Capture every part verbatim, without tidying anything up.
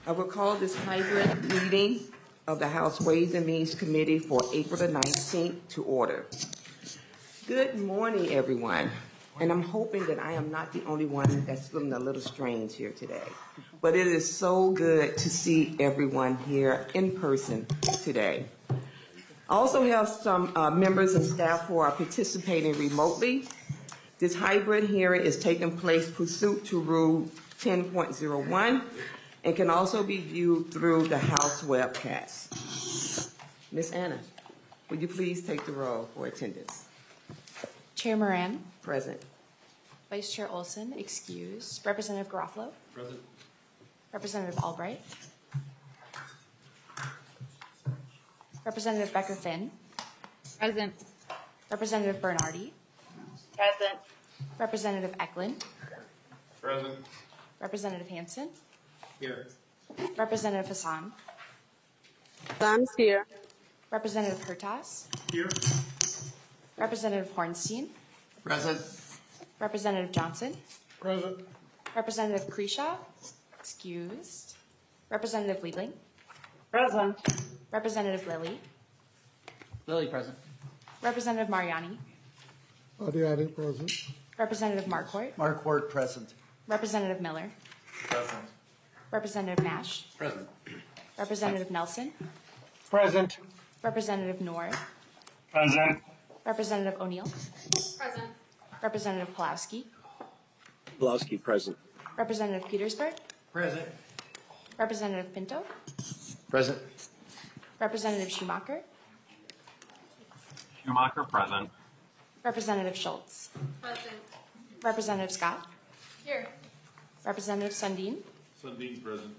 I will call this hybrid meeting of the House Ways and Means Committee for April the nineteenth to order. Good morning, everyone. And I'm hoping that I am not the only one that's feeling a little strange here today. But it is so good to see everyone here in person today. I also have some uh, members and staff who are participating remotely. This hybrid hearing is taking place pursuant to Rule ten point oh one and can also be viewed through the House webcast. Miz Anna, would you please take the roll for attendance? Chair Moran. Present. Vice Chair Olson, excused. Representative Garofalo. Present. Representative Albright. Representative Becker-Finn. Present. Representative Bernardi. Present. Representative Eklund. Present. Representative Hansen. Here. Representative Hassan. Hassan's here. Representative Hertas. Here. Representative Hornstein. Present. Representative Johnson. Present. Representative Kreshaw. Excused. Representative Liebling. Present. Representative Lilly. Lily present. Representative Mariani. Mariani present. Representative Marquardt. Marquardt present. Representative Miller. Present. Representative Nash. Present. Representative Nelson. Present. Representative Noor. Present. Representative O'Neill. Present. Representative Pulowski. Pulowski present. Representative Petersburg. Present. Representative Pinto. Present. Representative Schumacher. Schumacher present. Representative Schultz. Present. Representative Scott. Here. Representative Sundin. Sundin present.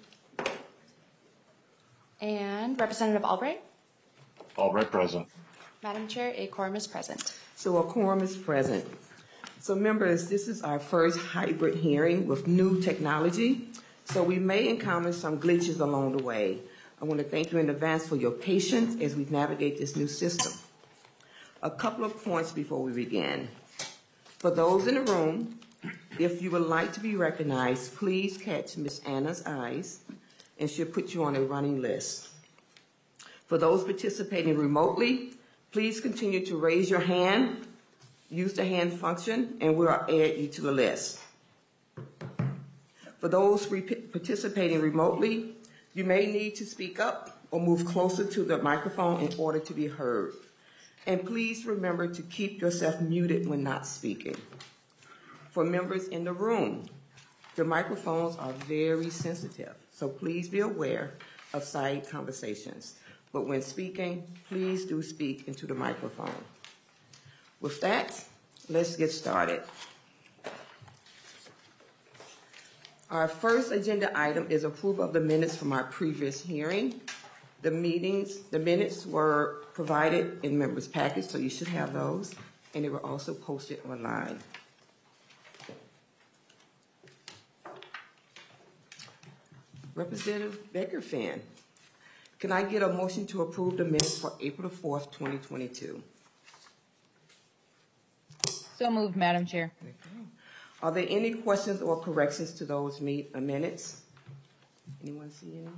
And Representative Albright. Albright present. Madam Chair, a quorum is present. So a quorum is present. So members, this is our first hybrid hearing with new technology. So we may encounter some glitches along the way. I want to thank you in advance for your patience as we navigate this new system. A couple of points before we begin. For those in the room, if you would like to be recognized, please catch Miz Anna's eyes and she'll put you on a running list. For those participating remotely, please continue to raise your hand, use the hand function, and we'll add you to the list. For those participating remotely, you may need to speak up or move closer to the microphone in order to be heard. And please remember to keep yourself muted when not speaking. For members in the room, the microphones are very sensitive, so please be aware of side conversations. But when speaking, please do speak into the microphone. With that, let's get started. Our first agenda item is approval of the minutes from our previous hearing. The meetings, the minutes were provided in members' package, so you should have those, and they were also posted online. Representative Becker-Finn, can I get a motion to approve the minutes for April the fourth, twenty twenty-two? So moved, Madam Chair. Are there any questions or corrections to those meet, uh, minutes? Anyone see any?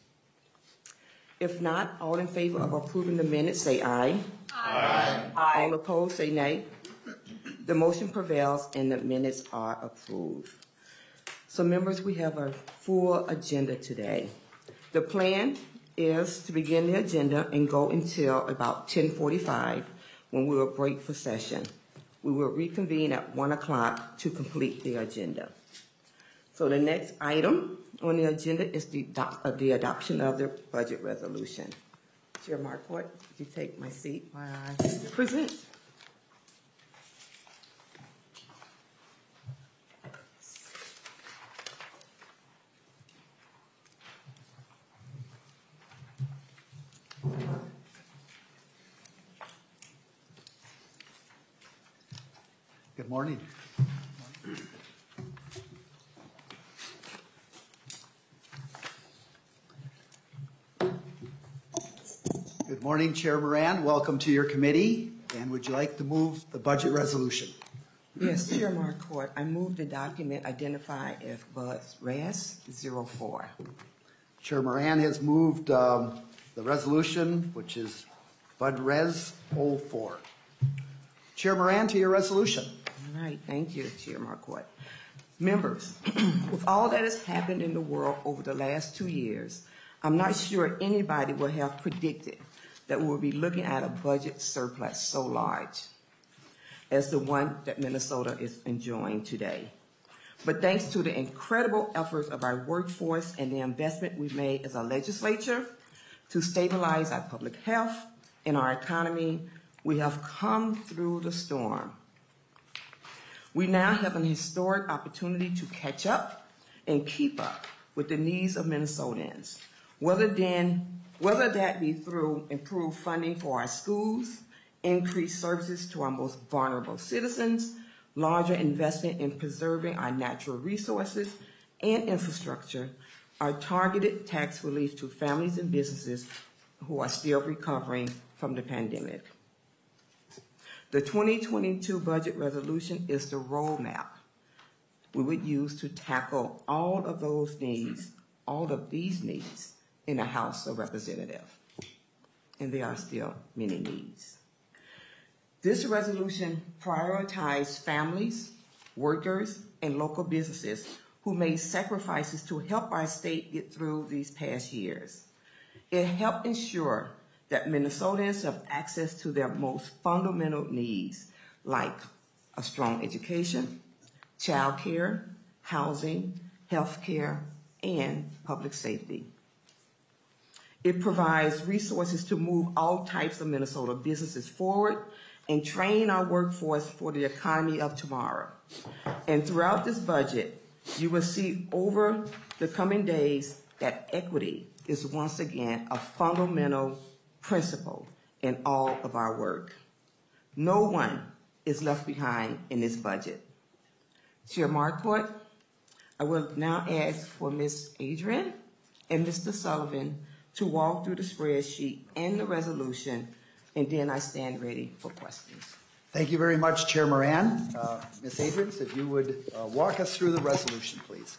If not, all in favor of approving the minutes, say aye. Aye. Aye. All opposed, say nay. The motion prevails and the minutes are approved. So members, we have a full agenda today. The plan is to begin the agenda and go until about ten forty-five when we will break for session. We will reconvene at one o'clock to complete the agenda. So the next item on the agenda is the, uh, the adoption of the budget resolution. Chair Marquardt, could you take my seat while I present? Good morning. Good morning, Chair Moran. Welcome to your committee. And would you like to move the budget resolution? Yes, Chair Marquardt, I move the document identified as Buzz R E S zero four. Chair Moran has moved um, the resolution, which is Bud Res oh four. Chair Moran, to your resolution. All right, thank you, Chair Marquardt. Members, with all that has happened in the world over the last two years, I'm not sure anybody would have predicted that we will be looking at a budget surplus so large as the one that Minnesota is enjoying today. But thanks to the incredible efforts of our workforce and the investment we've made as a legislature to stabilize our public health and our economy, we have come through the storm. We now have an historic opportunity to catch up and keep up with the needs of Minnesotans, whether, then, whether that be through improved funding for our schools, increased services to our most vulnerable citizens, larger investment in preserving our natural resources and infrastructure, our targeted tax relief to families and businesses who are still recovering from the pandemic. The twenty twenty-two budget resolution is the roadmap we would use to tackle all of those needs, all of these needs in the House of Representatives. And there are still many needs. This resolution prioritizes families, workers, and local businesses who made sacrifices to help our state get through these past years. It helped ensure that Minnesotans have access to their most fundamental needs, like a strong education, child care, housing, health care, and public safety. It provides resources to move all types of Minnesota businesses forward and train our workforce for the economy of tomorrow. And throughout this budget, you will see over the coming days that equity is once again a fundamental principle in all of our work. No one is left behind in this budget. Chair Marquardt, I will now ask for Miz Adrian and Mister Sullivan to walk through the spreadsheet and the resolution, and then I stand ready for questions. Thank you very much, Chair Moran. Uh, Miz Adrians, if you would uh, walk us through the resolution, please.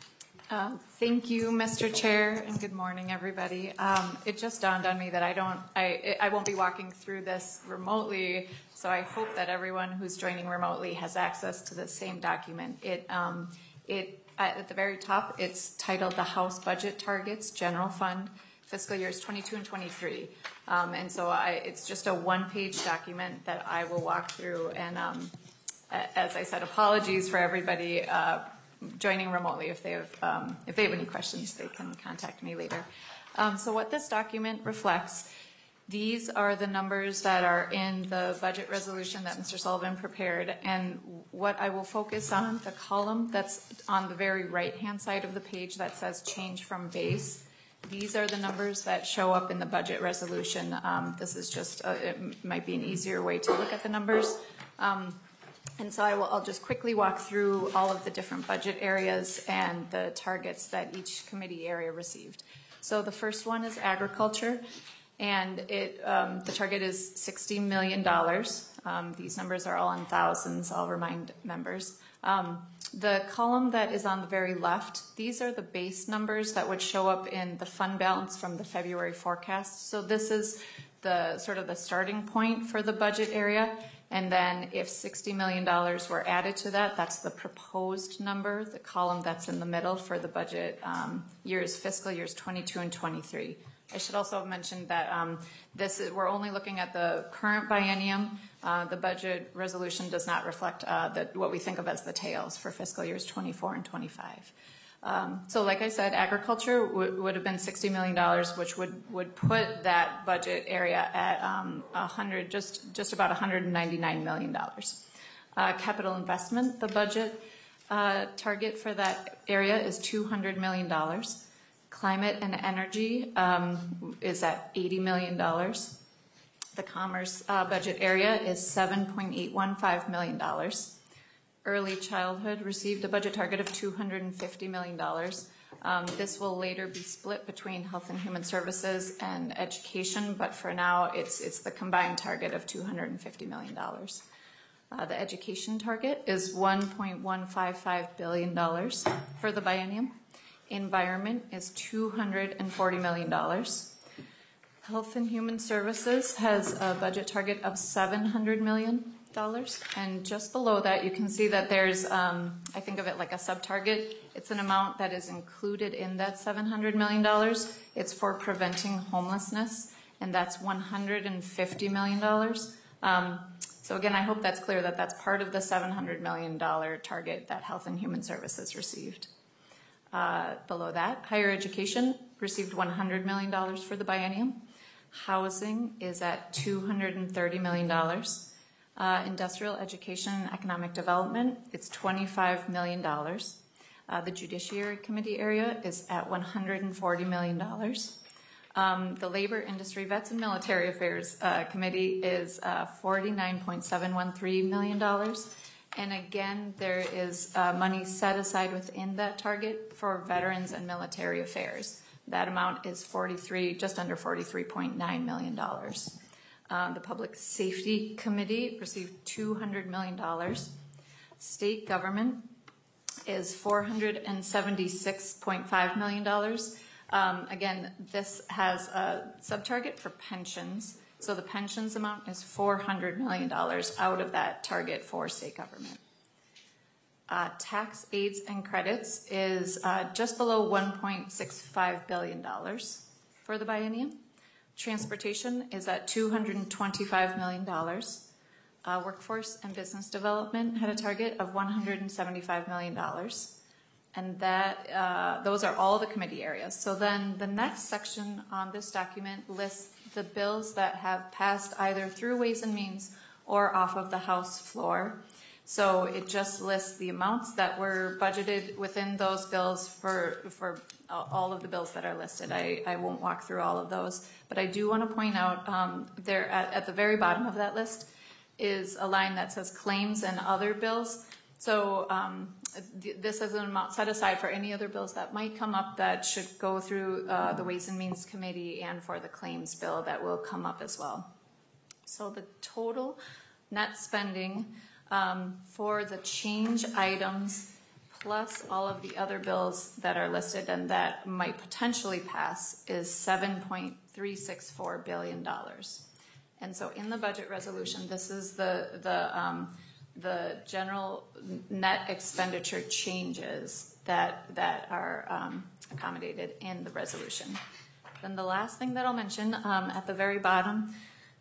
Uh, thank you, Mister Chair, and good morning, everybody. Um, it just dawned on me that I don't, I, I won't be walking through this remotely, so I hope that everyone who's joining remotely has access to the same document. It, um, it at the very top, it's titled the House Budget Targets General Fund Fiscal Years twenty-two and twenty-three, um, and so I, it's just a one-page document that I will walk through. And um, as I said, apologies for everybody Uh, joining remotely. If they have um, if they have any questions, they can contact me later. Um, so what this document reflects, these are the numbers that are in the budget resolution that Mister Sullivan prepared, and what I will focus on, the column that's on the very right-hand side of the page that says change from base. These are the numbers that show up in the budget resolution. Um, this is just, a, it might be an easier way to look at the numbers. Um, And so I will, I'll just quickly walk through all of the different budget areas and the targets that each committee area received. So the first one is agriculture, and it, um, the target is sixty million dollars. Um, these numbers are all in thousands, I'll remind members. Um, the column that is on the very left, these are the base numbers that would show up in the fund balance from the February forecast. So this is the sort of the starting point for the budget area. And then if sixty million dollars were added to that, that's the proposed number, the column that's in the middle for the budget um, years, fiscal years twenty-two and twenty-three. I should also have mentioned that um, this is, we're only looking at the current biennium. Uh, the budget resolution does not reflect uh, the, what we think of as the tails for fiscal years twenty-four and twenty-five. Um, so like I said, agriculture would, would have been sixty million dollars, which would, would put that budget area at um, one hundred, just, just about one hundred ninety-nine million dollars. Uh, capital investment, the budget uh, target for that area is two hundred million dollars. Climate and energy um, is at eighty million dollars. The commerce uh, budget area is seven point eight one five million dollars. Early childhood received a budget target of two hundred fifty million dollars. Um, this will later be split between Health and Human Services and Education, but for now it's, it's the combined target of two hundred fifty million dollars. Uh, the education target is one point one five five billion dollars for the biennium. Environment is two hundred forty million dollars. Health and Human Services has a budget target of seven hundred million dollars. And just below that, you can see that there's, um, I think of it like a sub-target. It's an amount that is included in that seven hundred million dollars. It's for preventing homelessness, and that's one hundred fifty million dollars. Um, so again, I hope that's clear that that's part of the seven hundred million dollars target that Health and Human Services received. Uh, below that, higher education received one hundred million dollars for the biennium. Housing is at two hundred thirty million dollars. Uh, industrial education and economic development, it's twenty-five million dollars. Uh, the Judiciary Committee area is at one hundred forty million dollars. Um, the Labor, Industry, Vets, and Military Affairs uh, Committee is uh, forty-nine point seven one three million dollars. And again, there is uh, money set aside within that target for Veterans and Military Affairs. That amount is forty-three, just under forty-three point nine million dollars. Um, the Public Safety Committee received two hundred million dollars. State government is four hundred seventy-six point five million dollars. Um, again, this has a sub-target for pensions. So the pensions amount is four hundred million dollars out of that target for state government. Uh, tax aids and credits is uh, just below one point six five billion dollars for the biennium. Transportation is at two hundred twenty-five million dollars. Uh, workforce and business development had a target of one hundred seventy-five million dollars. And that uh, those are all the committee areas. So then the next section on this document lists the bills that have passed either through Ways and Means or off of the House floor. So it just lists the amounts that were budgeted within those bills for, for all of the bills that are listed. I, I won't walk through all of those, but I do want to point out um, there at, at the very bottom of that list is a line that says claims and other bills. So um, th this is an amount set aside for any other bills that might come up that should go through uh, the Ways and Means Committee and for the claims bill that will come up as well. So the total net spending um, for the change items plus all of the other bills that are listed and that might potentially pass is seven point three six four billion dollars. And so in the budget resolution, this is the, the um, the general net expenditure changes that that are um, accommodated in the resolution. Then the last thing that I'll mention um, at the very bottom,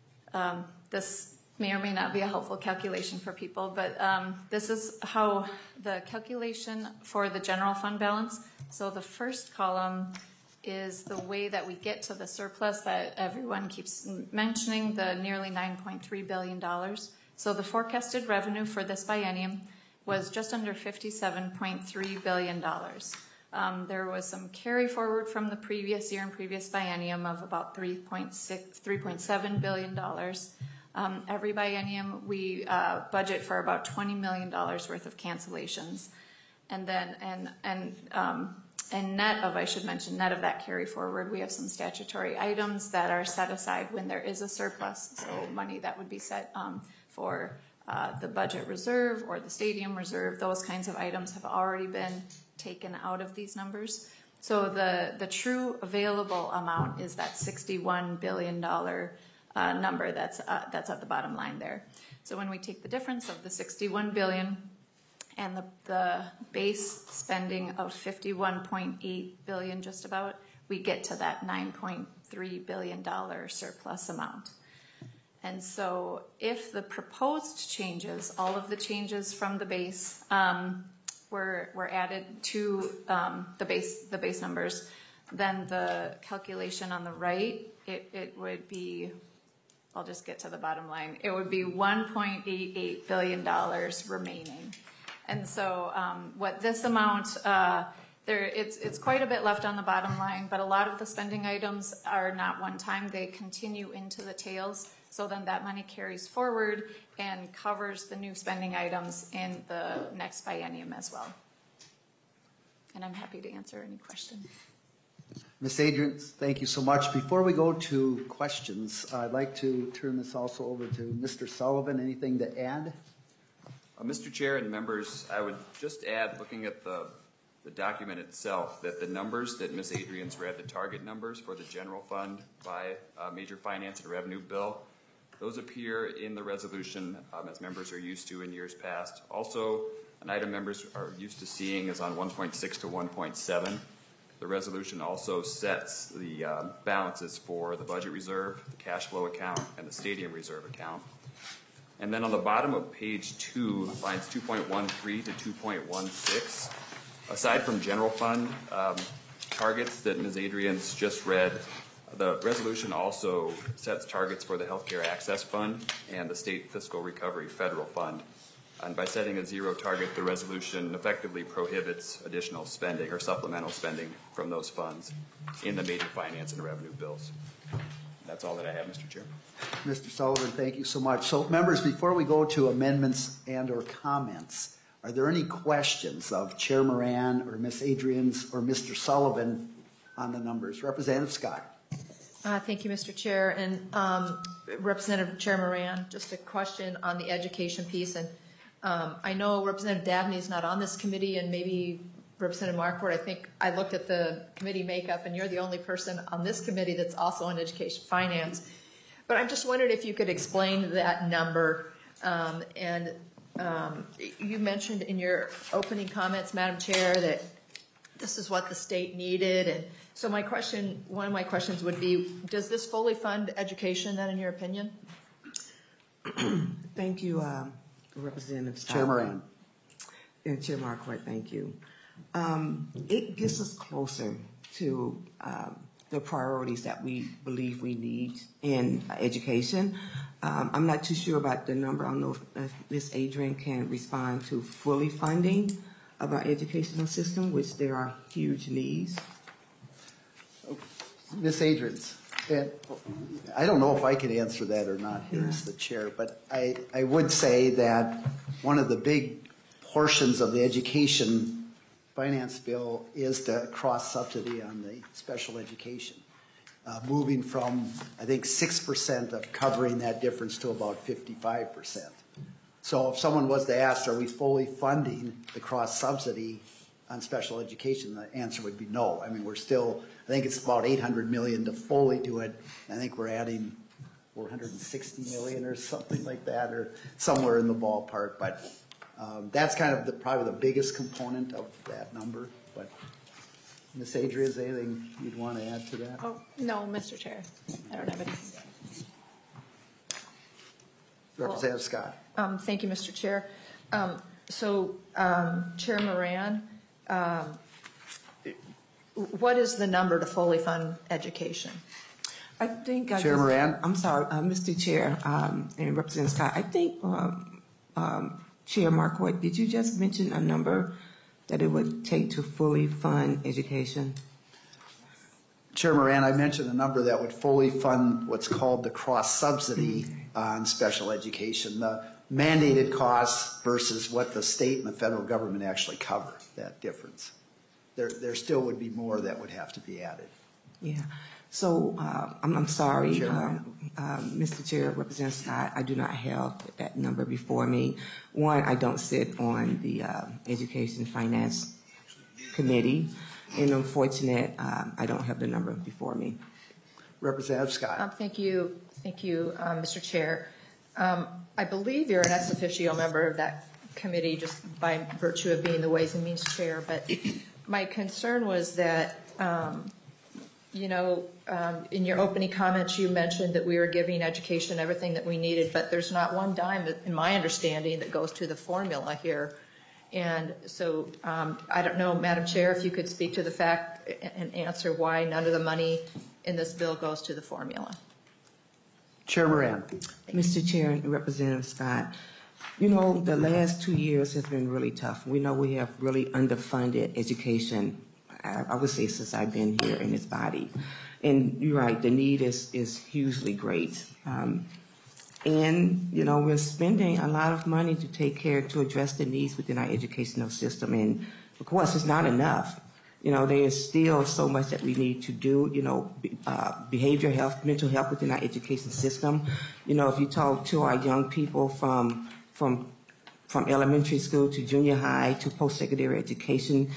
um, this may or may not be a helpful calculation for people, but um, this is how the calculation for the general fund balance. So the first column is the way that we get to the surplus that everyone keeps mentioning, the nearly nine point three billion dollars. So the forecasted revenue for this biennium was just under fifty-seven point three billion dollars. Um, there was some carry forward from the previous year and previous biennium of about three point six, three point seven billion dollars. Um, every biennium we uh, budget for about twenty million dollars worth of cancellations. And then, and, and, um, and net of, I should mention, net of that carry forward, we have some statutory items that are set aside when there is a surplus. So money that would be set um, for uh, the budget reserve or the stadium reserve, those kinds of items have already been taken out of these numbers. So the, the true available amount is that sixty-one billion dollars uh, number that's, uh, that's at the bottom line there. So when we take the difference of the sixty-one billion dollars and the, the base spending of fifty-one point eight billion dollars just about, we get to that nine point three billion dollars surplus amount. And so if the proposed changes, all of the changes from the base um, were, were added to um, the base the base numbers, then the calculation on the right, it, it would be, I'll just get to the bottom line, it would be one point eight eight billion dollars remaining. And so um, what this amount, uh, There, it's, it's quite a bit left on the bottom line, but a lot of the spending items are not one time. They continue into the tails, so then that money carries forward and covers the new spending items in the next biennium as well. And I'm happy to answer any questions. Miz Adrian, thank you so much. Before we go to questions, I'd like to turn this also over to Mister Sullivan. Anything to add? Uh, Mister Chair and members, I would just add, looking at the the document itself that the numbers that Miz Adrian's read, the target numbers for the general fund by uh, major finance and revenue bill, those appear in the resolution um, as members are used to in years past. Also, an item members are used to seeing is on one point six to one point seven. The resolution also sets the uh, balances for the budget reserve, the cash flow account, and the stadium reserve account. And then on the bottom of page two, lines two point one three to two point one six, aside from general fund um, targets that Miz Adrian's just read, the resolution also sets targets for the Healthcare Access Fund and the State Fiscal Recovery Federal Fund. And by setting a zero target, the resolution effectively prohibits additional spending or supplemental spending from those funds in the major finance and revenue bills. That's all that I have, Mister Chair. Mister Sullivan, thank you so much. So members, before we go to amendments and or comments, are there any questions of Chair Moran or Miz Adrian's or Mister Sullivan on the numbers? Representative Scott. Uh, thank you, Mister Chair. And um, Representative Chair Moran, just a question on the education piece. And um, I know Representative Dabney is not on this committee, and maybe Representative Marquardt, I think I looked at the committee makeup, and you're the only person on this committee that's also on education finance. But I'm just wondering if you could explain that number. Um, and um, you mentioned in your opening comments, Madam Chair, that this is what the state needed. And so my question, one of my questions would be, does this fully fund education then, in your opinion? Thank you, uh, Representative Scott. Chair Moran. And Chair Marquardt, thank you. Um, it gets us closer to um, the priorities that we believe we need in uh, education. Um, I'm not too sure about the number. I don't know if, if Miz Adrian can respond to fully funding of our educational system, which there are huge needs. Miz Adrian's. And I don't know if I can answer that or not here as the chair, but I, I would say that one of the big portions of the education finance bill is the cross subsidy on the special education, uh, moving from, I think, six percent of covering that difference to about fifty-five percent. So if someone was to ask, are we fully funding the cross subsidy on special education, the answer would be no. I mean, we're still, I think it's about eight hundred million dollars to fully do it. I think we're adding four hundred sixty million dollars or something like that, or somewhere in the ballpark. But um, that's kind of the, probably the biggest component of that number. But Miz Adrian, is there anything you'd want to add to that? Oh, no, Mister Chair. I don't have anything. Representative Scott. Um, thank you, Mister Chair. Um, so, um, Chair Moran, um, what is the number to fully fund education? I think I Chair just, Moran. I'm sorry, uh, Mister Chair um, and Representative Scott. I think um, um, Chair Marquardt, did you just mention a number that it would take to fully fund education? Chair Moran, I mentioned a number that would fully fund what's called the cross subsidy on special education, the mandated costs versus what the state and the federal government actually cover, that difference. There, there still would be more that would have to be added. Yeah. So uh, I'm, I'm sorry, Chair uh, uh, Mister Chair, Representative Scott, I do not have that number before me. One, I don't sit on the uh, Education Finance Committee, and unfortunate, um, I don't have the number before me. Representative Scott. Um, thank you, thank you, um, Mister Chair. Um, I believe you're an ex officio member of that committee just by virtue of being the Ways and Means Chair, but my concern was that, um, you know, um, in your opening comments you mentioned that we were giving education everything that we needed, but there's not one dime, in my understanding, that goes to the formula here. And so um, I don't know, Madam Chair, if you could speak to the fact and answer why none of the money in this bill goes to the formula. Chair Moran. Mister Chair and Representative Scott, you know, the last two years has been really tough. We know we have really underfunded education, I, I would say, since I've been here in this body. And you're right, the need is, is hugely great. Um, and, you know, we're spending a lot of money to take care, to address the needs within our educational system. And, of course, it's not enough. You know, there is still so much that we need to do, you know, uh, behavioral health, mental health within our education system. You know, if you talk to our young people from, from, from elementary school to junior high to post-secondary education,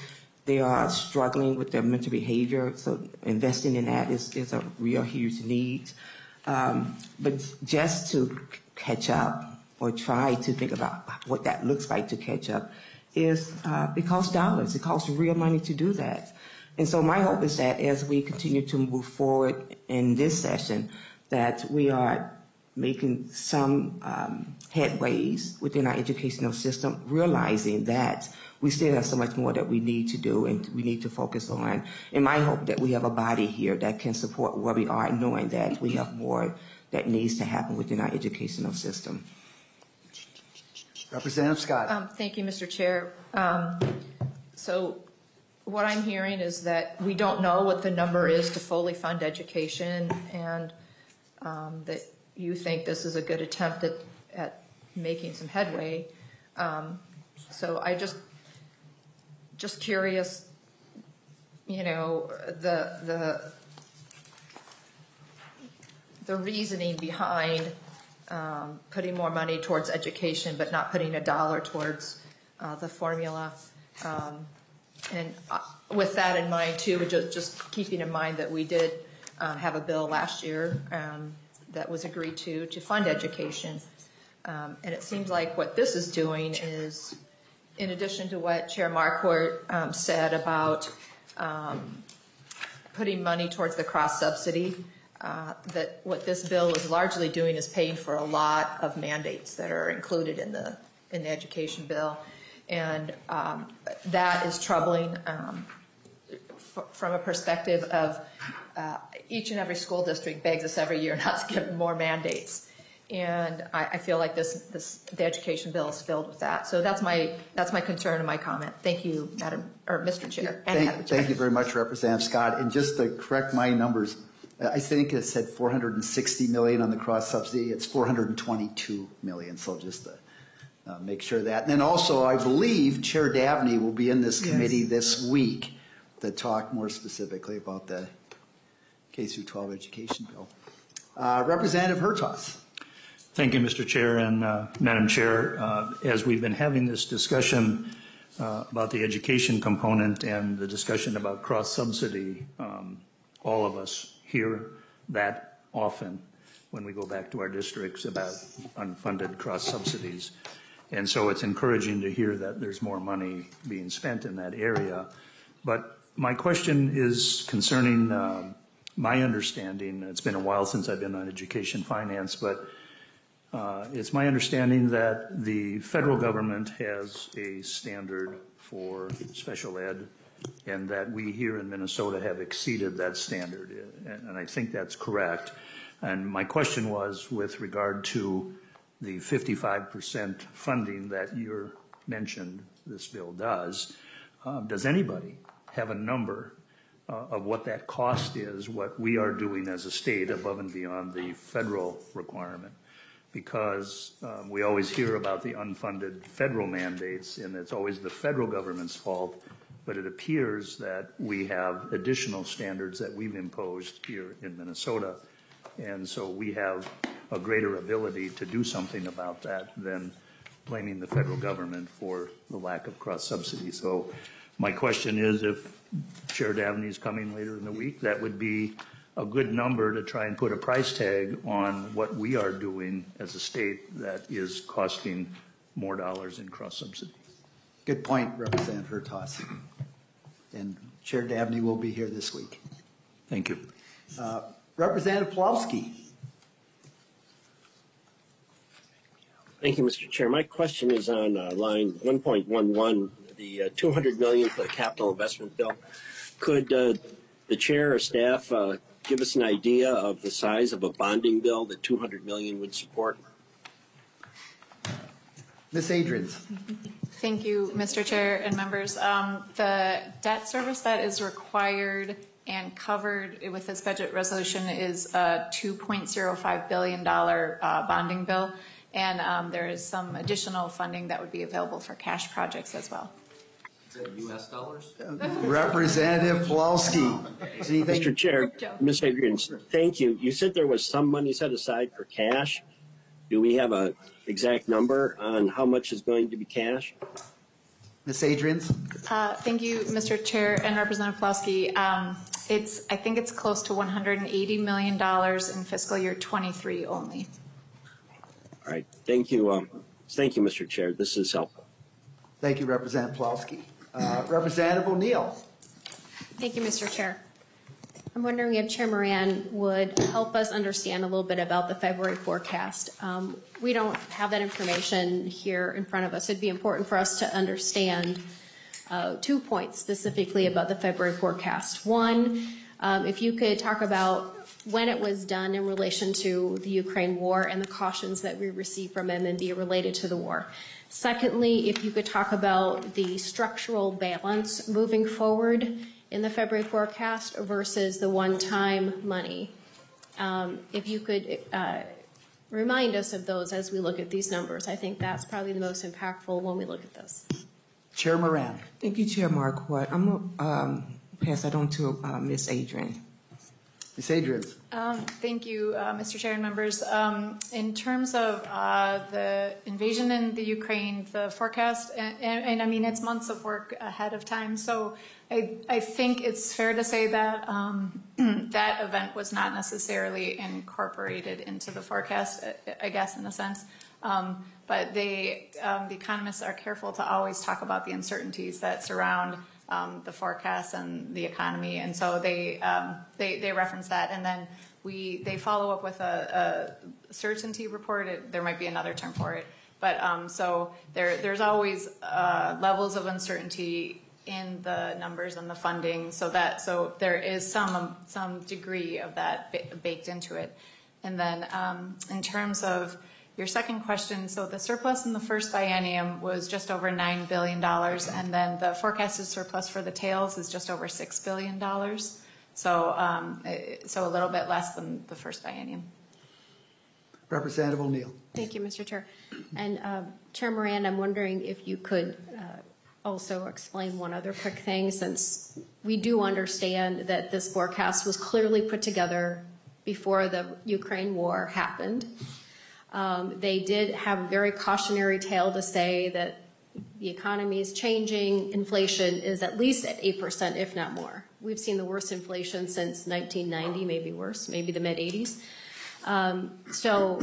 they are struggling with their mental behavior, so investing in that is, is a real huge need. Um, but just to catch up or try to think about what that looks like to catch up is uh, it costs dollars. It costs real money to do that. And so my hope is that as we continue to move forward in this session, that we are making some um, headways within our educational system, realizing that we still have so much more that we need to do and we need to focus on. And my hope that we have a body here that can support where we are, knowing that we have more that needs to happen within our educational system. Representative Scott. Um, thank you, Mister Chair. Um, so what I'm hearing is that we don't know what the number is to fully fund education, and um, that you think this is a good attempt at, at making some headway. Um, so I just, just curious, you know, the the the reasoning behind um, putting more money towards education, but not putting a dollar towards uh, the formula. Um, and uh, with that in mind, too, just, just keeping in mind that we did uh, have a bill last year um, that was agreed to to fund education. Um, and it seems like what this is doing is, in addition to what Chair Marquardt um, said about um, putting money towards the cross subsidy, uh, that what this bill is largely doing is paying for a lot of mandates that are included in the in the education bill, and um, that is troubling um, f- from a perspective of uh, each and every school district begs us every year not to give them more mandates. And I, I feel like this, this, the education bill is filled with that. So that's my, that's my concern and my comment. Thank you, Madam, or Mister Chair. And Thank, Madam Chair. thank you very much, Representative Scott. And just to correct my numbers, I think it said four hundred sixty million on the cross subsidy. It's four hundred twenty-two million. So just to uh, make sure that. And then also, I believe Chair Dabney will be in this committee yes. this week to talk more specifically about the K through twelve education bill. Uh, Representative Hertaus. Thank you, Mister Chair and uh, Madam Chair. Uh, as we've been having this discussion uh, about the education component and the discussion about cross-subsidy, um, all of us hear that often when we go back to our districts about unfunded cross-subsidies. And so it's encouraging to hear that there's more money being spent in that area. But my question is concerning uh, my understanding. It's been a while since I've been on education finance, but Uh, it's my understanding that the federal government has a standard for special ed and that we here in Minnesota have exceeded that standard. And, and I think that's correct. And my question was with regard to the fifty-five percent funding that you mentioned this bill does. Um, does anybody have a number uh, of what that cost is, what we are doing as a state above and beyond the federal requirement? Because um, we always hear about the unfunded federal mandates, and it's always the federal government's fault, but it appears that we have additional standards that we've imposed here in Minnesota, and so we have a greater ability to do something about that than blaming the federal government for the lack of cross-subsidy. So my question is, if Chair Dabney is coming later in the week, that would be a good number to try and put a price tag on what we are doing as a state that is costing more dollars in cross-subsidy. Good point, Representative Hertaus. And Chair Dabney will be here this week. Thank you. Uh, Representative Pawlowski. Thank you, Mister Chair. My question is on uh, line one point one one, the uh, two hundred million dollars for the capital investment bill. Could uh, the chair or staff uh, give us an idea of the size of a bonding bill that two hundred million dollars would support? Miz Adrians. Thank you, Mister Chair and members. Um, the debt service that is required and covered with this budget resolution is a two point zero five billion dollars uh, bonding bill, and um, there is some additional funding that would be available for cash projects as well. Is that U S dollars? Representative Pawlowski. Mister Chair, Miz Adrians, thank you. You said there was some money set aside for cash. Do we have an exact number on how much is going to be cash? Miz Adrians? Uh, Thank you, Mister Chair and Representative Plowski. Um, It's, I think it's close to one hundred eighty million dollars in fiscal year twenty-three only. All right, thank you. Um, thank you, Mister Chair. This is helpful. Thank you, Representative Plowski. Uh, Representative O'Neill. Thank you, Mister Chair. I'm wondering if Chair Moran would help us understand a little bit about the February forecast. Um, we don't have that information here in front of us. It'd be important for us to understand uh, two points specifically about the February forecast. One, um, if you could talk about when it was done in relation to the Ukraine war and the cautions that we received from M and B related to the war. Secondly, if you could talk about the structural balance moving forward in the February forecast versus the one-time money. Um, if you could uh, remind us of those as we look at these numbers, I think that's probably the most impactful when we look at this. Chair Moran. Thank you, Chair Marquardt. I'm going to um, pass that on to uh, Miz Adrian. Miz Adrians. Um, thank you, uh, Mister Chair and members. Um, in terms of uh, the invasion in the Ukraine, the forecast, and, and, and I mean, it's months of work ahead of time. So I, I think it's fair to say that um, that event was not necessarily incorporated into the forecast, I guess, in a sense. Um, but they, um, the economists are careful to always talk about the uncertainties that surround Um, the forecast and the economy, and so they um, they they reference that, and then we they follow up with a, a certainty report. It, there might be another term for it, but um, so there there's always uh, levels of uncertainty in the numbers and the funding, so that so there is some some degree of that baked into it, and then um, in terms of your second question, so the surplus in the first biennium was just over nine billion dollars, and then the forecasted surplus for the tails is just over six billion dollars. So, um, so a little bit less than the first biennium. Representative O'Neill. Thank you, Mister Chair. And uh, Chair Moran, I'm wondering if you could uh, also explain one other quick thing, since we do understand that this forecast was clearly put together before the Ukraine war happened. Um, they did have a very cautionary tale to say that the economy is changing, inflation is at least at eight percent, if not more. We've seen the worst inflation since nineteen ninety, maybe worse, maybe the mid eighties. Um, so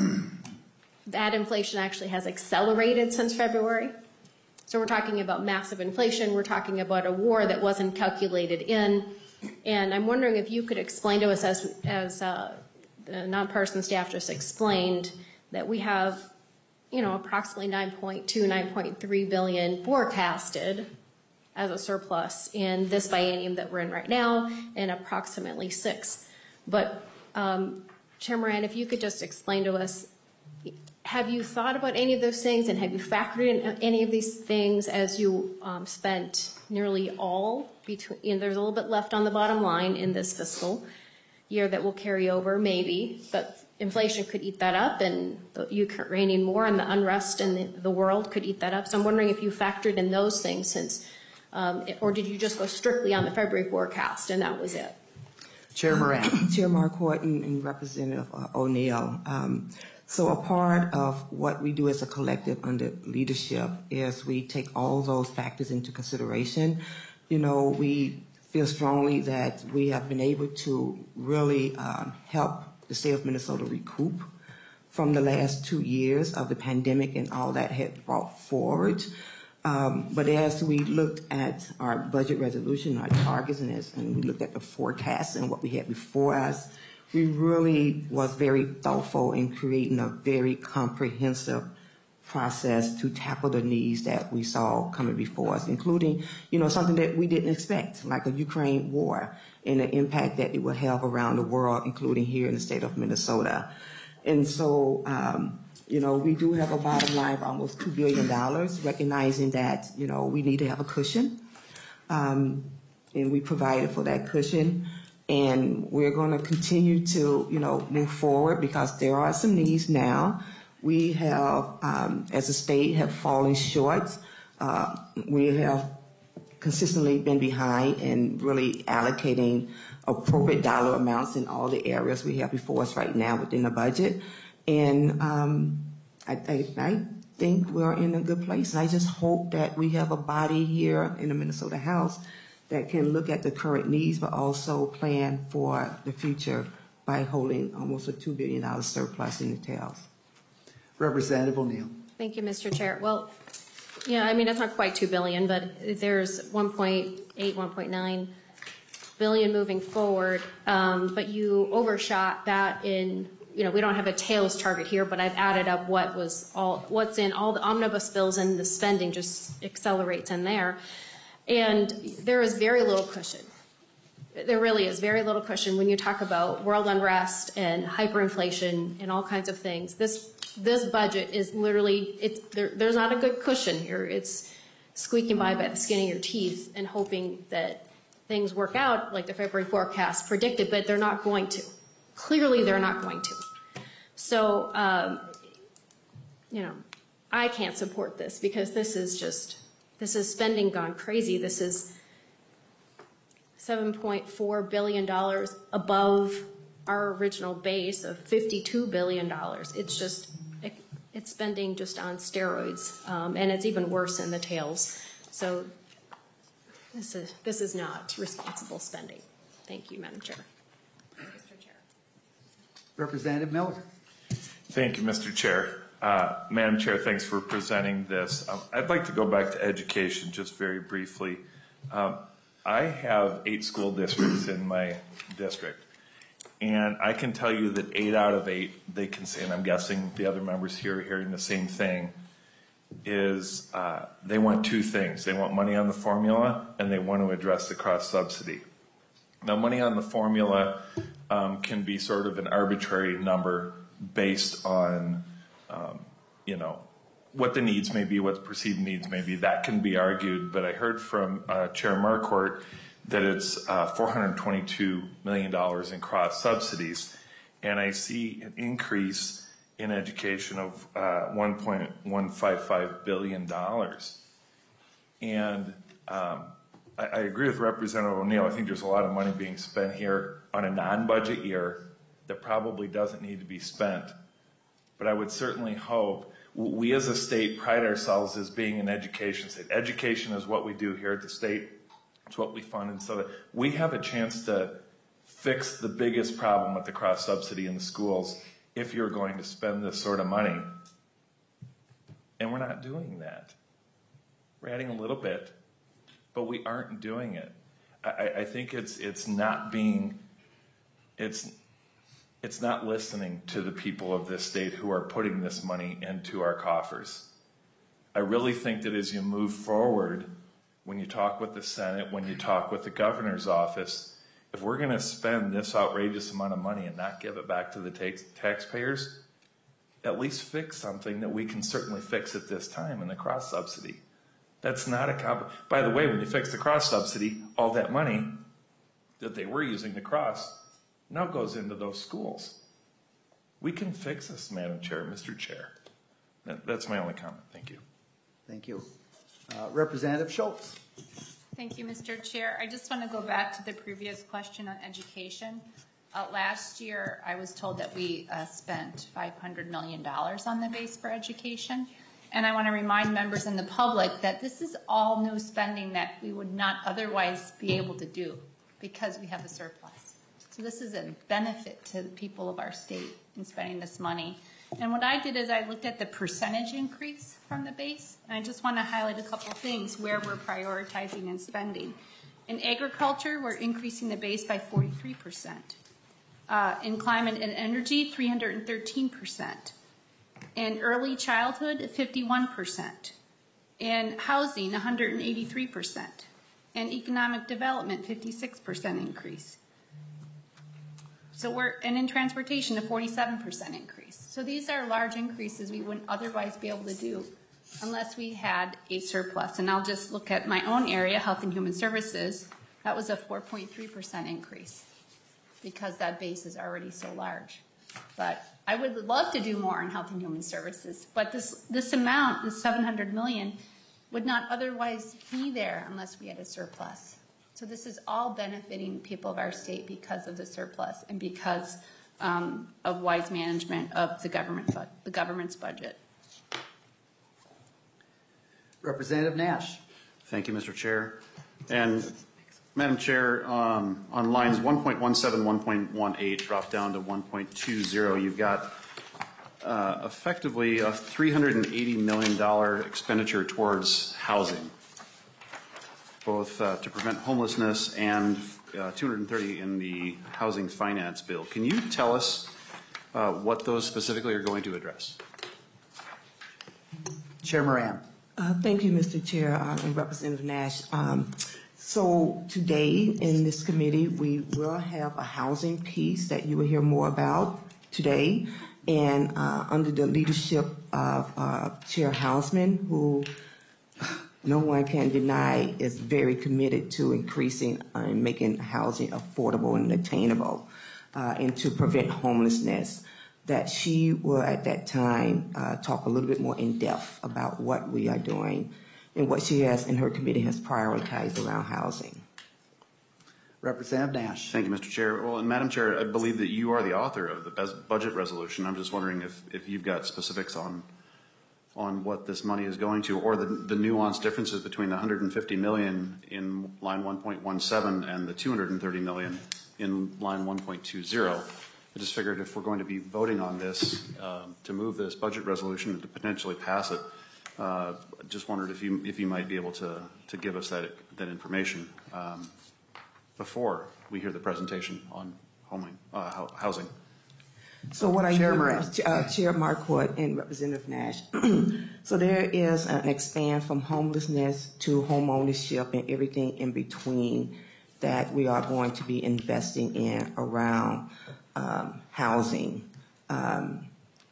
that inflation actually has accelerated since February. So we're talking about massive inflation, we're talking about a war that wasn't calculated in, and I'm wondering if you could explain to us, as, as uh, the nonpartisan staff just explained, that we have, you know, approximately nine point two, nine point three billion forecasted as a surplus in this biennium that we're in right now, and approximately six. But um, Chair Moran, if you could just explain to us, have you thought about any of those things, and have you factored in any of these things as you um, spent nearly all between, and there's a little bit left on the bottom line in this fiscal year that will carry over, maybe, but inflation could eat that up, and the Ukrainian war and the unrest in the, the world could eat that up. So I'm wondering if you factored in those things, since, um, or did you just go strictly on the February forecast and that was it? Chair Moran. Chair Marquardt and, and Representative uh, O'Neill. Um, so a part of what we do as a collective under leadership is we take all those factors into consideration. You know, we feel strongly that we have been able to really um, help the state of Minnesota recoup from the last two years of the pandemic and all that had brought forward. Um, but as we looked at our budget resolution, our targets, and, as, and we looked at the forecast and what we had before us, we really was very thoughtful in creating a very comprehensive process to tackle the needs that we saw coming before us, including, you know, something that we didn't expect, like a Ukraine war and the impact that it will have around the world, including here in the state of Minnesota. And so, um, you know, we do have a bottom line of almost two billion dollars, recognizing that, you know, we need to have a cushion. Um, and we provided for that cushion. And we're going to continue to, you know, move forward because there are some needs now. We have, um, as a state, have fallen short. Uh, we have consistently been behind in really allocating appropriate dollar amounts in all the areas we have before us right now within the budget. And um, I, I, I think we're in a good place. And I just hope that we have a body here in the Minnesota House that can look at the current needs, but also plan for the future by holding almost a two billion dollars surplus in the tails. Representative O'Neill. Thank you, Mister Chair. Well, yeah, I mean, it's not quite two billion dollars, but there's one point eight, one point nine billion dollars moving forward. Um, but you overshot that in, you know, we don't have a tails target here, but I've added up what was all, what's in all the omnibus bills, and the spending just accelerates in there. And there is very little cushion. There really is very little cushion when you talk about world unrest and hyperinflation and all kinds of things. This this budget is literally, it's, there, there's not a good cushion here. It's squeaking by by the skin of your teeth and hoping that things work out like the February forecast predicted, but they're not going to. Clearly, they're not going to. So, um, you know, I can't support this because this is just, this is spending gone crazy. This is seven point four billion dollars above our original base of fifty-two billion dollars. It's just, it, it's spending just on steroids, um, and it's even worse in the tails. So this is, this is not responsible spending. Thank you, Madam Chair. Mister Chair. Representative Miller. Thank you, Mister Chair. Uh, Madam Chair, thanks for presenting this. Um, I'd like to go back to education just very briefly. Um, I have eight school districts in my district, and I can tell you that eight out of eight, they can say, and I'm guessing the other members here are hearing the same thing, is uh, they want two things. They want money on the formula, and they want to address the cross-subsidy. Now, money on the formula um, can be sort of an arbitrary number based on, um, you know, what the needs may be, what the perceived needs may be. That can be argued, but I heard from uh, Chair Marquardt that it's uh, four hundred twenty-two million dollars in cross-subsidies, and I see an increase in education of uh, one point one five five billion dollars. And um, I, I agree with Representative O'Neill. I think there's a lot of money being spent here on a non-budget year that probably doesn't need to be spent. But I would certainly hope, we as a state pride ourselves as being an education state. Education is what we do here at the state. It's what we fund. And so that we have a chance to fix the biggest problem with the cross-subsidy in the schools if you're going to spend this sort of money. And we're not doing that. We're adding a little bit, but we aren't doing it. I, I think it's it's not being, it's it's not listening to the people of this state who are putting this money into our coffers. I really think that as you move forward, when you talk with the Senate, when you talk with the governor's office, if we're going to spend this outrageous amount of money and not give it back to the tax taxpayers, at least fix something that we can certainly fix at this time in the cross subsidy. That's not a comp. By the way, when you fix the cross subsidy, all that money that they were using to cross now goes into those schools. We can fix this, Madam Chair, Mister Chair. That, that's my only comment. Thank you. Thank you. Uh, Representative Schultz. Thank you, Mister Chair. I just want to go back to the previous question on education. Uh, last year, I was told that we uh, spent five hundred million dollars on the base for education. And I want to remind members and the public that this is all new spending that we would not otherwise be able to do because we have a surplus. So this is a benefit to the people of our state in spending this money. And what I did is I looked at the percentage increase from the base, and I just want to highlight a couple things where we're prioritizing and spending. In agriculture, we're increasing the base by forty-three percent. Uh, in climate and energy, three hundred thirteen percent. In early childhood, fifty-one percent. In housing, one hundred eighty-three percent. In economic development, fifty-six percent increase. So we're, and in transportation, a forty-seven percent increase. So these are large increases we wouldn't otherwise be able to do unless we had a surplus. And I'll just look at my own area, Health and Human Services. That was a four point three percent increase because that base is already so large. But I would love to do more in Health and Human Services, but this, this amount, this seven hundred million dollars, would not otherwise be there unless we had a surplus. So this is all benefiting people of our state because of the surplus and because um, of wise management of the government, the government's budget. Representative Nash. Thank you, Mister Chair. And Madam Chair, um, on lines one point one seven, one point one eight, drop down to one point two zero, you've got uh, effectively a three hundred eighty million dollars expenditure towards housing, both uh, to prevent homelessness and uh, two hundred thirty in the housing finance bill. Can you tell us uh, what those specifically are going to address? Chair Moran. Uh, thank you, Mister Chair uh, and Representative Nash. Um, so today in this committee, we will have a housing piece that you will hear more about today. And uh, under the leadership of uh, Chair Hausman, who no one can deny is very committed to increasing uh, and making housing affordable and attainable uh, and to prevent homelessness, that she will at that time uh, talk a little bit more in depth about what we are doing and what she has and her committee has prioritized around housing. Representative Nash. Thank you, Mister Chair. Well, and Madam Chair, I believe that you are the author of the budget resolution. I'm just wondering if, if you've got specifics on on what this money is going to, or the, the nuanced differences between the one hundred fifty million in line one point one seven and the two hundred thirty million in line one point two zero. I just figured if we're going to be voting on this um, to move this budget resolution and to potentially pass it, uh, just wondered if you if you might be able to to give us that that information um, before we hear the presentation on homing, uh, housing. So what I Chair hear, Moran. uh, Chair Marquardt and Representative Nash. So there is an expand from homelessness to home ownership and everything in between that we are going to be investing in around um, housing. Um,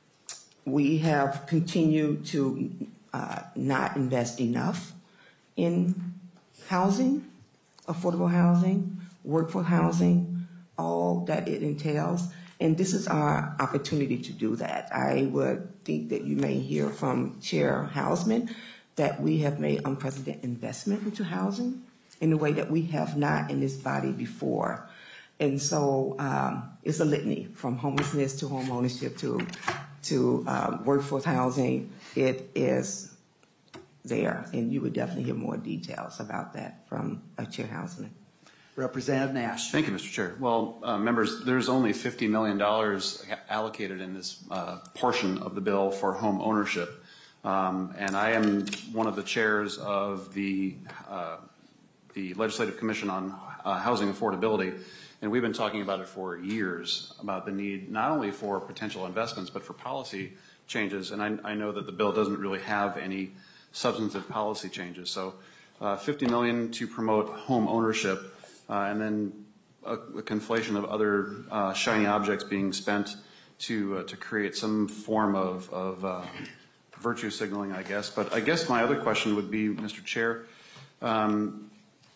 we have continued to uh, not invest enough in housing, affordable housing, workforce housing, all that it entails. And this is our opportunity to do that. I would think that you may hear from Chair Hausman that we have made unprecedented investment into housing in a way that we have not in this body before. And so um, it's a litany from homelessness to home ownership to, to um, workforce housing. It is there, and you would definitely hear more details about that from uh, Chair Hausman. Representative Nash. Thank you, Mister Chair. Well, uh, members, there's only fifty million dollars allocated in this uh, portion of the bill for home ownership. Um, and I am one of the chairs of the, uh, the Legislative Commission on uh, Housing Affordability. And we've been talking about it for years, about the need not only for potential investments, but for policy changes. And I, I know that the bill doesn't really have any substantive policy changes. So uh, fifty million dollars to promote home ownership. Uh, and then a, a conflation of other uh, shiny objects being spent to uh, to create some form of, of uh, virtue signaling, I guess. But I guess my other question would be, Mister Chair, um,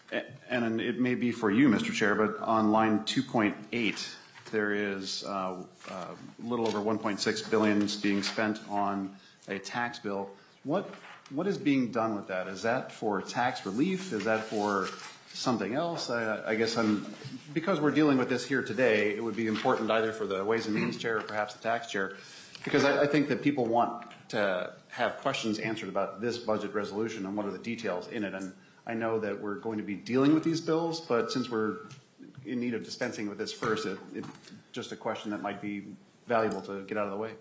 and it may be for you, Mister Chair, but on line two point eight, there is uh, uh, a little over one point six billion dollars being spent on a tax bill. What what is being done with that? Is that for tax relief? Is that for something else? I, I guess I'm, because we're dealing with this here today, it would be important either for the Ways and Means Chair or perhaps the Tax Chair, because I, I think that people want to have questions answered about this budget resolution and what are the details in it. And I know that we're going to be dealing with these bills, but since we're in need of dispensing with this first, it, it just a question that might be valuable to get out of the way.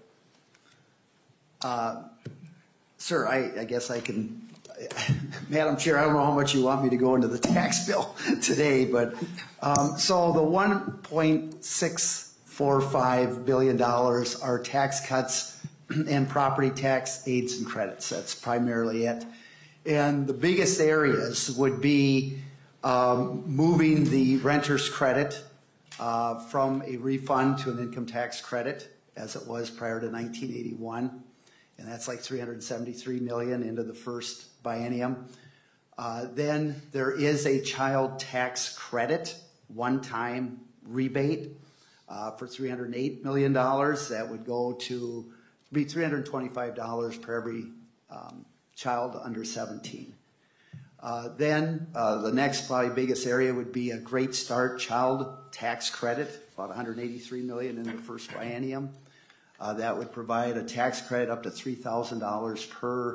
Uh, sir, I, I guess I can. Madam Chair, I don't know how much you want me to go into the tax bill today, but um, so the one point six four five billion dollars are tax cuts and property tax aids and credits. That's primarily it. And the biggest areas would be um, moving the renter's credit uh, from a refund to an income tax credit, as it was prior to nineteen eighty-one. And that's like three hundred seventy-three million dollars into the first biennium. Uh, then there is a child tax credit, one-time rebate uh, for three hundred eight million dollars. That would go to be three hundred twenty-five dollars per every um, child under seventeen. Uh, then uh, the next probably biggest area would be a Great Start child tax credit, about one hundred eighty-three million dollars in the first biennium. Uh, that would provide a tax credit up to three thousand dollars per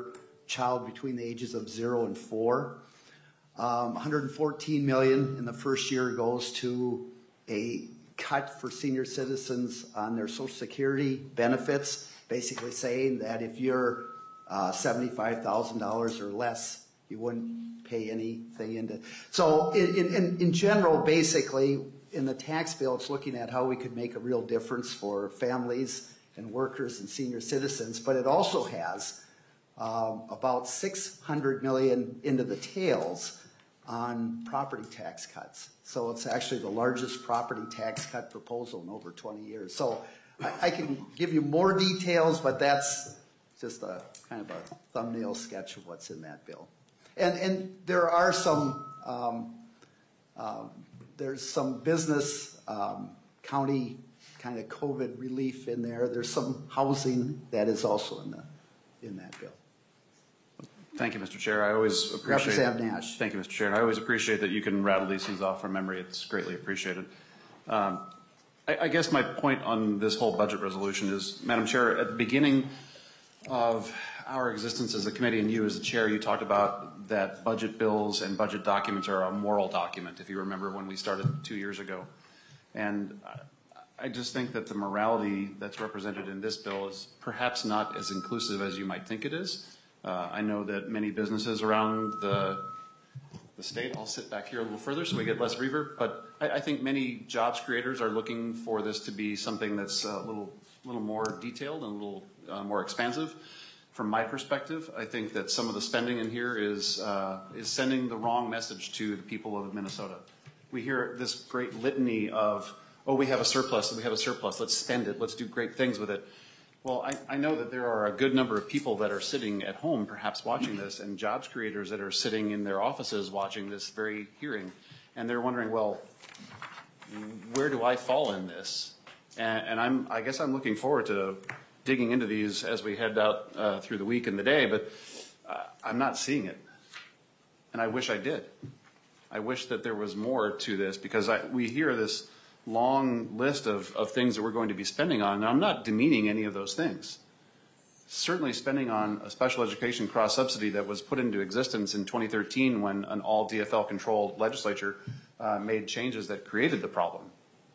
child between the ages of zero and four. Um, one hundred fourteen million dollars in the first year goes to a cut for senior citizens on their Social Security benefits, basically saying that if you're uh, seventy-five thousand dollars or less, you wouldn't pay anything into. So in, in, in general, basically, in the tax bill, it's looking at how we could make a real difference for families and workers and senior citizens, but it also has um, about six hundred million dollars into the tails on property tax cuts. So it's actually the largest property tax cut proposal in over twenty years. So I, I can give you more details, but that's just a kind of a thumbnail sketch of what's in that bill. And, and there are some, um, um, there's some business um, county kind of COVID relief in there. There's some housing that is also in the in that bill. Thank you, Mister Chair. I always appreciate. Representative Nash. Thank you, Mister Chair. And I always appreciate that you can rattle these things off from memory. It's greatly appreciated. Um, I, I guess my point on this whole budget resolution is, Madam Chair, at the beginning of our existence as a committee and you as the chair, you talked about that budget bills and budget documents are a moral document, if you remember when we started two years ago. And I just think that the morality that's represented in this bill is perhaps not as inclusive as you might think it is. Uh, I know that many businesses around the, the state, I'll sit back here a little further so we get less reverb, but I, I think many jobs creators are looking for this to be something that's a little, little more detailed and a little uh, more expansive. From my perspective, I think that some of the spending in here is, uh, is sending the wrong message to the people of Minnesota. We hear this great litany of, oh, we have a surplus, we have a surplus, let's spend it, let's do great things with it. Well, I, I know that there are a good number of people that are sitting at home perhaps watching this, and jobs creators that are sitting in their offices watching this very hearing, and they're wondering, well, where do I fall in this? And, and I'm, I guess I'm looking forward to digging into these as we head out uh, through the week and the day, but uh, I'm not seeing it, and I wish I did. I wish that there was more to this, because I, we hear this long list of, of things that we're going to be spending on, and I'm not demeaning any of those things. Certainly spending on a special education cross-subsidy that was put into existence in twenty thirteen when an all-D F L-controlled legislature uh, made changes that created the problem.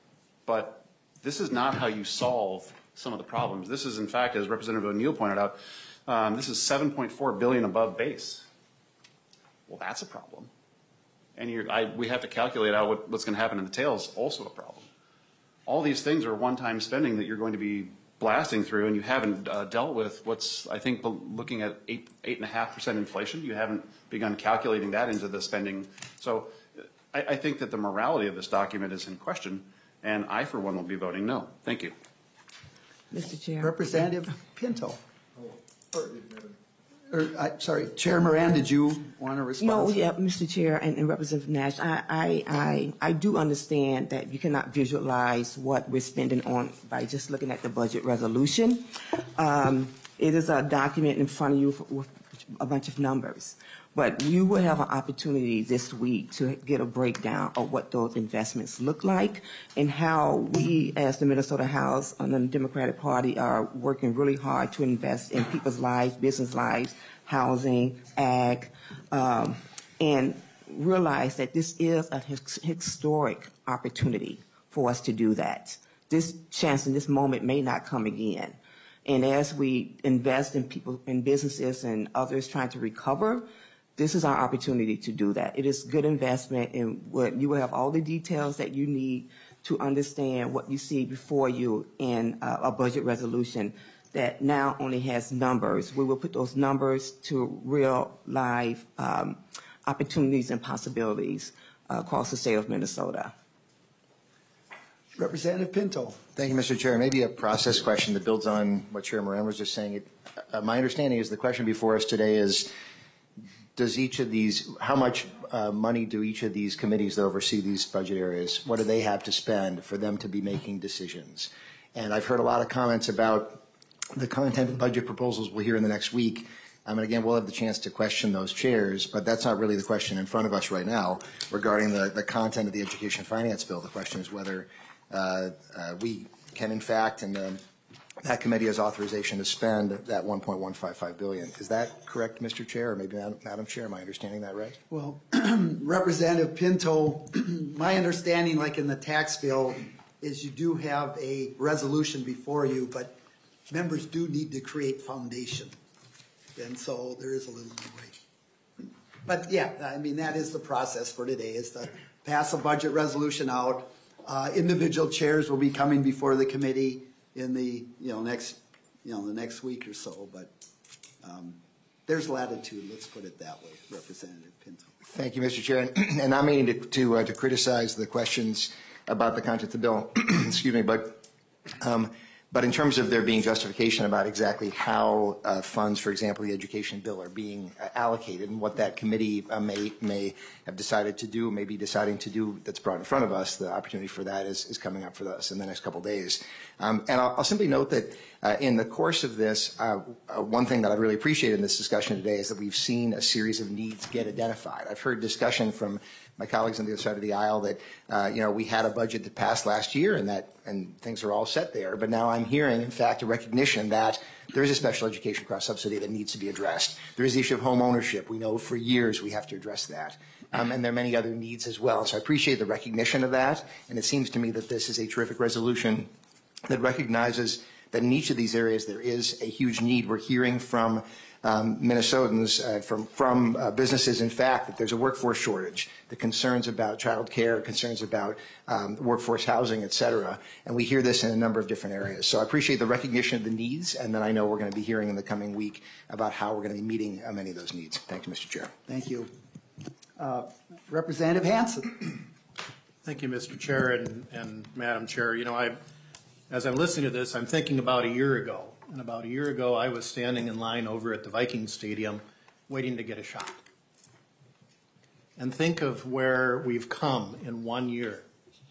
But this is not how you solve some of the problems. This is, in fact, as Representative O'Neill pointed out, um, this is seven point four billion dollars above base. Well, that's a problem. And you're, I, we have to calculate out what, what's going to happen in the tail is also a problem. All these things are one-time spending that you're going to be blasting through, and you haven't uh, dealt with what's, I think, looking at eight, eight and a half percent inflation. You haven't begun calculating that into the spending. So I, I think that the morality of this document is in question, and I, for one, will be voting no. Thank you. Mister Chair. Representative Pinto. Or, or, I, sorry, Chair Moran, did you want to respond? No, yeah, Mister Chair and, and Representative Nash, I, I, I, I do understand that you cannot visualize what we're spending on by just looking at the budget resolution. Um, it is a document in front of you with a bunch of numbers. But you will have an opportunity this week to get a breakdown of what those investments look like and how we, as the Minnesota House and the Democratic Party, are working really hard to invest in people's lives, business lives, housing, ag, um, and realize that this is a his- historic opportunity for us to do that. This chance and this moment may not come again. And as we invest in people, in businesses and others trying to recover, this is our opportunity to do that. It is good investment, and what you will have all the details that you need to understand what you see before you in a, a budget resolution that now only has numbers. We will put those numbers to real live um, opportunities and possibilities uh, across the state of Minnesota. Representative Pinto. Thank you, Mister Chair. Maybe a process question that builds on what Chair Moran was just saying. It, uh, my understanding is the question before us today is, does each of these, how much uh, money do each of these committees that oversee these budget areas, what do they have to spend for them to be making decisions? And I've heard a lot of comments about the content of budget proposals we'll hear in the next week. I mean, again, we'll have the chance to question those chairs, but that's not really the question in front of us right now regarding the, the content of the Education Finance Bill. The question is whether uh, uh, we can, in fact, and um, that committee has authorization to spend that one point one five five billion dollars. Is that correct, Mister Chair, or maybe Madam Chair? Am I understanding that right? Well, Representative Pinto, my understanding, like in the tax bill, is you do have a resolution before you, but members do need to create foundation. And so there is a little leeway. But yeah, I mean, that is the process for today, is to pass a budget resolution out. Uh, individual chairs will be coming before the committee in the, you know, next, you know, the next week or so, but um, there's latitude, let's put it that way, Representative Pinto. Thank you, Mister Chair. And, and I'm meaning to, to, uh, to criticize the questions about the content of the bill, excuse me, but um, but in terms of there being justification about exactly how uh, funds, for example, the education bill, are being uh, allocated and what that committee uh, may may have decided to do, may be deciding to do, that's brought in front of us, the opportunity for that is, is coming up for us in the next couple of days. Um, and I'll, I'll simply note that uh, in the course of this, uh, uh, one thing that I really appreciate in this discussion today is that we've seen a series of needs get identified. I've heard discussion from my colleagues on the other side of the aisle that, uh, you know, we had a budget that passed last year and that, and things are all set there. But now I'm hearing, in fact, a recognition that there is a special education cross subsidy that needs to be addressed. There is the issue of home ownership. We know for years we have to address that. Um, and there are many other needs as well. So I appreciate the recognition of that. And it seems to me that this is a terrific resolution that recognizes that in each of these areas there is a huge need. We're hearing from Um, Minnesotans, uh, from, from uh, businesses, in fact, that there's a workforce shortage, the concerns about child care, concerns about um, workforce housing, et cetera. And we hear this in a number of different areas. So I appreciate the recognition of the needs, and then I know we're going to be hearing in the coming week about how we're going to be meeting uh, many of those needs. Thank you, Mister Chair. Thank you. Uh, Representative Hansen. Thank you, Mister Chair and, and Madam Chair. You know, I, as I'm listening to this, I'm thinking about a year ago. And about a year ago, I was standing in line over at the Vikings Stadium waiting to get a shot. And think of where we've come in one year.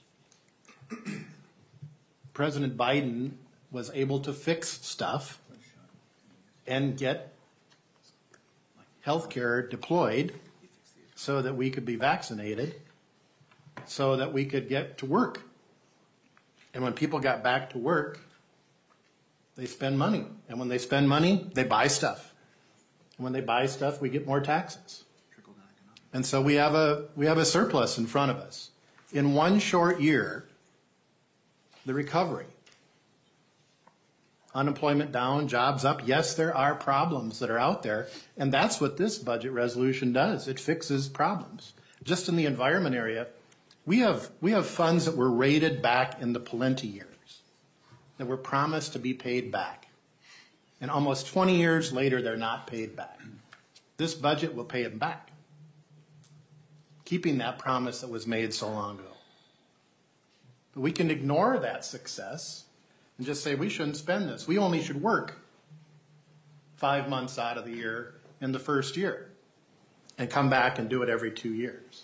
President Biden was able to fix stuff and get health care deployed so that we could be vaccinated, so that we could get to work. And when people got back to work, they spend money. And when they spend money, they buy stuff. And when they buy stuff, we get more taxes. And so we have a, we have a surplus in front of us. In one short year, the recovery. Unemployment down, jobs up. Yes, there are problems that are out there. And that's what this budget resolution does. It fixes problems. Just in the environment area, we have, we have funds that were rated back in the Pawlenty years that were promised to be paid back. And almost twenty years later, they're not paid back. This budget will pay them back, keeping that promise that was made so long ago. But we can ignore that success and just say we shouldn't spend this. We only should work five months out of the year in the first year and come back and do it every two years.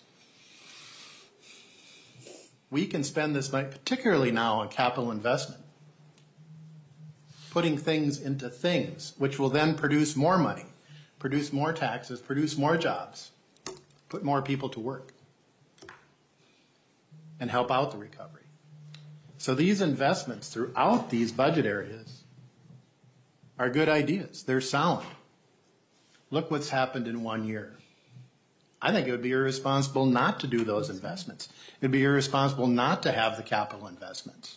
We can spend this money, particularly now on capital investment, putting things into things, which will then produce more money, produce more taxes, produce more jobs, put more people to work, and help out the recovery. So these investments throughout these budget areas are good ideas. They're sound. Look what's happened in one year. I think it would be irresponsible not to do those investments. It would be irresponsible not to have the capital investments.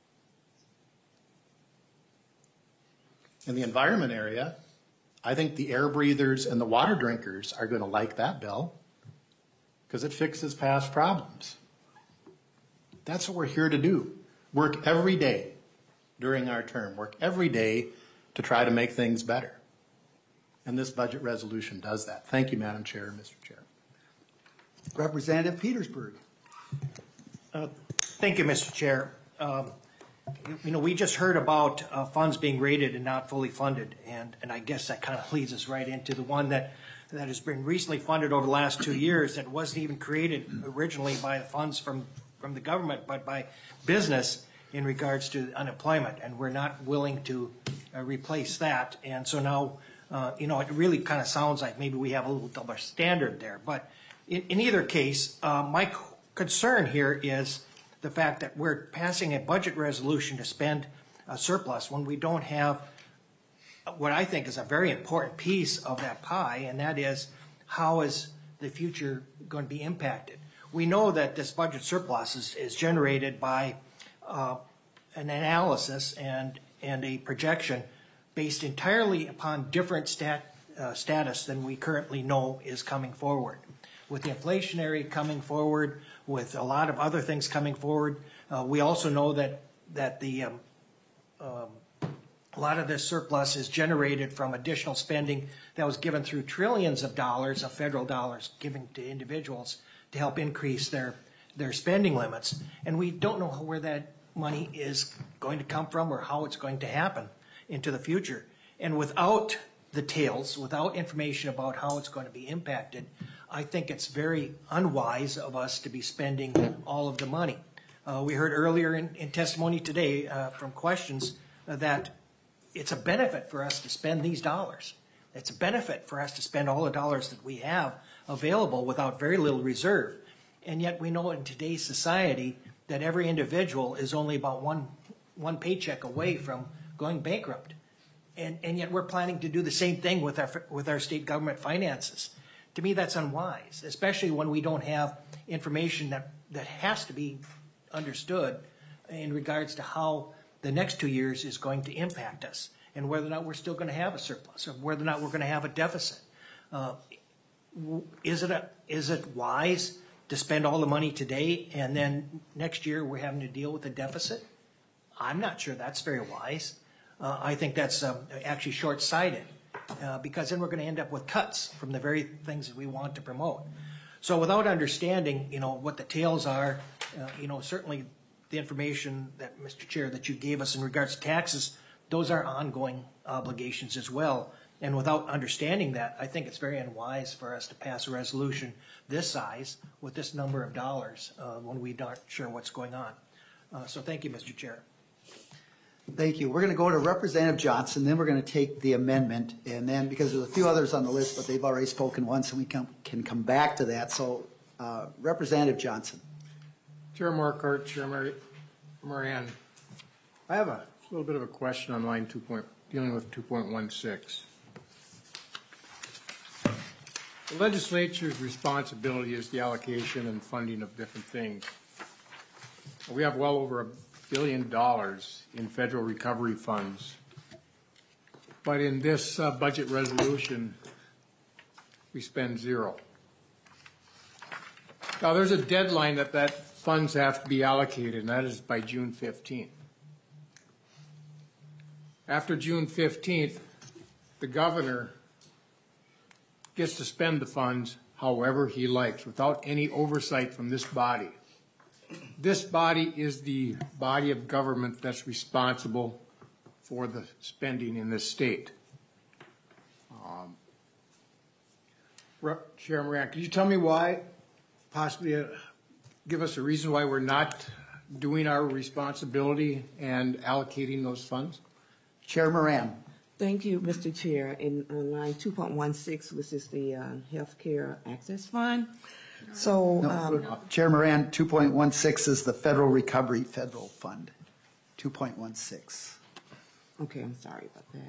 In the environment area, I think the air breathers and the water drinkers are going to like that bill because it fixes past problems. That's what we're here to do. Work every day during our term. Work every day to try to make things better. And this budget resolution does that. Thank you, Madam Chair and Mister Chair. Representative Petersburg. Uh, thank you, Mister Chair. Um, You know, we just heard about uh, funds being rated and not fully funded, and, and I guess that kind of leads us right into the one that, that has been recently funded over the last two years that wasn't even created originally by the funds from, from the government, but by business in regards to unemployment, and we're not willing to uh, replace that. And so now, uh, you know, it really kind of sounds like maybe we have a little double standard there. But in, in either case, uh, my concern here is the fact that we're passing a budget resolution to spend a surplus when we don't have what I think is a very important piece of that pie, and that is how is the future going to be impacted. We know that this budget surplus is, is generated by uh, an analysis and, and a projection based entirely upon different stat, uh, status than we currently know is coming forward. With the inflationary coming forward, with a lot of other things coming forward, uh, we also know that, that the um, um, a lot of this surplus is generated from additional spending that was given through trillions of dollars of federal dollars given to individuals to help increase their, their spending limits. And we don't know where that money is going to come from or how it's going to happen into the future. And without the tails, without information about how it's going to be impacted, I think it's very unwise of us to be spending all of the money. Uh, we heard earlier in, in testimony today uh, from questions uh, that it's a benefit for us to spend these dollars. It's a benefit for us to spend all the dollars that we have available without very little reserve. And yet we know in today's society that every individual is only about one, one paycheck away from going bankrupt. And, and yet we're planning to do the same thing with our, with our state government finances. To me, that's unwise, especially when we don't have information that, that has to be understood in regards to how the next two years is going to impact us and whether or not we're still going to have a surplus or whether or not we're going to have a deficit. Uh, is it a, is it wise to spend all the money today and then next year we're having to deal with a deficit? I'm not sure that's very wise. Uh, I think that's uh, actually short-sighted uh, because then we're going to end up with cuts from the very things that we want to promote. So without understanding, you know, what the tails are, uh, you know, certainly the information that, Mister Chair, that you gave us in regards to taxes, those are ongoing obligations as well. And without understanding that, I think it's very unwise for us to pass a resolution this size with this number of dollars uh, when we aren't sure what's going on. Uh, so thank you, Mister Chair. Thank you. We're going to go to Representative Johnson, then we're going to take the amendment, and then, because there's a few others on the list, but they've already spoken once, and we can, can come back to that. So, uh, Representative Johnson. Chair Markart, Chair Mar- Moran, I have a little bit of a question on line two point, dealing with two point one six. The legislature's responsibility is the allocation and funding of different things. We have well over a billion dollars in federal recovery funds, but in this uh, budget resolution, we spend zero. Now, there's a deadline that that funds have to be allocated, and that is by June fifteenth. After June fifteenth, the governor gets to spend the funds however he likes, without any oversight from this body. This body is the body of government that's responsible for the spending in this state. Um, Rep- Chair Moran, could you tell me why, possibly uh, give us a reason why we're not doing our responsibility and allocating those funds? Chair Moran. Thank you, Mister Chair. In on line two point one six, which is the uh, Healthcare Access Fund. So, No, um, Chair Moran, two point one six is the Federal Recovery Federal Fund. two point one six. Okay, I'm sorry about that.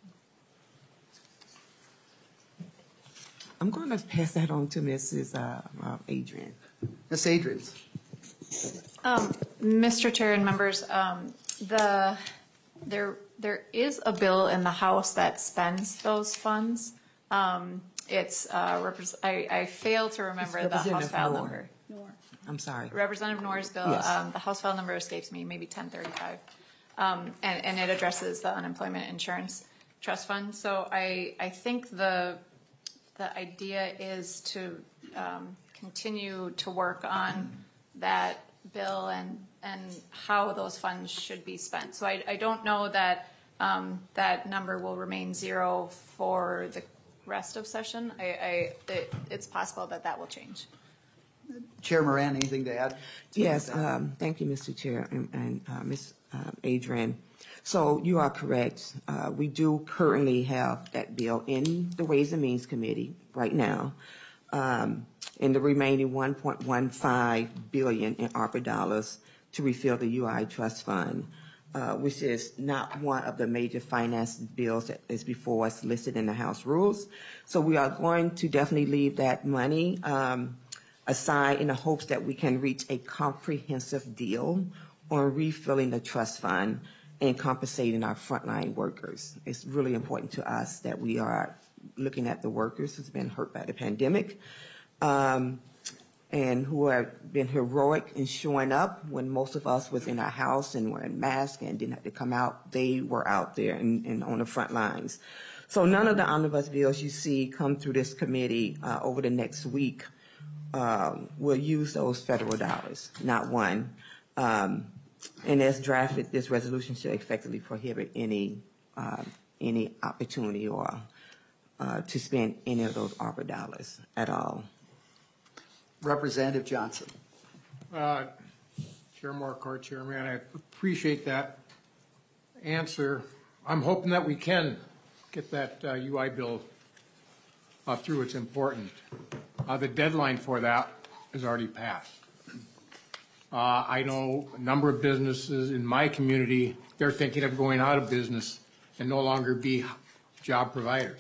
I'm going to pass that on to Missus Uh, uh, Adrian. Miz Adrian. Um, Mister Chair and members, um, the there there is a bill in the House that spends those funds. Um, it's uh, repres- I, I fail to remember the House file Noor. number. I'm sorry. Representative Noor's bill. Yes. Um, the House file number escapes me, maybe ten thirty-five, um, and and it addresses the unemployment insurance trust fund. So I I think the the idea is to um, continue to work on that bill and and how those funds should be spent. So I, I don't know that um, that number will remain zero for the rest of session. I, I it, it's possible that that will change. Chair Moran, anything to add? Yes, um, thank you, Mister Chair and, and uh, Miz Uh, Adrian. So you are correct. Uh, we do currently have that bill in the Ways and Means Committee right now. Um, in the remaining one point one five billion dollars in ARPA dollars to refill the U I Trust Fund. uh, which is not one of the major finance bills that is before us listed in the House rules. So we are going to definitely leave that money um, aside in the hopes that we can reach a comprehensive deal on refilling the trust fund and compensating our frontline workers. It's really important to us that we are looking at the workers who's been hurt by the pandemic um, and who have been heroic in showing up when most of us was in our house and wearing masks and didn't have to come out. They were out there and, and on the front lines. So none of the omnibus bills you see come through this committee uh, over the next week um, will use those federal dollars, not one. Um, and as drafted, this resolution should effectively prohibit any uh, any opportunity or uh, to spend any of those ARPA dollars at all. Representative Johnson. Uh, Chair Marquardt, Chairman, I appreciate that answer. I'm hoping that we can get that uh, U I bill uh, through. It's important. Uh, the deadline for that is already passed. Uh, I know a number of businesses in my community, they're thinking of going out of business and no longer be job providers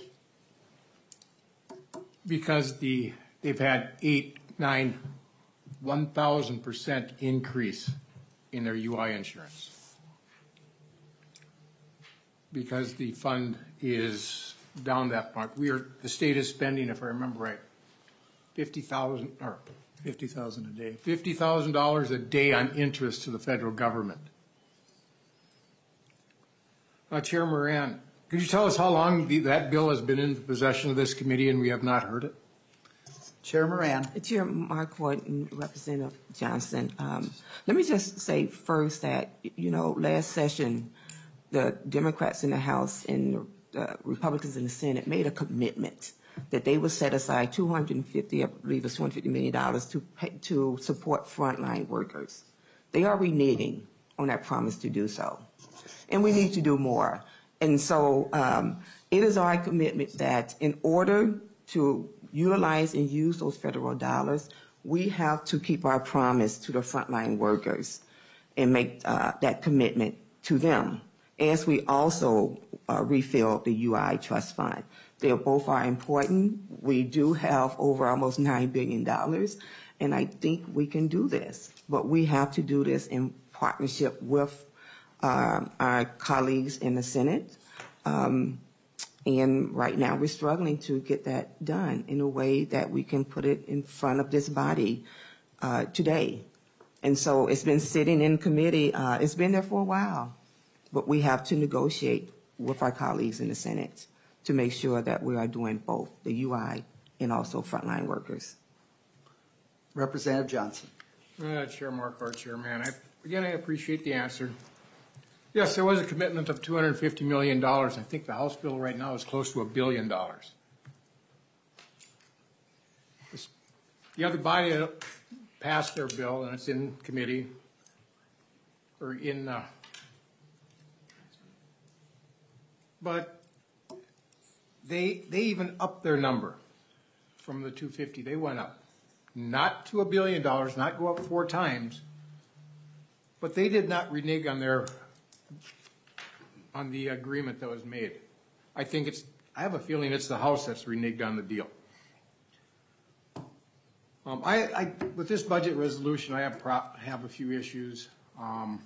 because the they've had eight, nine, one thousand percent increase in their U I insurance because the fund is down that point. We are the state is spending, if I remember right, fifty thousand or fifty thousand a day, fifty thousand dollars a day on interest to the federal government. Uh, Chair Moran, could you tell us how long the, that bill has been in the possession of this committee and we have not heard it? Chair Moran. Chair Marquardt and Representative Johnson, um, let me just say first that, you know, last session, the Democrats in the House and the Republicans in the Senate made a commitment that they would set aside two hundred fifty, I believe it's two hundred fifty million dollars to pay, to support frontline workers. They are reneging on that promise to do so. And we need to do more. And so um, it is our commitment that in order to utilize and use those federal dollars, we have to keep our promise to the frontline workers and make uh, that commitment to them, as we also uh, refill the U I trust fund. They both are important. We do have over almost nine billion dollars, and I think we can do this. But we have to do this in partnership with um, our colleagues in the Senate. Um, and right now we're struggling to get that done in a way that we can put it in front of this body uh, today. And so it's been sitting in committee. Uh, it's been there for a while. But we have to negotiate with our colleagues in the Senate to make sure that we are doing both the U I and also frontline workers. Representative Johnson. Uh, Chair Marquardt, Chairman, I, again, I appreciate the answer. Yes, there was a commitment of two hundred fifty million dollars. I think the House bill right now is close to a billion dollars. This, the other body passed their bill, and it's in committee, or in, uh, but they they even upped their number from the two hundred fifty. They went up, not to a billion dollars, not go up four times, but they did not renege on their on the agreement that was made. I think it's. I have a feeling it's the House that's reneged on the deal. Um, I, I with this budget resolution, I have pro have a few issues. Um,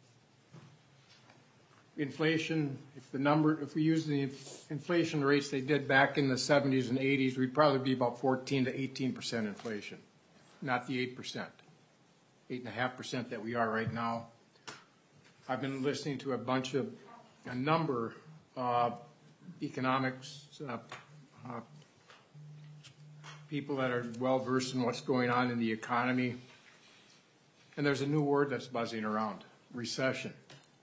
Inflation, if the number, if we use the inflation rates they did back in the seventies and eighties, we'd probably be about fourteen to eighteen percent inflation, not the eight percent, eight and a half percent that we are right now. I've been listening to a bunch of, a number of economics uh, uh, people that are well versed in what's going on in the economy, and there's a new word that's buzzing around: recession.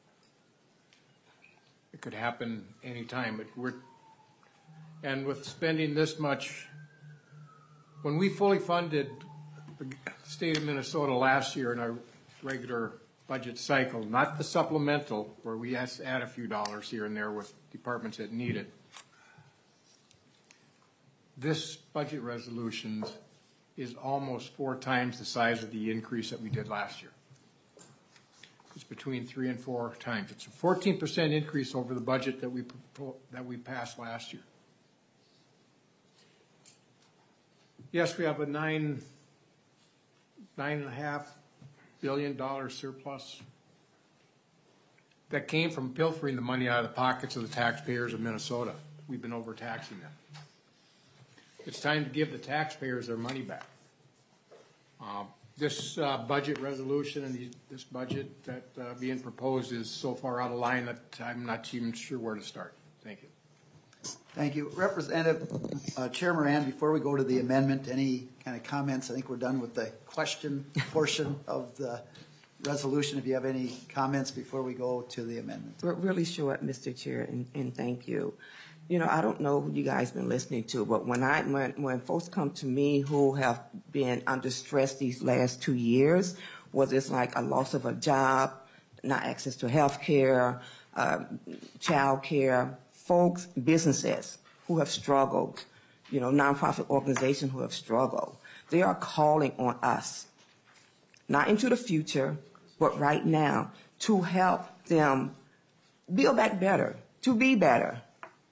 It could happen anytime. But we're, and with spending this much, when we fully funded the state of Minnesota last year in our regular budget cycle, not the supplemental where we have to add a few dollars here and there with departments that need it, this budget resolution is almost four times the size of the increase that we did last year. It's between three and four times. It's a fourteen percent increase over the budget that we, that we passed last year. Yes, we have a nine, nine and a half billion dollar surplus that came from pilfering the money out of the pockets of the taxpayers of Minnesota. We've been overtaxing them. It's time to give the taxpayers their money back. Uh, this uh, budget resolution and the, this budget that uh, being proposed is so far out of line that I'm not even sure where to start. Thank you. Thank you. Representative uh, Chair Moran, before we go to the amendment, any kind of comments? I think we're done with the question portion of the resolution. If you have any comments before we go to the amendment. We're really short, Mister Chair, and, and thank you. You know, I don't know who you guys been listening to, but when I when, when folks come to me who have been under stress these last two years, whether it's like a loss of a job, not access to health care, uh, child care, folks, businesses who have struggled, you know, nonprofit organizations who have struggled, they are calling on us, not into the future, but right now, to help them build back better, to be better.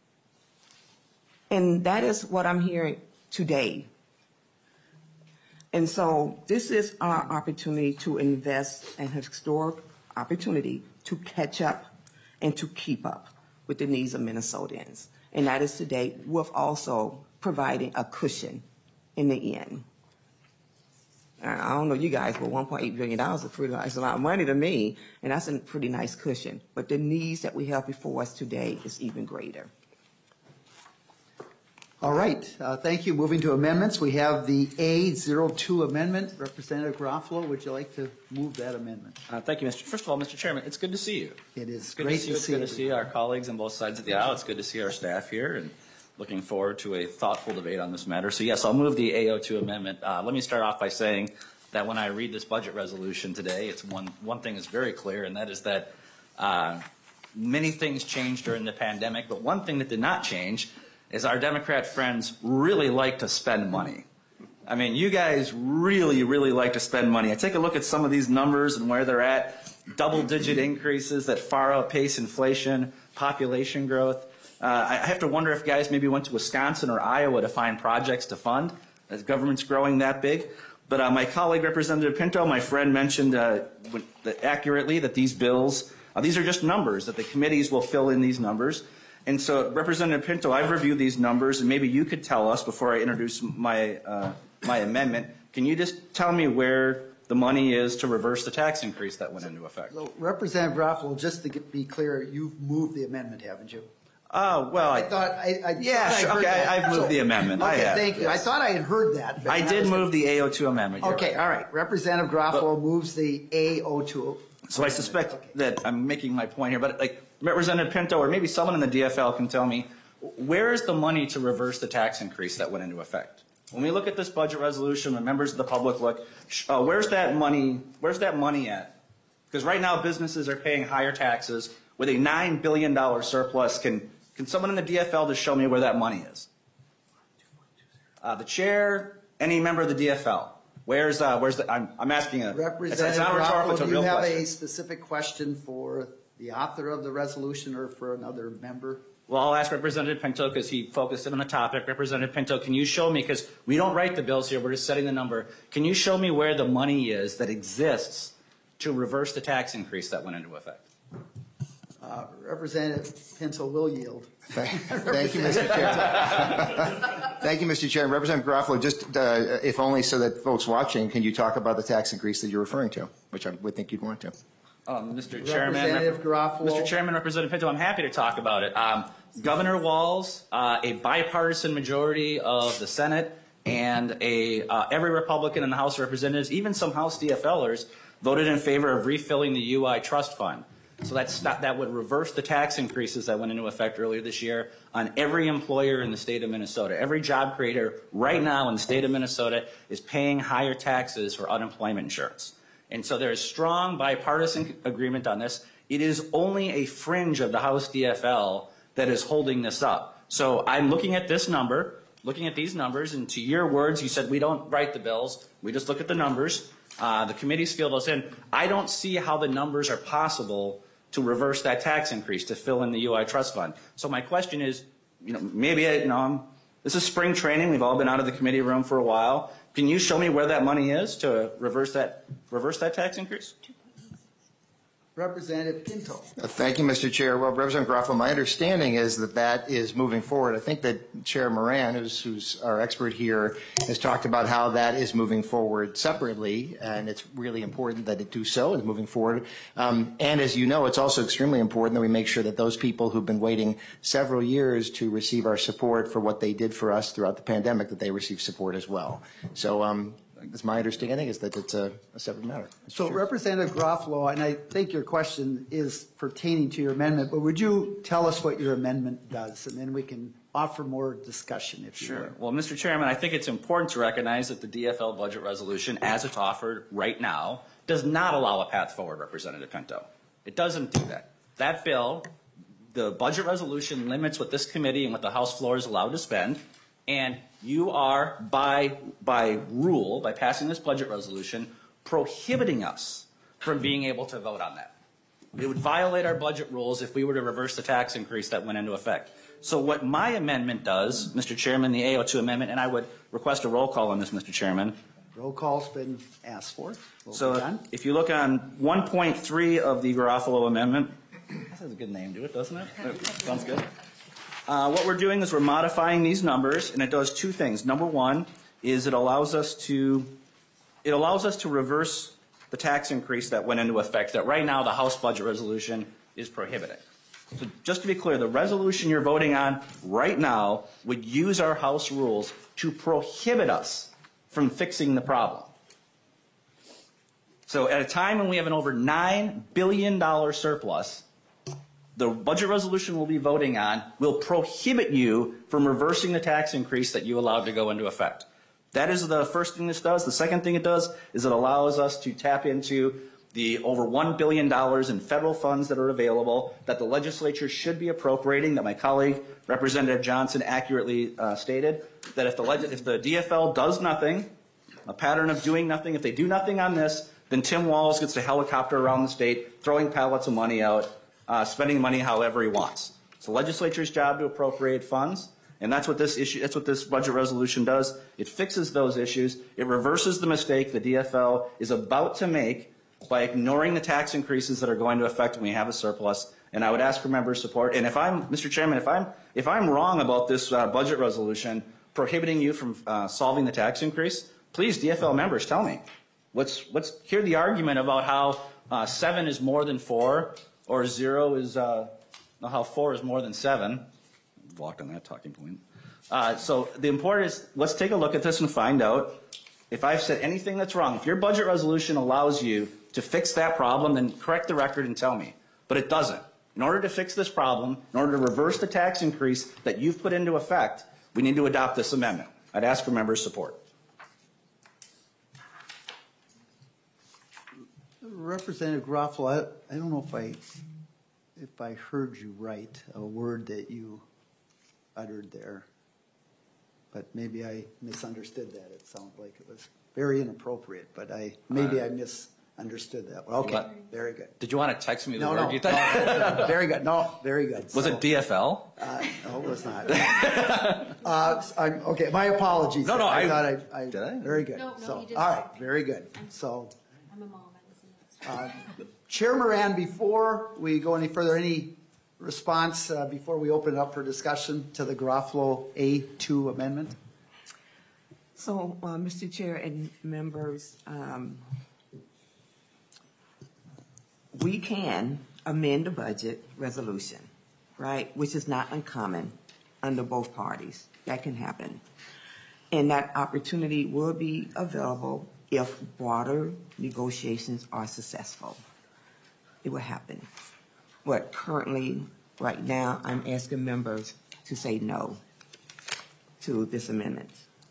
And that is what I'm hearing today. And so this is our opportunity to invest, an historic opportunity to catch up and to keep up with the needs of Minnesotans. And that is today with also providing a cushion in the end. I don't know you guys, but one point eight billion dollars is pretty nice, a lot of money to me, and that's a pretty nice cushion. But the needs that we have before us today is even greater. All right, uh, thank you. Moving to amendments, we have the A zero two amendment. Representative Garofalo, would you like to move that amendment? Uh, thank you, Mister First of all, Mister Chairman, it's good to see you. It is It's good great to see you. to It's see good you. to see our colleagues on both sides of the aisle. It's good to see our staff here, and looking forward to a thoughtful debate on this matter. So yes, I'll move the A zero two amendment. Uh, let me start off by saying that when I read this budget resolution today, it's one one thing is very clear, and that is that uh, many things changed during the pandemic, but one thing that did not change is our Democrat friends really like to spend money. I mean, you guys really, really like to spend money. I take a look at some of these numbers and where they're at, double-digit increases that far outpace inflation, population growth. Uh, I have to wonder if guys maybe went to Wisconsin or Iowa to find projects to fund, as government's growing that big. But uh, my colleague, Representative Pinto, my friend, mentioned uh, that accurately that these bills, uh, these are just numbers, that the committees will fill in these numbers. And so, Representative Pinto, I've reviewed these numbers, and maybe you could tell us before I introduce my uh, my amendment. Can you just tell me where the money is to reverse the tax increase that went into effect? So, Representative Garofalo, just to get, be clear, you've moved the amendment, haven't you? Oh, well, I, I thought I, I yeah, thought I sure, heard okay, that. I've moved So- the amendment. Okay, I have, thank you. yes. I thought I had heard that. but I that did was- move the A zero two amendment. You're Okay, right. all right. Representative Garofalo moves the A zero two. So I suspect that I'm making my point here, but like Representative Pinto or maybe someone in the D F L can tell me, where is the money to reverse the tax increase that went into effect? When we look at this budget resolution, when members of the public look, uh, where's that money? Where's that money at? Because right now businesses are paying higher taxes with a nine billion dollar surplus. Can can someone in the D F L just show me where that money is? Uh, the chair, any member of the D F L. Where's uh, where's the? I'm I'm asking a. It's, it's Representative not a rhetorical. Garofalo, It's a do you real have question. a specific question for the author of the resolution or for another member? Well, I'll ask Representative Pinto because he focused in on the topic. Representative Pinto, can you show me, because we don't write the bills here, we're just setting the number. Can you show me where the money is that exists to reverse the tax increase that went into effect? Uh, Representative Pinto will yield. Thank you, Mister Chair. Thank you, Mister Chair. Representative Garofalo, just uh, if only so that folks watching, can you talk about the tax increase that you're referring to, which I would think you'd want to. Um, Mister Chairman, Representative Garofalo. Mister Chairman, Representative Pinto, I'm happy to talk about it. Um, Governor Walz, uh, a bipartisan majority of the Senate, and a uh, every Republican in the House of Representatives, even some House D F Lers, voted in favor of refilling the U I Trust Fund. So that's not, that would reverse the tax increases that went into effect earlier this year on every employer in the state of Minnesota. Every job creator right now in the state of Minnesota is paying higher taxes for unemployment insurance. And so there is strong bipartisan agreement on this. It is only a fringe of the House D F L that is holding this up. So I'm looking at this number, looking at these numbers, and to your words, you said we don't write the bills, we just look at the numbers. Uh, the committees fill those in. I don't see how the numbers are possible to reverse that tax increase to fill in the U I trust fund. So my question is, you know, maybe I, you know, I'm, this is spring training. We've all been out of the committee room for a while. Can you show me where that money is to reverse that reverse that tax increase? Representative Pinto. Uh, Thank you, Mister Chair. Well, Representative Garofalo, my understanding is that that is moving forward. I think that Chair Moran, who's, who's our expert here, has talked about how that is moving forward separately, and it's really important that it do so and moving forward. Um, and as you know, it's also extremely important that we make sure that those people who've been waiting several years to receive our support for what they did for us throughout the pandemic, that they receive support as well. So um, it's my understanding is that it's a, a separate matter. So Representative Garofalo, and I think your question is pertaining to your amendment, but would you tell us what your amendment does, and then we can offer more discussion if you Sure. would. Well, Mister Chairman, I think it's important to recognize that the D F L budget resolution, as it's offered right now, does not allow a path forward, Representative Pinto. It doesn't do that. That bill, the budget resolution limits what this committee and what the House floor is allowed to spend, and you are, by, by rule, by passing this budget resolution, prohibiting us from being able to vote on that. It would violate our budget rules if we were to reverse the tax increase that went into effect. So what my amendment does, Mister Chairman, the A O two amendment, and I would request a roll call on this, Mister Chairman. Roll call's been asked for. We'll be So done. if you look on one point three of the Garofalo amendment, that has a good name to it, doesn't it? Sounds good. Uh, what we're doing is we're modifying these numbers, and it does two things. Number one is it allows us to it allows us to reverse the tax increase that went into effect that right now the House budget resolution is prohibiting. So just to be clear, the resolution you're voting on right now would use our House rules to prohibit us from fixing the problem. So at a time when we have an over nine billion dollars surplus, the budget resolution we'll be voting on will prohibit you from reversing the tax increase that you allowed to go into effect. That is the first thing this does. The second thing it does is it allows us to tap into the over one billion dollars in federal funds that are available that the legislature should be appropriating, that my colleague, Representative Johnson, accurately uh, stated, that if the, leg- if the D F L does nothing, a pattern of doing nothing, if they do nothing on this, then Tim Walz gets to helicopter around the state, throwing pallets of money out, uh, spending money however he wants. It's the legislature's job to appropriate funds, and that's what this issue, that's what this budget resolution does. It fixes those issues. It reverses the mistake the D F L is about to make by ignoring the tax increases that are going to affect when we have a surplus. And I would ask for members' support. And if I'm, Mister Chairman, if I'm, if I'm wrong about this uh, budget resolution prohibiting you from uh, solving the tax increase, please, D F L members, tell me. Let's, let's hear the argument about how uh, seven is more than four, or zero is, uh, how four is more than seven. Walked on that talking point. Uh, so the important is, let's take a look at this and find out if I've said anything that's wrong. If your budget resolution allows you to fix that problem, then correct the record and tell me. But it doesn't. In order to fix this problem, in order to reverse the tax increase that you've put into effect, we need to adopt this amendment. I'd ask for members' support. Representative Garofalo, I, I don't know if I if I heard you right, a word that you uttered there, but maybe I misunderstood that. It sounded like it was very inappropriate, but I maybe I misunderstood that. Okay, What? very good. Did you want to text me the No, word no, you thought? no, very good. No, very good. Was So, it D F L? Uh, no, it was not. uh, I'm, okay, my apologies. No, no, I, I- thought I, I Did I? very good. No, no, so, you didn't. all right, very good. So. I'm a mom. Uh, Chair Moran, before we go any further, any response uh, before we open it up for discussion to the Garofalo A two amendment? So, uh, Mister Chair and members, um, we can amend the budget resolution, right, which is not uncommon under both parties. That can happen. And that opportunity will be available if broader negotiations are successful. It will happen. But currently, right now, I'm asking members to say no to this amendment.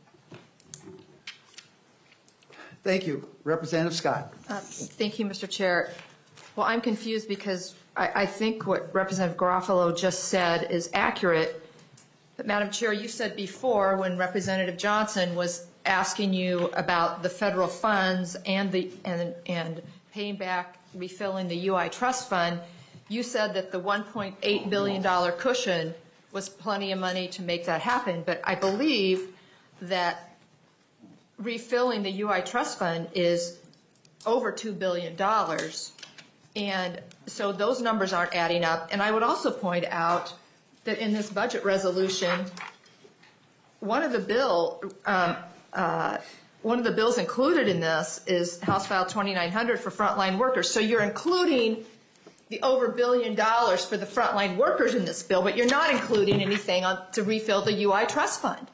Thank you. Representative Scott. Uh, Thank you, Mister Chair. Well, I'm confused because I, I think what Representative Garofalo just said is accurate. But Madam Chair, you said before when Representative Johnson was asking you about the federal funds and the and and paying back, refilling the U I Trust Fund, you said that the one point eight billion dollars cushion was plenty of money to make that happen. But I believe that refilling the U I Trust Fund is over two billion dollars. And so those numbers aren't adding up. And I would also point out that in this budget resolution, one of the bill, um, uh, one of the bills included in this is House File twenty-nine hundred for frontline workers. So you're including the over billion dollars for the frontline workers in this bill, but you're not including anything on, to refill the U I Trust Fund.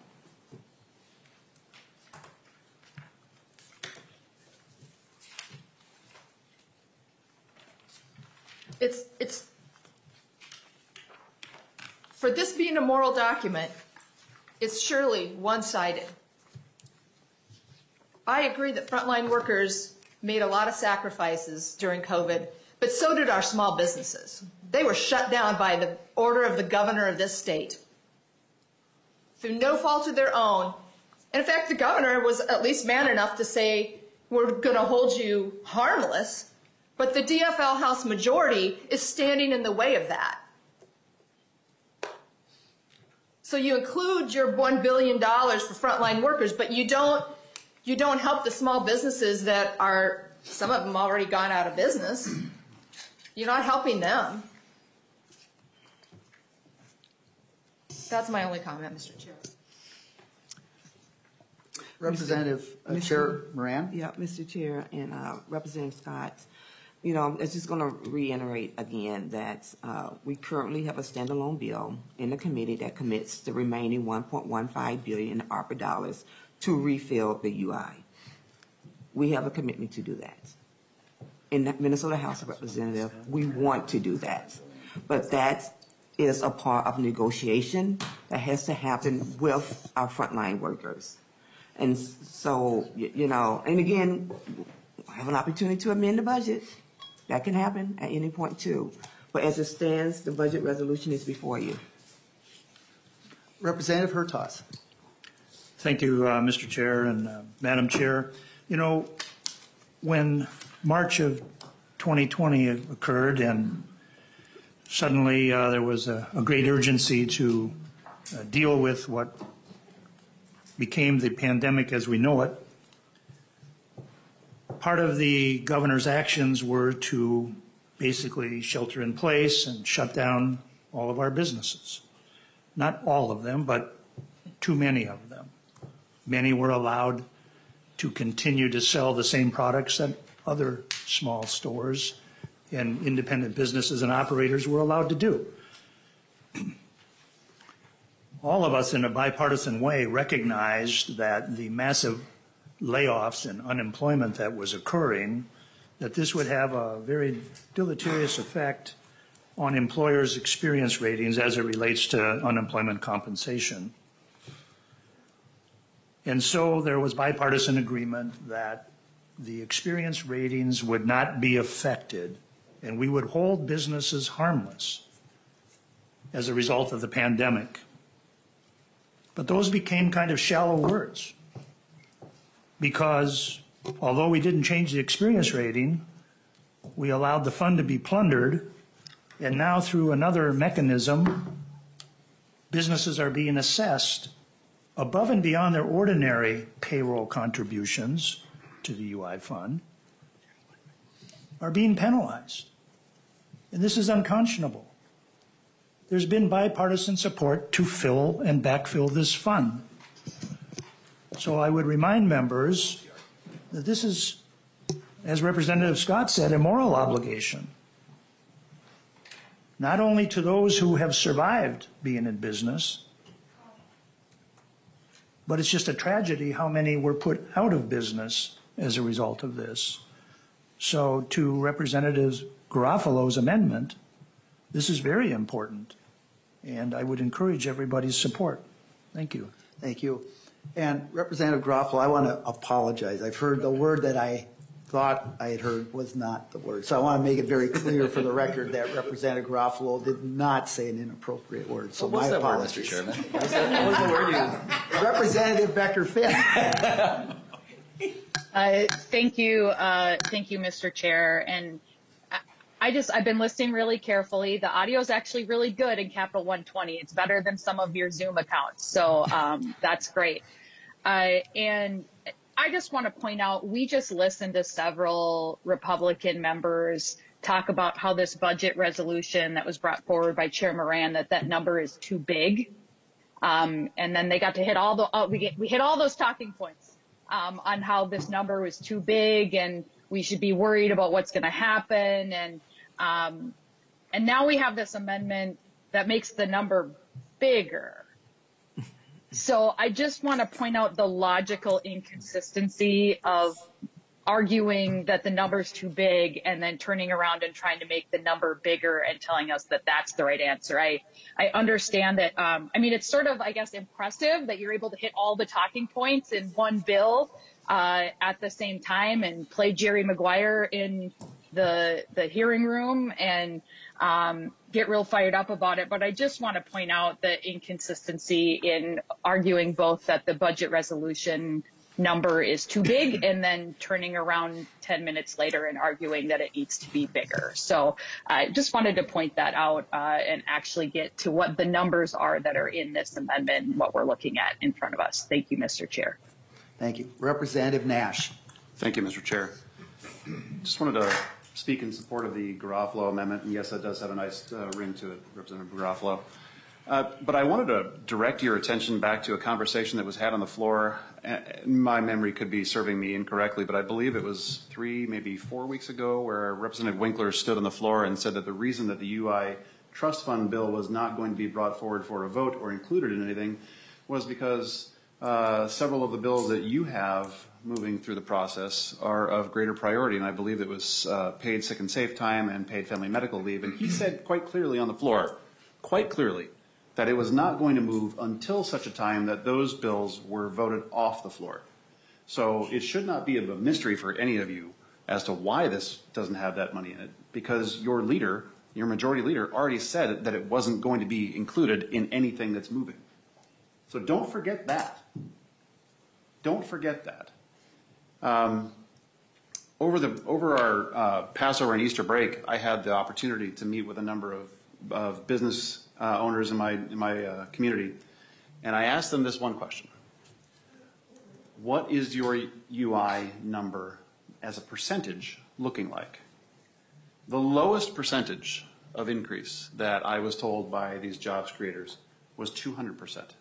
It's, it's, for this being a moral document, it's surely one-sided. I agree that frontline workers made a lot of sacrifices during COVID, but so did our small businesses. They were shut down by the order of the governor of this state through no fault of their own. And in fact, the governor was at least man enough to say, we're going to hold you harmless. But the D F L House majority is standing in the way of that. So you include your one billion dollars for frontline workers, but you don't, you don't help the small businesses that are, some of them already gone out of business. You're not helping them. That's my only comment, Mister Chair. Representative uh, Chair Moran? Yeah, Mister Chair and uh, Representative Scott. You know, I'm just going to reiterate again that uh, we currently have a standalone bill in the committee that commits the remaining one point one five billion dollars ARPA dollars to refill the U I. We have a commitment to do that. In the Minnesota House of Representatives, we want to do that. But that is a part of negotiation that has to happen with our frontline workers. And so, you know, and again, I have an opportunity to amend the budget. That can happen at any point too. But as it stands, the budget resolution is before you. Representative Hertaus. Thank you, uh, Mister Chair and uh, Madam Chair. You know, when March of twenty twenty occurred and suddenly uh, there was a, a great urgency to uh, deal with what became the pandemic as we know it, part of the governor's actions were to basically shelter in place and shut down all of our businesses. Not all of them, but too many of them. Many were allowed to continue to sell the same products that other small stores and independent businesses and operators were allowed to do. All of us in a bipartisan way recognized that the massive layoffs and unemployment that was occurring, that this would have a very deleterious effect on employers' experience ratings as it relates to unemployment compensation. And so there was bipartisan agreement that the experience ratings would not be affected and we would hold businesses harmless as a result of the pandemic. But those became kind of shallow words because although we didn't change the experience rating, we allowed the fund to be plundered, and now through another mechanism, businesses are being assessed above and beyond their ordinary payroll contributions to the U I fund, are being penalized. And this is unconscionable. There's been bipartisan support to fill and backfill this fund. So I would remind members that this is, as Representative Scott said, a moral obligation. Not only to those who have survived being in business, but it's just a tragedy how many were put out of business as a result of this. So to Representative Garofalo's amendment, this is very important, and I would encourage everybody's support. Thank you. Thank you. And Representative Garofalo, I want to apologize. I've heard the word that I thought I had heard was not the word. So I want to make it very clear for the record that Representative Garofalo did not say an inappropriate word. So What was my that word, apologies. Mister Chairman? What was that- what was the word you? Representative Becker Finn. Uh, thank you, uh, thank you, Mister Chair. And I, I just, I've been listening really carefully. The audio is actually really good in Capital one twenty. It's better than some of your Zoom accounts. So um, that's great. Uh, and I just want to point out, we just listened to several Republican members talk about how this budget resolution that was brought forward by Chair Moran, that that number is too big. Um, and then they got to hit all the, uh, we, get, we hit all those talking points. Um, on how this number was too big and we should be worried about what's going to happen. And, um, and now we have this amendment that makes the number bigger. So I just want to point out the logical inconsistency of arguing that the number's too big and then turning around and trying to make the number bigger and telling us that that's the right answer. I, I understand that, um, I mean, it's sort of, I guess, impressive that you're able to hit all the talking points in one bill uh, at the same time and play Jerry Maguire in the, the hearing room and um, get real fired up about it. But I just want to point out the inconsistency in arguing both that the budget resolution number is too big and then turning around ten minutes later and arguing that it needs to be bigger. So I just wanted to point that out uh, and actually get to what the numbers are that are in this amendment and what we're looking at in front of us. Thank you, Mister Chair. Thank you. Representative Nash. Thank you, Mister Chair. Just wanted to speak in support of the Garofalo amendment, and yes, that does have a nice uh, ring to it, Representative Garofalo. Uh, but I wanted to direct your attention back to a conversation that was had on the floor. Uh, my memory could be serving me incorrectly, but I believe it was three, maybe four weeks ago, where Representative Winkler stood on the floor and said that the reason that the U I trust fund bill was not going to be brought forward for a vote or included in anything was because uh, several of the bills that you have moving through the process are of greater priority, and I believe it was uh, paid sick and safe time and paid family medical leave. And he said quite clearly on the floor, quite clearly, that it was not going to move until such a time that those bills were voted off the floor. So it should not be a mystery for any of you as to why this doesn't have that money in it, because your leader, your majority leader, already said that it wasn't going to be included in anything that's moving. So don't forget that. Don't forget that. Um, over the over our uh, Passover and Easter break, I had the opportunity to meet with a number of, of business Uh, owners in my in my uh, community, and I asked them this one question: what is your U I number as a percentage looking like? The lowest percentage of increase that I was told by these jobs creators was two hundred percent.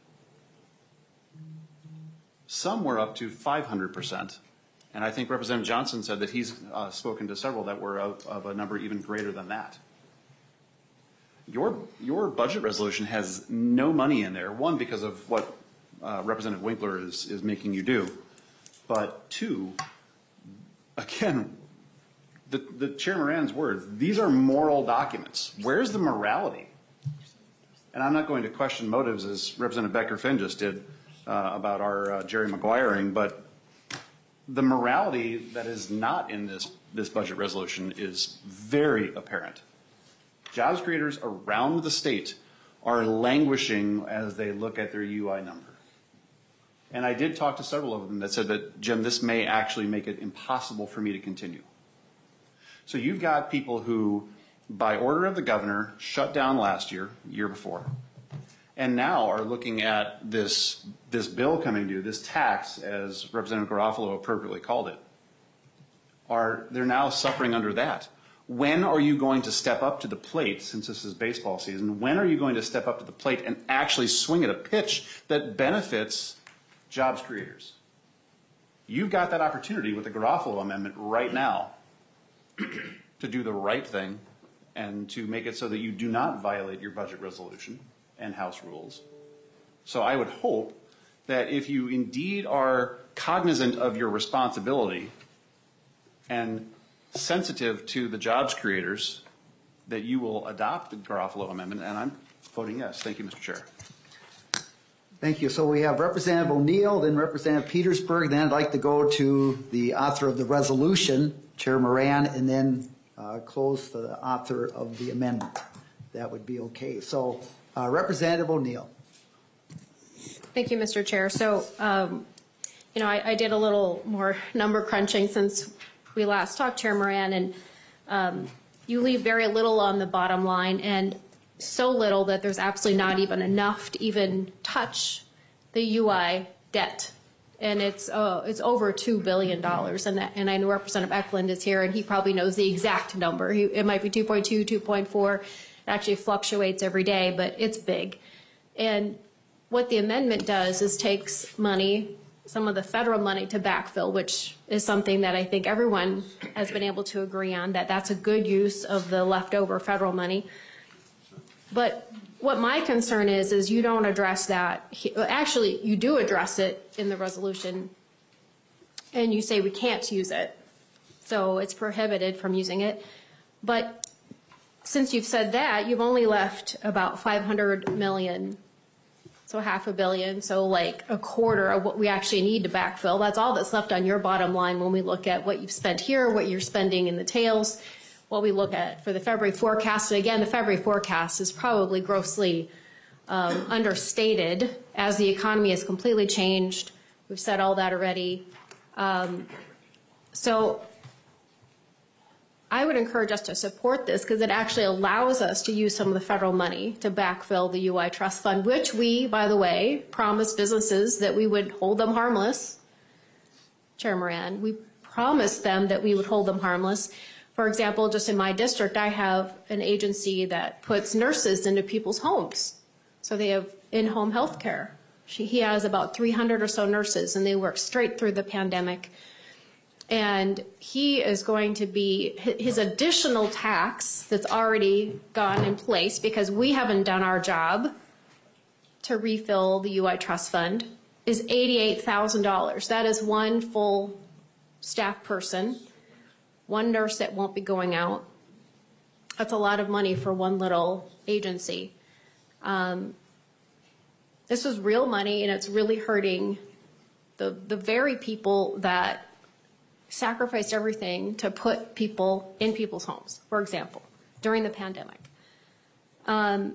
Some were up to five hundred percent, and I think Representative Johnson said that he's uh, spoken to several that were of, of a number even greater than that. Your, your budget resolution has no money in there, one, because of what uh, Representative Winkler is, is making you do, but two, again, the, the Chair Moran's words, these are moral documents. Where's the morality? And I'm not going to question motives as Representative Becker-Finn just did uh, about our uh, Jerry Maguiring, but the morality that is not in this, this budget resolution is very apparent. Jobs creators around the state are languishing as they look at their U I number. And I did talk to several of them that said that, Jim, this may actually make it impossible for me to continue. So you've got people who, by order of the governor, shut down last year, year before, and now are looking at this, this bill coming due, this tax, as Representative Garofalo appropriately called it. Are, they're now suffering under that. When are you going to step up to the plate, since this is baseball season, when are you going to step up to the plate and actually swing at a pitch that benefits jobs creators? You've got that opportunity with the Garofalo amendment right now to do the right thing and to make it so that you do not violate your budget resolution and House rules. So I would hope that if you indeed are cognizant of your responsibility and sensitive to the jobs creators, that you will adopt the Garofalo amendment, and I'm voting yes. Thank you, Mister Chair. Thank you. So we have Representative O'Neill, then Representative Petersburg. Then I'd like to go to the author of the resolution, Chair Moran, and then uh, close to the author of the amendment. That would be okay. So uh, Representative O'Neill. Thank you, Mister Chair. So, um, you know, I, I did a little more number crunching since we last talked, Chair Moran, and um, you leave very little on the bottom line, and so little that there's absolutely not even enough to even touch the U I debt. And it's uh, it's over two billion dollars. And, that, and I know Representative Eklund is here, and he probably knows the exact number. He, it might be two point two, two point four. It actually fluctuates every day, but it's big. And what the amendment does is takes money, some of the federal money, to backfill, which is something that I think everyone has been able to agree on, that that's a good use of the leftover federal money. But what my concern is, is you don't address that. Actually, you do address it in the resolution, and you say we can't use it. So it's prohibited from using it. But since you've said that, you've only left about five hundred million dollars. So half a billion, so like a quarter of what we actually need to backfill. That's all that's left on your bottom line when we look at what you've spent here, what you're spending in the tails, what we look at for the February forecast. And again, the February forecast is probably grossly um, understated as the economy has completely changed. We've said all that already. Um, so I would encourage us to support this because it actually allows us to use some of the federal money to backfill the U I Trust Fund, which we, by the way, promised businesses that we would hold them harmless. Chair Moran, we promised them that we would hold them harmless. For example, just in my district, I have an agency that puts nurses into people's homes. So they have in-home health care. He has about three hundred or so nurses, and they work straight through the pandemic. And he is going to be, his additional tax that's already gone in place because we haven't done our job to refill the U I Trust Fund is eighty-eight thousand dollars. That is one full staff person, one nurse that won't be going out. That's a lot of money for one little agency. Um, this is real money, and it's really hurting the, the very people that sacrificed everything to put people in people's homes, for example, during the pandemic. Um,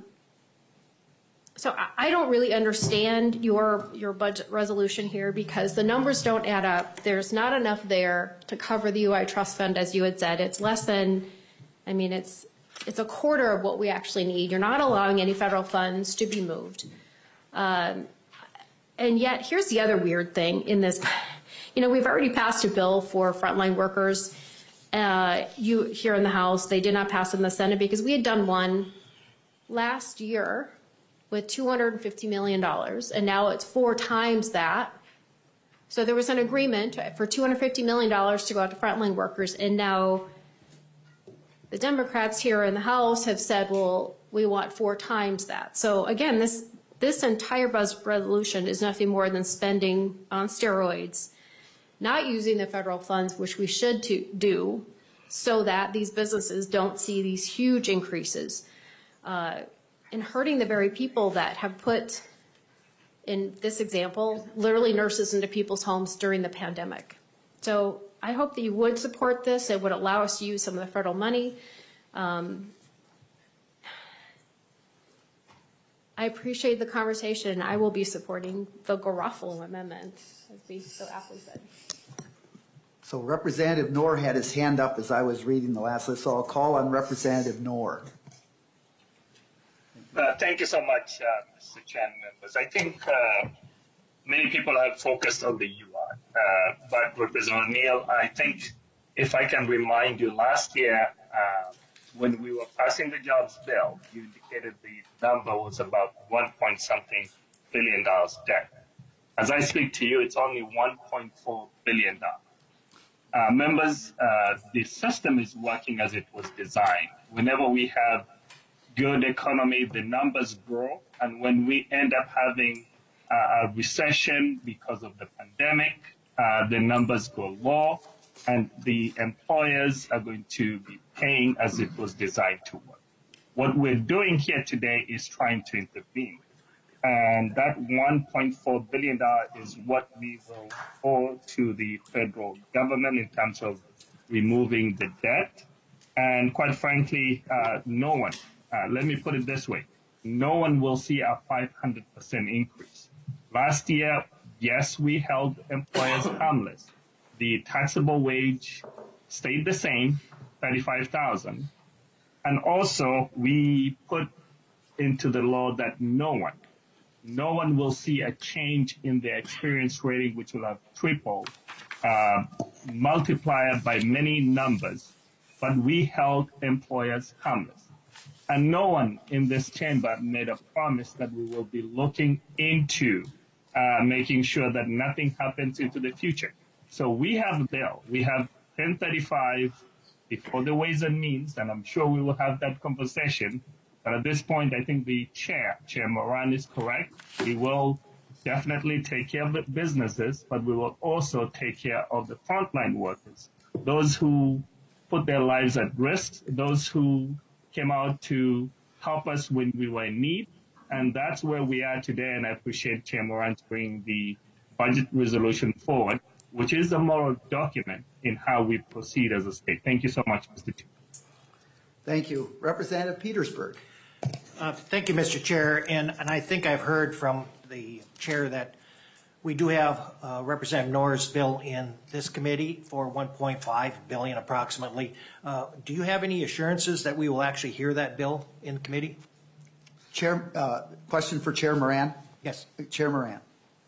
so I, I don't really understand your your budget resolution here because the numbers don't add up. There's not enough there to cover the U I Trust Fund, as you had said. It's less than, I mean, it's it's a quarter of what we actually need. You're not allowing any federal funds to be moved. Um, and yet, here's the other weird thing in this. You know, we've already passed a bill for frontline workers. Uh, you here in the House, they did not pass it in the Senate because we had done one last year with two hundred fifty million dollars, and now it's four times that. So there was an agreement for two hundred fifty million dollars to go out to frontline workers, and now the Democrats here in the House have said, well, we want four times that. So again, this this entire resolution is nothing more than spending on steroids, not using the federal funds, which we should to do, so that these businesses don't see these huge increases, uh, and hurting the very people that have put, in this example, literally nurses into people's homes during the pandemic. So I hope that you would support this. It would allow us to use some of the federal money. Um, I appreciate the conversation, and I will be supporting the Garofalo amendment, as we so aptly said. So Representative Knorr had his hand up as I was reading the last list, so I'll call on Representative Knorr. Uh, thank you so much, uh, Mister Chair and members. I think uh, many people have focused on the U I, uh, but Representative O'Neill, I think if I can remind you, last year uh, when we were passing the jobs bill, you indicated the number was about one point something billion dollars debt. As I speak to you, it's only one point four billion dollars. Uh, members, uh, the system is working as it was designed. Whenever we have good economy, the numbers grow, and when we end up having uh, a recession because of the pandemic, uh, the numbers go low, and the employers are going to be paying as it was designed to work. What we're doing here today is trying to intervene. And that one point four billion dollars is what we will owe to the federal government in terms of removing the debt. And quite frankly, uh, no one, uh, let me put it this way, no one will see a five hundred percent increase. Last year, yes, we held employers harmless. The taxable wage stayed the same, thirty-five thousand dollars. And also, we put into the law that no one, no one will see a change in their experience rating, which will have tripled, uh, multiplied by many numbers, but we held employers harmless. And no one in this chamber made a promise that we will be looking into uh, making sure that nothing happens into the future. So we have a bill. We have ten thirty-five before the Ways and Means, and I'm sure we will have that conversation. But at this point, I think the chair, Chair Moran, is correct. We will definitely take care of the businesses, but we will also take care of the frontline workers, those who put their lives at risk, those who came out to help us when we were in need. And that's where we are today, and I appreciate Chair Moran bringing the budget resolution forward, which is a moral document in how we proceed as a state. Thank you so much, Mister Chair. Thank you. Representative Petersburg. Uh, thank you, Mister Chair. And, and I think I've heard from the chair that we do have uh, Representative Nor's bill in this committee for one point five billion dollars approximately. Uh, do you have any assurances that we will actually hear that bill in committee? Chair, uh, question for Chair Moran. Yes. Chair Moran.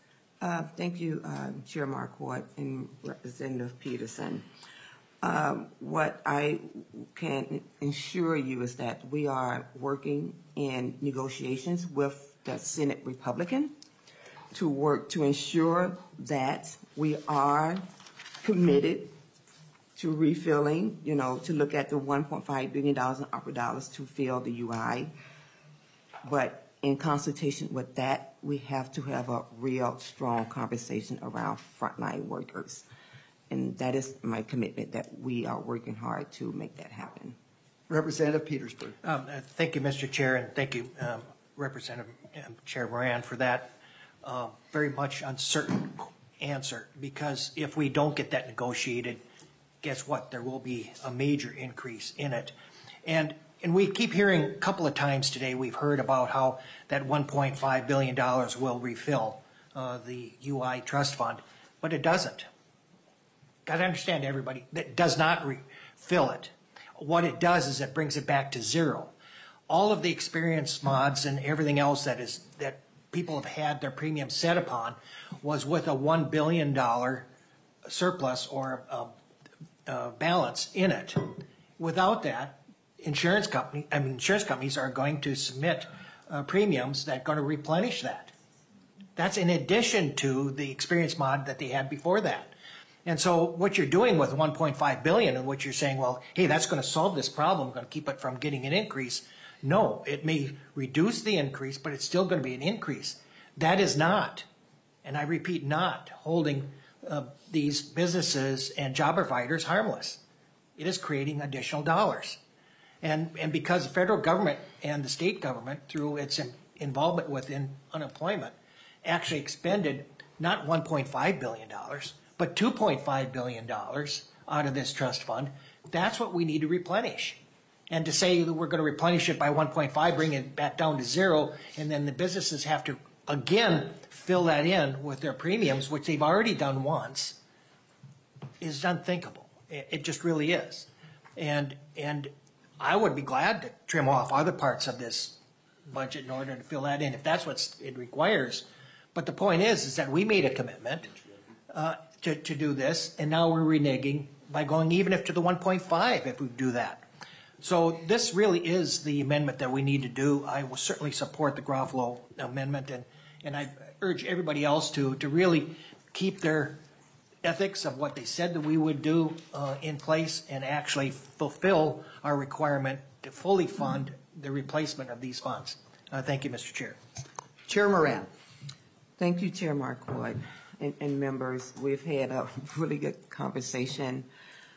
Uh, thank you, uh, Chair Marquardt and Representative Peterson. Um, what I can ensure you is that we are working in negotiations with the Senate Republican to work to ensure that we are committed to refilling, you know, to look at the one point five billion dollars in opera dollars to fill the U I. But in consultation with that, we have to have a real strong conversation around frontline workers. And that is my commitment, that we are working hard to make that happen. Representative Petersburg. Um, uh, thank you, Mister Chair, and thank you, um, Representative um, Chair Moran, for that uh, very much uncertain answer. Because if we don't get that negotiated, guess what? There will be a major increase in it. And and we keep hearing a couple of times today, we've heard about how that one point five billion dollars will refill uh, the U I trust fund, but it doesn't. Got to understand, everybody, that does not refill it. What it does is it brings it back to zero. All of the experience mods and everything else that is that people have had their premium set upon was with a one billion dollars surplus or uh, uh, balance in it. Without that, insurance company, I mean, insurance companies are going to submit uh, premiums that are going to replenish that. That's in addition to the experience mod that they had before that. And so what you're doing with one point five billion dollars and what you're saying, well, hey, that's going to solve this problem, going to keep it from getting an increase. No, it may reduce the increase, but it's still going to be an increase. That is not, and I repeat, not holding uh, these businesses and job providers harmless. It is creating additional dollars. And, and because the federal government and the state government, through its involvement within unemployment, actually expended not one point five billion dollars, but two point five billion dollars out of this trust fund, that's what we need to replenish. And to say that we're going to replenish it by one point five, bring it back down to zero, and then the businesses have to, again, fill that in with their premiums, which they've already done once, is unthinkable. It just really is. And, and I would be glad to trim off other parts of this budget in order to fill that in, if that's what it requires. But the point is, is that we made a commitment uh, to, to do this, and now we're reneging by going even if to the one point five if we do that. So this really is the amendment that we need to do. I will certainly support the Garofalo amendment, and, and I urge everybody else to, to really keep their ethics of what they said that we would do uh, in place and actually fulfill our requirement to fully fund the replacement of these funds. Uh, thank you, Mister Chair. Chair Moran. Thank you, Chair Marquardt and, and members. We've had a really good conversation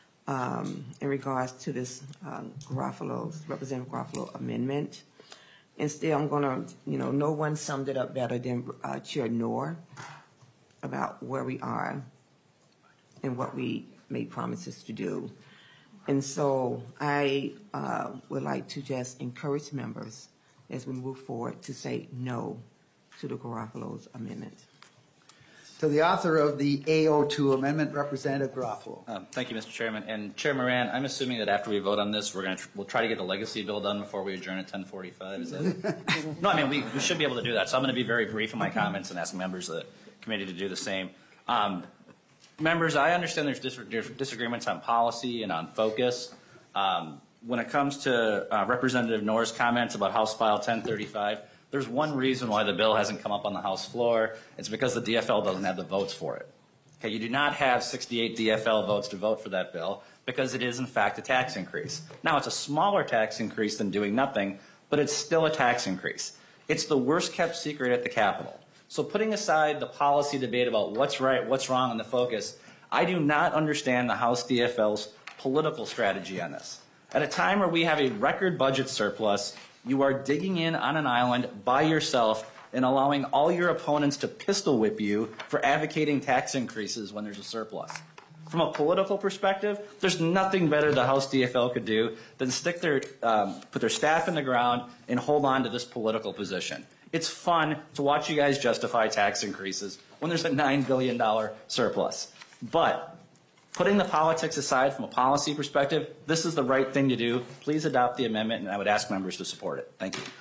um, in regards to this um, Garofalo's, Representative Garofalo amendment. Instead, I'm going to, you know, no one summed it up better than uh, Chair Noor about where we are and what we made promises to do. And so I uh, would like to just encourage members as we move forward to say no to the Garofalo's amendment. To the author of the A O two amendment, Representative Garofalo. Um, thank you, Mister Chairman. And Chair Moran, I'm assuming that after we vote on this, we're going to tr- we'll try to get the legacy bill done before we adjourn at ten forty-five. Is that? No, I mean we, we should be able to do that. So I'm going to be very brief in my comments and ask members of the committee to do the same. Um, members, I understand there's dis- disagreements on policy and on focus. Um, when it comes to uh, Representative Noor's comments about House File ten thirty-five. There's one reason why the bill hasn't come up on the House floor. It's because the D F L doesn't have the votes for it. Okay, you do not have sixty-eight D F L votes to vote for that bill because it is, in fact, a tax increase. Now, it's a smaller tax increase than doing nothing, but it's still a tax increase. It's the worst-kept secret at the Capitol. So putting aside the policy debate about what's right, what's wrong, and the focus, I do not understand the House D F L's political strategy on this. At a time where we have a record budget surplus, you are digging in on an island by yourself and allowing all your opponents to pistol whip you for advocating tax increases when there's a surplus. From a political perspective, there's nothing better the House D F L could do than stick their, um, put their staff in the ground and hold on to this political position. It's fun to watch you guys justify tax increases when there's a nine billion dollars surplus. But putting the politics aside from a policy perspective, this is the right thing to do. Please adopt the amendment, and I would ask members to support it. Thank you.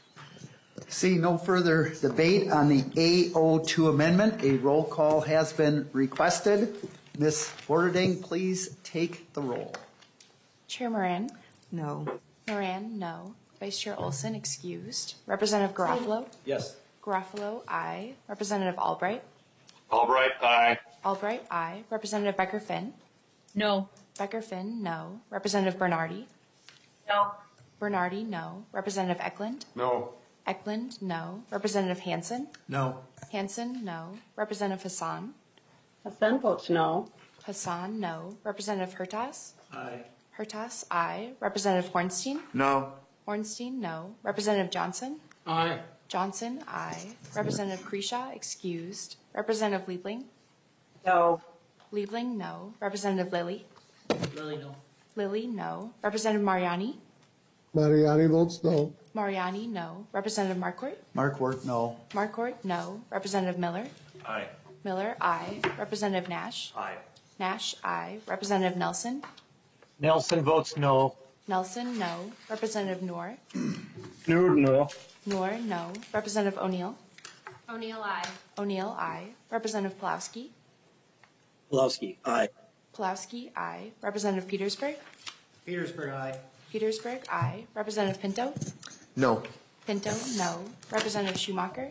See no further debate on the A O two amendment. A roll call has been requested. Miz Borderding, please take the roll. Chair Moran? No. Moran, no. Vice Chair Olson, excused. Representative Garofalo? Yes. Garofalo, aye. Representative Albright? Albright, aye. Albright, aye. Representative Becker-Finn? No. Becker-Finn, no. Representative Bernardi? No. Bernardi, no. Representative Eklund? No. Eklund, no. Representative Hansen? No. Hansen, no. Representative Hassan? Hassan votes no. Hassan, no. Representative Hertas? Aye. Hertas, aye. Representative Hornstein? No. Hornstein, no. Representative Johnson? Aye. Johnson, aye. Representative Kresha, excused. Representative Liebling? No. Liebling, no. Representative Lilly? Lily, no. Lilly, no. Representative Mariani? Mariani votes no. Mariani, no. Representative Marquardt? Marquardt, no. Marquardt, no. Representative Miller? Aye. Miller, aye. Representative Nash? Aye. Nash, aye. Representative Nelson? Nelson votes no. Nelson, no. Representative Noor? Noor, no. Noor, no. Representative O'Neill? O'Neill, aye. O'Neill, aye. Representative Pulowski? Pulowski, aye. Pulowski, aye. Representative Petersburg? Petersburg, aye. Petersburg, aye. Representative Pinto? No. Pinto, no. Representative Schumacher?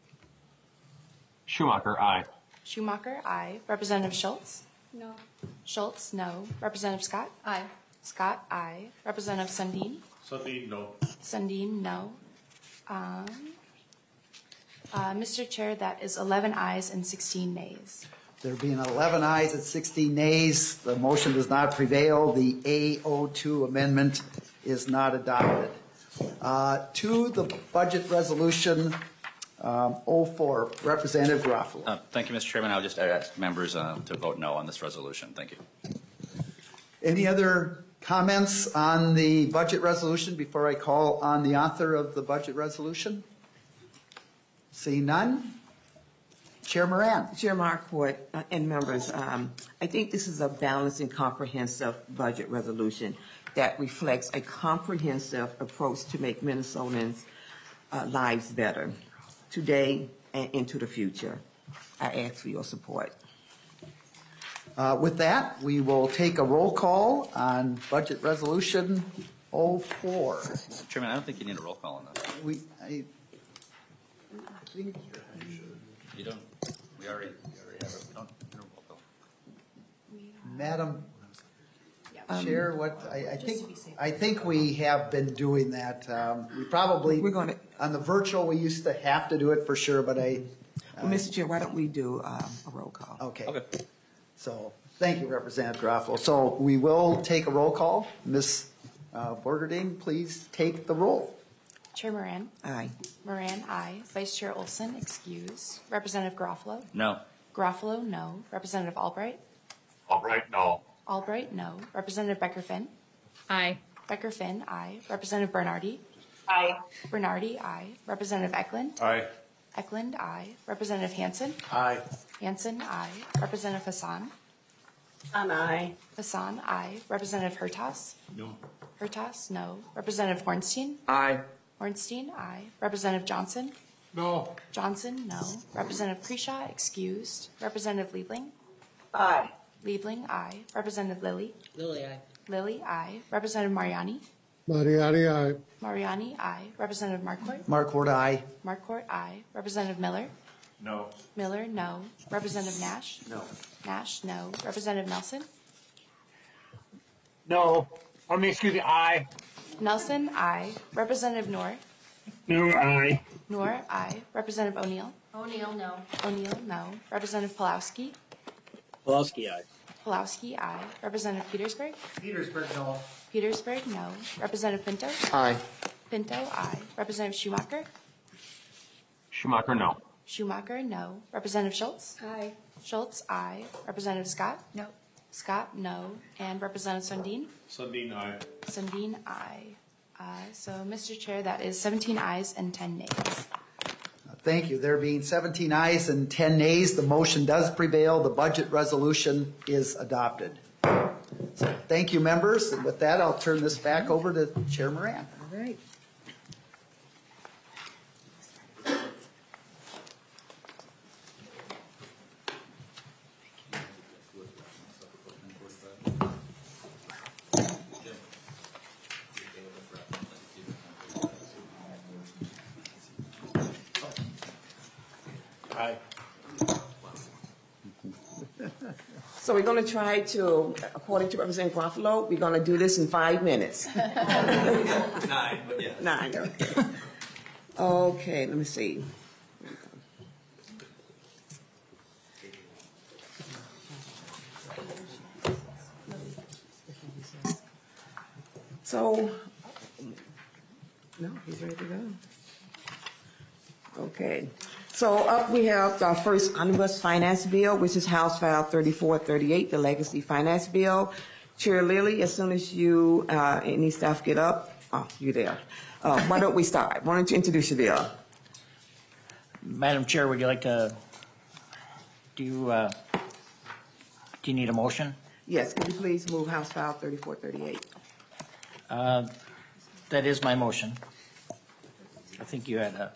Schumacher, aye. Schumacher, aye. Representative Schultz? No. Schultz, no. Representative Scott? Aye. Scott, aye. Representative Sundin? Sundin, no. Sundin, no. Um, uh, Mister Chair, that is eleven ayes and sixteen nays. There being eleven ayes and sixteen nays, the motion does not prevail. The A O two amendment is not adopted. Uh, to the budget resolution um, oh four, Representative Garofalo. Uh, thank you, Mister Chairman. I'll just ask members uh, to vote no on this resolution. Thank you. Any other comments on the budget resolution before I call on the author of the budget resolution? See none. Chair Moran. Chair Marquardt uh, and members, um, I think this is a balanced and comprehensive budget resolution that reflects a comprehensive approach to make Minnesotans' uh, lives better today and into the future. I ask for your support. Uh, with that, we will take a roll call on budget resolution oh four. Mister Chairman, I don't think you need a roll call on that. We, I, think You don't. We already, we already have it. We don't need a roll call. Madam Um, Chair, what I, I think I think we have been doing that. Um, we probably We're gonna- on the virtual we used to have to do it for sure, but I. Well, Mister Chair, why don't we do um, a roll call? Okay. Okay. So thank you, Representative Garofalo. So we will take a roll call. Miz Uh, Borderding, please take the roll. Chair Moran. Aye. Moran, aye. Vice Chair Olson, excuse. Representative Garofalo. No. Garofalo, no. Representative Albright. Albright, no. Albright, no. Representative Becker Finn. Aye. Becker Finn, aye. Representative Bernardi. Aye. Bernardi, aye. Representative Eklund. Aye. Eklund, aye. Representative Hansen. Aye. Hansen, aye. Representative Hassan. An aye. Hassan, aye. Representative Hertas. No. Hertas, no. Representative Hornstein. Aye. Hornstein, aye. Representative Johnson. No. Johnson, no. Representative Kreshaw, excused. Representative Liebling. Aye. Liebling, aye. Representative Lilly. Lily, aye. Lilly, aye. Representative Mariani. Mariani, aye. Mariani, aye. Representative Marquardt. Markwart, aye. Marquardt, aye. Representative Miller. No. Miller, no. Representative Nash. No. Nash, no. Representative Nelson. No. I mean, excuse me, aye. Nelson, aye. Representative Noor. No, aye. Noor, aye. Representative O'Neill. O'Neill, no. O'Neill, no. Representative Pulowski. Pulaski, aye. Pulowski, aye. Representative Petersburg. Petersburg, no. Petersburg, no. Representative Pinto. Aye. Pinto, aye. Representative Schumacher. Schumacher, no. Schumacher, no. Representative Schultz. Aye. Schultz, aye. Representative Scott. No. Scott, no. And Representative Sundin. Sundin, aye. Sundin, aye. Uh, so, Mister Chair, that is seventeen ayes and ten nays. Thank you. There being seventeen ayes and ten nays, the motion does prevail. The budget resolution is adopted. So, thank you, members. And with that, I'll turn this back over to Chair Moran. All right. Aye. So we're going to try to, according to Representative Garofalo, we're going to do this in five minutes. Nine, but yeah. Nine, okay. Okay, let me see. So, no, he's ready to go. Okay. So up we have our first omnibus finance bill, which is House File thirty-four thirty-eight, the legacy finance bill. Chair Lilly, as soon as you, uh, any staff get up, oh, you there. Uh, why don't we start? Why don't you introduce your bill? Madam Chair, would you like to, do you, uh, do you need a motion? Yes, could you please move House File thirty-four thirty-eight? Uh, That is my motion. I think you had a.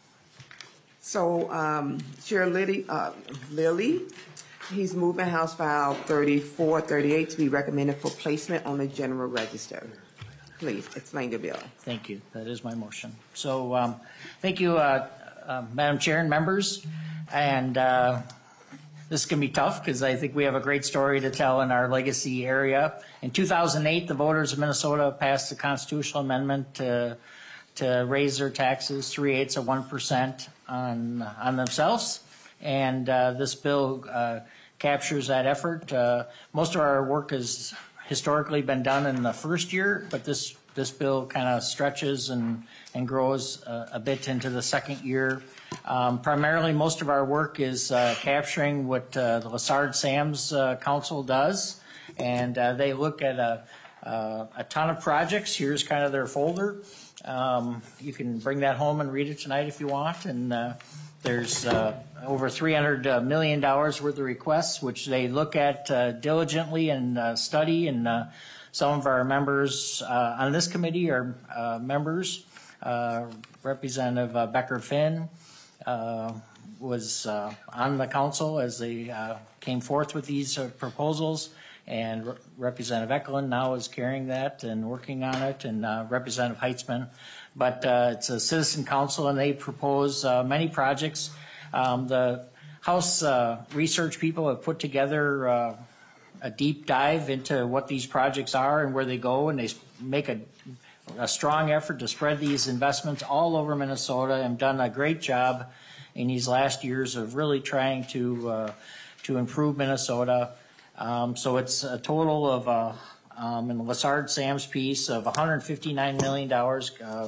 So, um, Chair Lilly, uh, Lilly, he's moving House File thirty-four thirty-eight to be recommended for placement on the general register. Please, explain your bill. Thank you. That is my motion. So, um, thank you, uh, uh, Madam Chair and members. And uh, this can be tough because I think we have a great story to tell in our legacy area. In two thousand eight, the voters of Minnesota passed a constitutional amendment to, to raise their taxes three-eighths of one percent on, on themselves. And uh, this bill uh, captures that effort. Uh, most of our work has historically been done in the first year, but this, this bill kind of stretches and, and grows uh, a bit into the second year. Um, primarily, most of our work is uh, capturing what uh, the Lessard-Sams uh, Council does, and uh, they look at a, uh, a ton of projects. Here's kind of their folder. Um, you can bring that home and read it tonight if you want, and uh, there's uh, over three hundred million dollars worth of requests, which they look at uh, diligently and uh, study, and uh, some of our members uh, on this committee are uh, members. Uh, Representative uh, Becker Finn uh, was uh, on the council as they uh, came forth with these uh, proposals, and Re- Representative Eklund now is carrying that and working on it, and uh, Representative Heitzman. But uh, it's a citizen council, and they propose uh, many projects. Um, the House uh, research people have put together uh, a deep dive into what these projects are and where they go, and they make a, a strong effort to spread these investments all over Minnesota, and done a great job in these last years of really trying to uh, to improve Minnesota. Um, so it's a total of, uh, um, in the Lessard-Sams piece, of one hundred fifty-nine million dollars uh,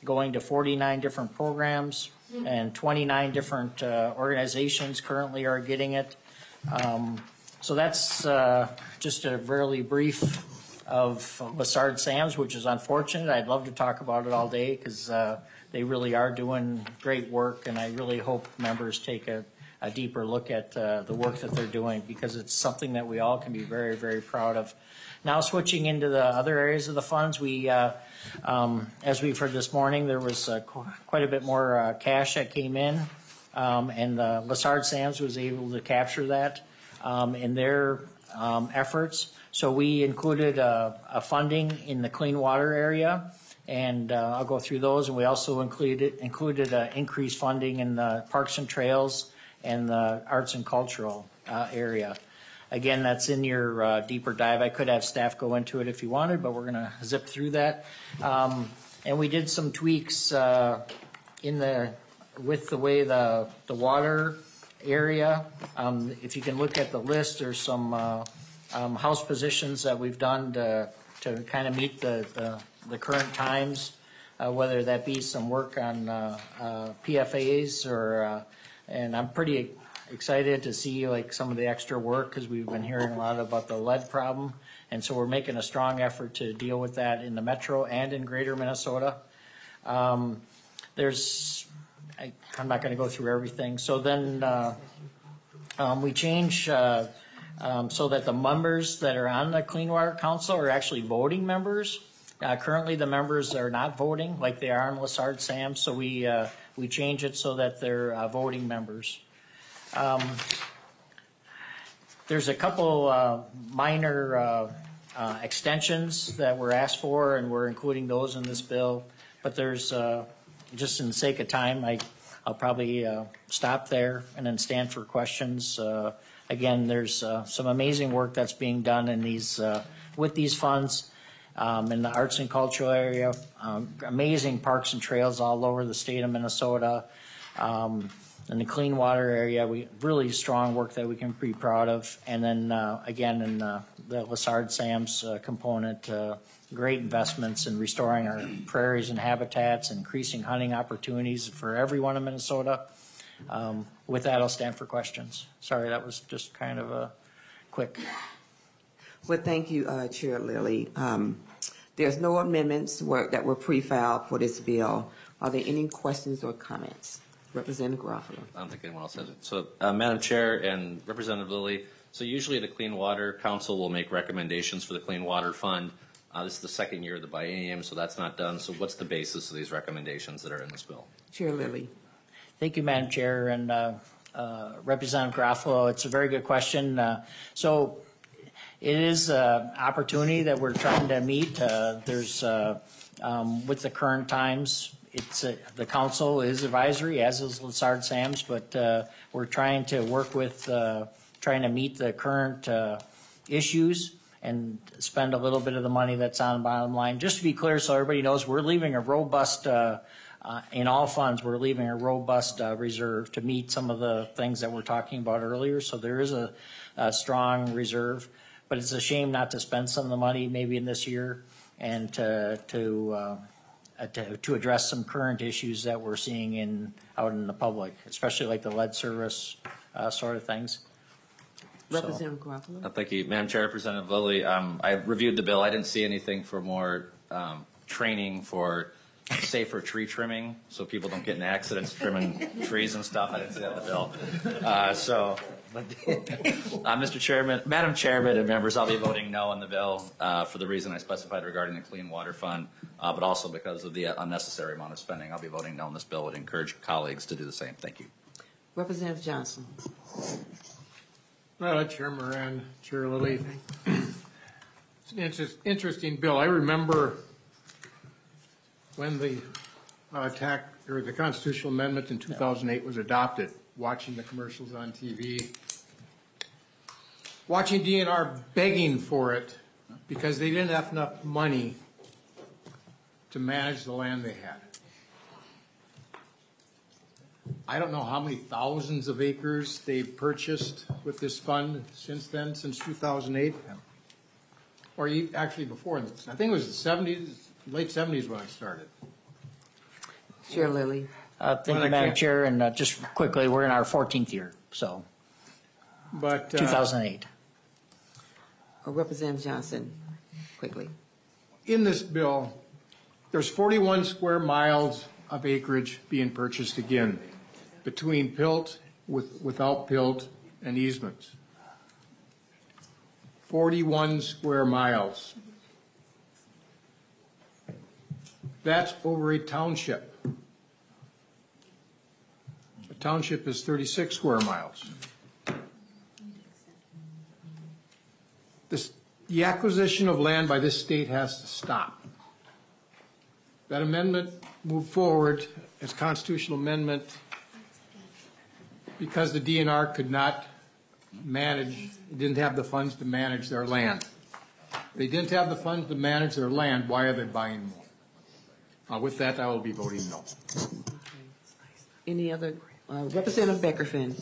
going to forty-nine different programs, and twenty-nine different uh, organizations currently are getting it. Um, so that's uh, just a really brief of Lessard Sams, which is unfortunate. I'd love to talk about it all day because uh, they really are doing great work, and I really hope members take a, a deeper look at uh, the work that they're doing, because it's something that we all can be very, very proud of. Now switching into the other areas of the funds, we, uh, um, as we've heard this morning, there was uh, qu quite a bit more uh, cash that came in, um, and uh, Lessard Sams was able to capture that um, in their um, efforts. So we included uh, a funding in the clean water area, and uh, I'll go through those. And we also included included uh, increased funding in the parks and trails and the arts and cultural uh, area. Again, that's in your uh, deeper dive. I could have staff go into it if you wanted, but we're going to zip through that. Um, and we did some tweaks uh, in the with the way the the water area. Um, if you can look at the list, there's some uh, um, house positions that we've done to to kind of meet the the, the current times, uh, whether that be some work on uh, uh, P F As or. Uh, and I'm pretty excited to see like some of the extra work, because we've been hearing a lot about the lead problem, and so we're making a strong effort to deal with that in the metro and in greater Minnesota. Um, there's, I, I'm not going to go through everything. So then uh, um, we change uh, um, so that the members that are on the Clean Water Council are actually voting members. Uh, currently, the members are not voting like they are in Lessard Sams, so we uh, we change it so that they're uh, voting members. Um, there's a couple uh, minor uh, uh, extensions that were asked for, and we're including those in this bill. But there's, uh, just in the sake of time, I, I'll probably uh, stop there and then stand for questions. Uh, again, there's uh, some amazing work that's being done in these uh, with these funds um, in the arts and cultural area. Um, amazing parks and trails all over the state of Minnesota. Um, In the clean water area, we really strong work that we can be proud of. And then uh, again, in uh, the Lessard Sams uh, component, uh, great investments in restoring our prairies and habitats, increasing hunting opportunities for everyone in Minnesota. Um, with that, I'll stand for questions. Sorry, that was just kind of a quick. Well, thank you, uh, Chair Lilly. Um, there's no amendments were, that were pre-filed for this bill. Are there any questions or comments? Representative Garofalo. I don't think anyone else has it. So, uh, Madam Chair and Representative Lilly, so usually the Clean Water Council will make recommendations for the Clean Water Fund. Uh, this is the second year of the biennium, so that's not done. So what's the basis of these recommendations that are in this bill? Chair Lilly. Thank you, Madam Chair, and uh, uh, Representative Garofalo. It's a very good question. Uh, so it is an opportunity that we're trying to meet. Uh, there's, uh, um, with the current times, It's uh, the council is advisory, as is Lessard Sams, but uh, we're trying to work with, uh, trying to meet the current uh, issues and spend a little bit of the money that's on the bottom line. Just to be clear, so everybody knows, we're leaving a robust, uh, uh, in all funds, we're leaving a robust uh, reserve to meet some of the things that we're talking about earlier. So there is a, a strong reserve, but it's a shame not to spend some of the money maybe in this year and to, to uh, To, to address some current issues that we're seeing in out in the public, especially like the lead service uh, sort of things. Representative Garofalo. Uh, thank you, Madam Chair. Representative Lilly, um, I reviewed the bill. I didn't see anything for more um, training for safer tree trimming, so people don't get in accidents trimming trees and stuff. I didn't see that in the bill. Uh, so, uh, Mister Chairman, Madam Chairman, and members, I'll be voting no on the bill uh, for the reason I specified regarding the Clean Water Fund, uh, but also because of the unnecessary amount of spending. I'll be voting no on this bill. Would encourage colleagues to do the same. Thank you. Representative Johnson. Well, Chair Moran, Chair Lilly, it's an interest, interesting bill. I remember when the uh, attack or the constitutional amendment in two thousand eight was adopted, watching the commercials on T V, watching D N R begging for it because they didn't have enough money to manage the land they had. I don't know how many thousands of acres they've purchased with this fund since then, since two thousand eight, or actually before. I think it was the seventies, late seventies when I started. Chair Lilly. Uh, Thank Well, you, I Madam can't- Chair, and uh, just quickly, we're in our fourteenth year, so But. uh, two thousand eight. Uh, Representative Johnson, quickly. In this bill, there's forty-one square miles of acreage being purchased again between Pilt, with, without Pilt, and easements. forty-one square miles. That's over a township. A township is thirty-six square miles. This, the acquisition of land by this state has to stop. That amendment moved forward as constitutional amendment because the D N R could not manage, didn't have the funds to manage their land. They didn't have the funds to manage their land, why are they buying more? Uh, with that, I will be voting no. Any other, uh, Representative Beckerfin?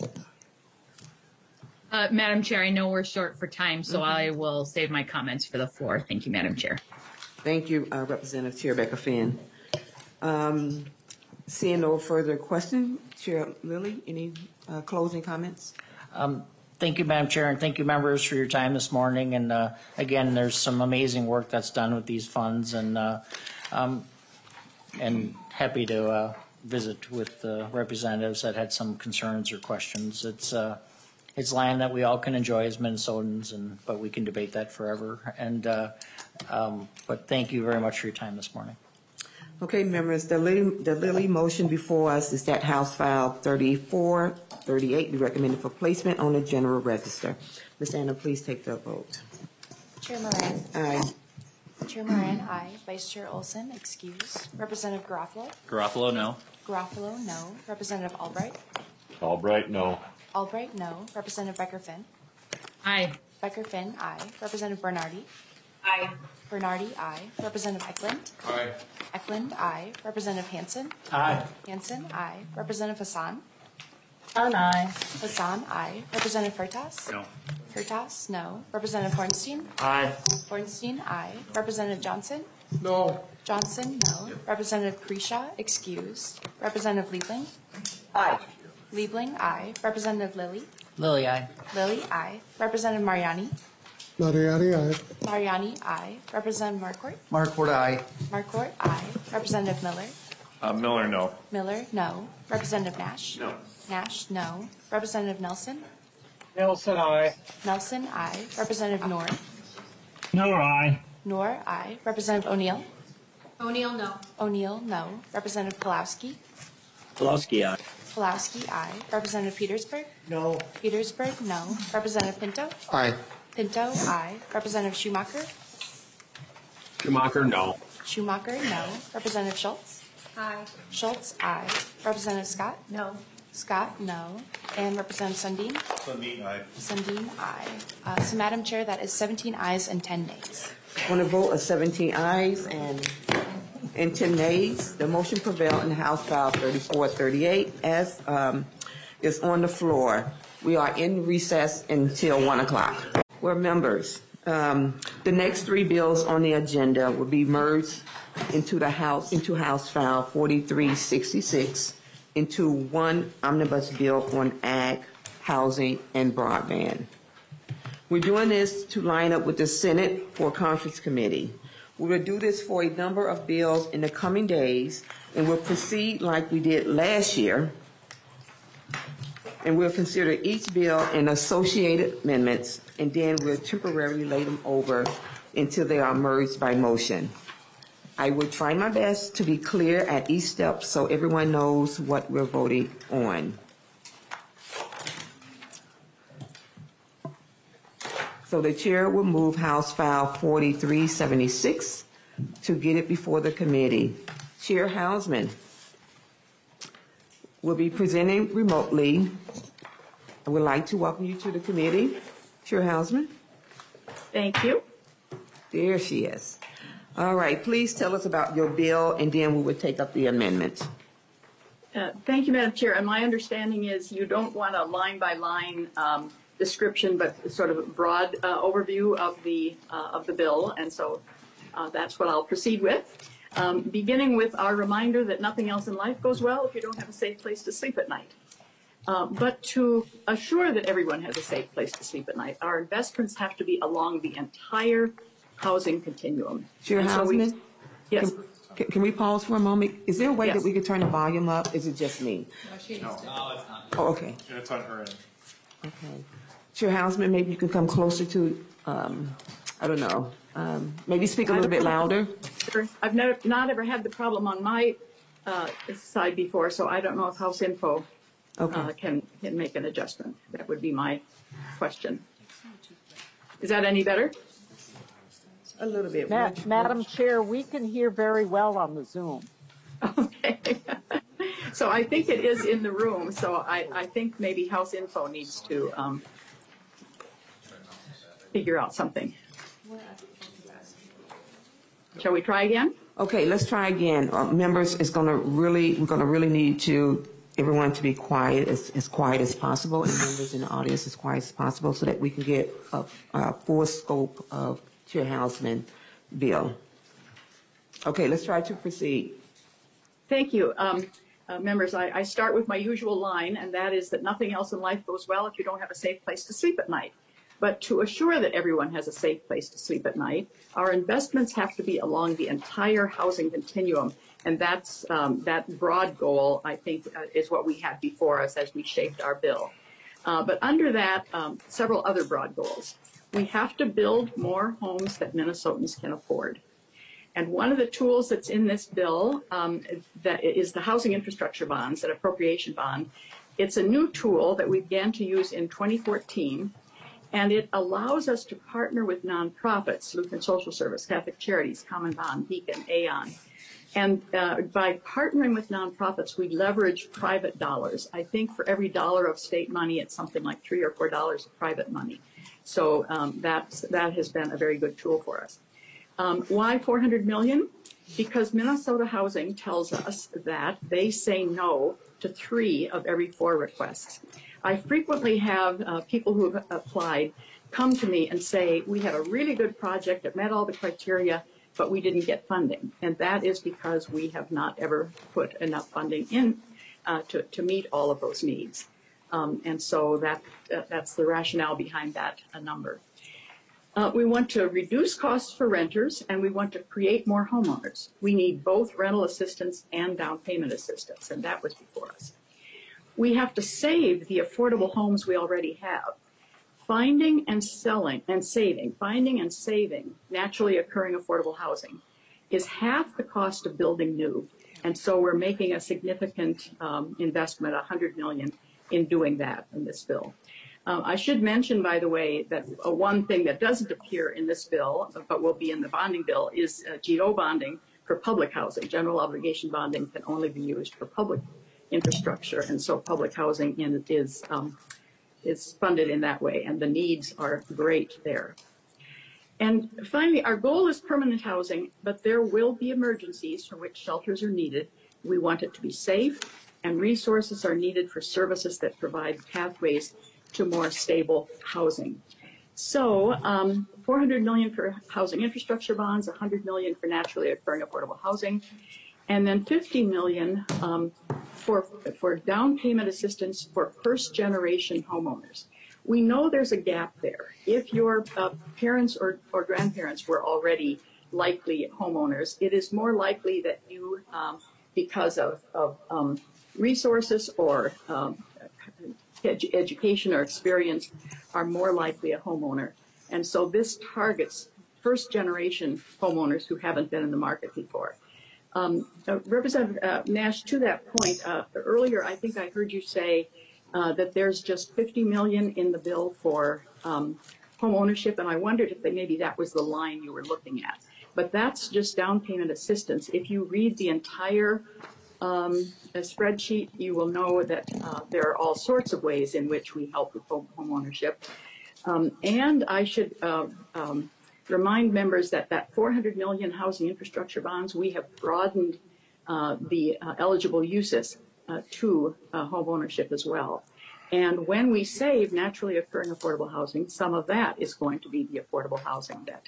Uh, Madam Chair, I know we're short for time, so I will save my comments for the floor. Thank you, Madam Chair. Thank you, uh, Representative Chair Beckerfin. Um, seeing no further question, Chair Lilly, any uh, closing comments? Um, Thank you, Madam Chair, and thank you, members, for your time this morning. And uh, again, there's some amazing work that's done with these funds, and uh, um, and happy to uh, visit with uh, representatives that had some concerns or questions. It's uh, it's land that we all can enjoy as Minnesotans, and but we can debate that forever. And uh, um, but thank you very much for your time this morning. Okay, members, the Lilly, the Lilly motion before us is that House File thirty-four thirty-eight be recommended for placement on the general register. Miz Anna, please take the vote. Chair Moran. Aye. Chair Moran, aye. Vice Chair Olson, excuse. Representative Garofalo. Garofalo, no. Garofalo, no. Representative Albright. Albright, no. Albright, no. Representative Becker-Finn. Aye. Becker-Finn, aye. Representative Bernardi. Aye. Bernardi, aye. Representative Eklund. Aye. Eklund, aye. Representative Hansen. Aye. Hansen, aye. Representative Hassan. Hassan, aye. Hassan, aye. Representative Furtas. No. Furtas, no. Representative Hornstein. Aye. Hornstein, aye. Representative Johnson. No. Johnson, no. Representative Kresha, excused. Representative Liebling. Aye. Liebling, aye. Representative Lilly. Lilly, aye. Lilly, aye. Representative Mariani. Mariani, aye. Mariani, aye. Representative Marquardt. Markwood, aye. Marquardt, aye. Representative Miller. Uh, Miller, no. Miller, no. Representative Nash. No. Nash, no. Representative Nelson. Nelson, aye. Nelson, aye. Representative Noor. Miller, aye. Noor, aye. Representative O'Neill. O'Neill, no. O'Neill, no. Representative Pulowski. Pulowski, aye. Pulowski, aye. Representative Petersburg. No. Petersburg, no. Representative Pinto. Aye. Pinto, aye. Representative Schumacher. Schumacher, no. Schumacher, no. Representative Schultz. Aye. Schultz, aye. Representative Scott. No. Scott, no. And Representative Sundin. Sundin, aye. Sundin, aye. Uh, so, Madam Chair, that is seventeen ayes and ten nays. On a vote of seventeen ayes and, and ten nays, the motion prevailed in House File thirty-four thirty-eight as um, is on the floor. We are in recess until one o'clock. Well, members, um, the next three bills on the agenda will be merged into the House, into House File forty-three sixty-six into one omnibus bill on ag, housing, and broadband. We're doing this to line up with the Senate for Conference Committee. We will do this for a number of bills in the coming days, and we'll proceed like we did last year, and we'll consider each bill and associated amendments, and then we'll temporarily lay them over until they are merged by motion. I will try my best to be clear at each step so everyone knows what we're voting on. So the chair will move House File forty-three seventy-six to get it before the committee. Chair Hausman will be presenting remotely. I would like to welcome you to the committee. Chair Hausman. Thank you. There she is. All right, please tell us about your bill, and then we will take up the amendments. Uh, thank you, Madam Chair. And my understanding is you don't want a line-by-line um, description, but sort of a broad uh, overview of the uh, of the bill, and so uh, that's what I'll proceed with. Um, beginning with our reminder that nothing else in life goes well if you don't have a safe place to sleep at night. Uh, but to assure that everyone has a safe place to sleep at night, our investments have to be along the entire housing continuum. Chair And so we- Hausman? Yes. Can, can we pause for a moment? Is there a way Yes. that we could turn the volume up? Is it just me? No, it's not. Oh, okay. It's on her end. Okay. Chair Hausman, maybe you can come closer to, um, I don't know, um, maybe speak a little bit louder. Sure. I've never, not ever had the problem on my uh, side before, so I don't know if House Info Okay. uh, can, can make an adjustment. That would be my question. Is that any better? A little bit. Ma- Madam Chair, we can hear very well on the Zoom. Okay. So I think it is in the room, so I, I think maybe House Info needs to um, figure out something. Shall we try again? Okay, let's try again. Uh, members, it's going to really, we're going to really need to, everyone to be quiet, as, as quiet as possible, and members in the audience as quiet as possible so that we can get a, a full scope of Chair Hausman bill. Okay, let's try to proceed. Thank you. Um, uh, members, I, I start with my usual line, and that is that nothing else in life goes well if you don't have a safe place to sleep at night. But to assure that everyone has a safe place to sleep at night, our investments have to be along the entire housing continuum. And that's, um, that broad goal, I think, uh, is what we had before us as we shaped our bill. Uh, but under that, um, several other broad goals. We have to build more homes that Minnesotans can afford. And one of the tools that's in this bill um, that is the housing infrastructure bonds, that appropriation bond. It's a new tool that we began to use in twenty fourteen, and it allows us to partner with nonprofits, Lutheran Social Service, Catholic Charities, Common Bond, Beacon, Aon. And uh, by partnering with nonprofits, we leverage private dollars. I think for every dollar of state money, it's something like three or four dollars of private money. So um, that's, that has been a very good tool for us. Um, why four hundred million dollars? Because Minnesota Housing tells us that they say no to three of every four requests. I frequently have uh, people who have applied come to me and say, we had a really good project that met all the criteria, but we didn't get funding. And that is because we have not ever put enough funding in uh, to, to meet all of those needs. Um, and so that, uh, that's the rationale behind that uh, number. Uh, we want to reduce costs for renters, and we want to create more homeowners. We need both rental assistance and down payment assistance, and that was before us. We have to save the affordable homes we already have. Finding and selling and saving, finding and saving naturally occurring affordable housing is half the cost of building new. And so we're making a significant um, investment, one hundred million dollars, in doing that in this bill. Um, I should mention, by the way, that uh, one thing that doesn't appear in this bill, but will be in the bonding bill, is uh, G O bonding for public housing. General obligation bonding can only be used for public infrastructure, and so public housing in, is um, is funded in that way, and the needs are great there. And finally, our goal is permanent housing, but there will be emergencies for which shelters are needed. We want it to be safe, and resources are needed for services that provide pathways to more stable housing. So um, four hundred million dollars for housing infrastructure bonds, one hundred million dollars for naturally occurring affordable housing, and then fifty million dollars um, for, for down payment assistance for first-generation homeowners. We know there's a gap there. If your uh, parents or, or grandparents were already likely homeowners, it is more likely that you, um, because of, of um, resources or um, ed- education or experience, are more likely a homeowner. And so this targets first-generation homeowners who haven't been in the market before. Um, uh, Representative uh, Nash, to that point, uh, earlier I think I heard you say uh, that there's just fifty million dollars in the bill for um, home ownership, and I wondered if they, maybe that was the line you were looking at. But that's just down payment assistance. If you read the entire um, spreadsheet, you will know that uh, there are all sorts of ways in which we help with home, home ownership. Um, and I should uh, um, remind members that that four hundred million dollars housing infrastructure bonds, we have broadened uh, the uh, eligible uses uh, to uh, home ownership as well. And when we save naturally occurring affordable housing, some of that is going to be the affordable housing that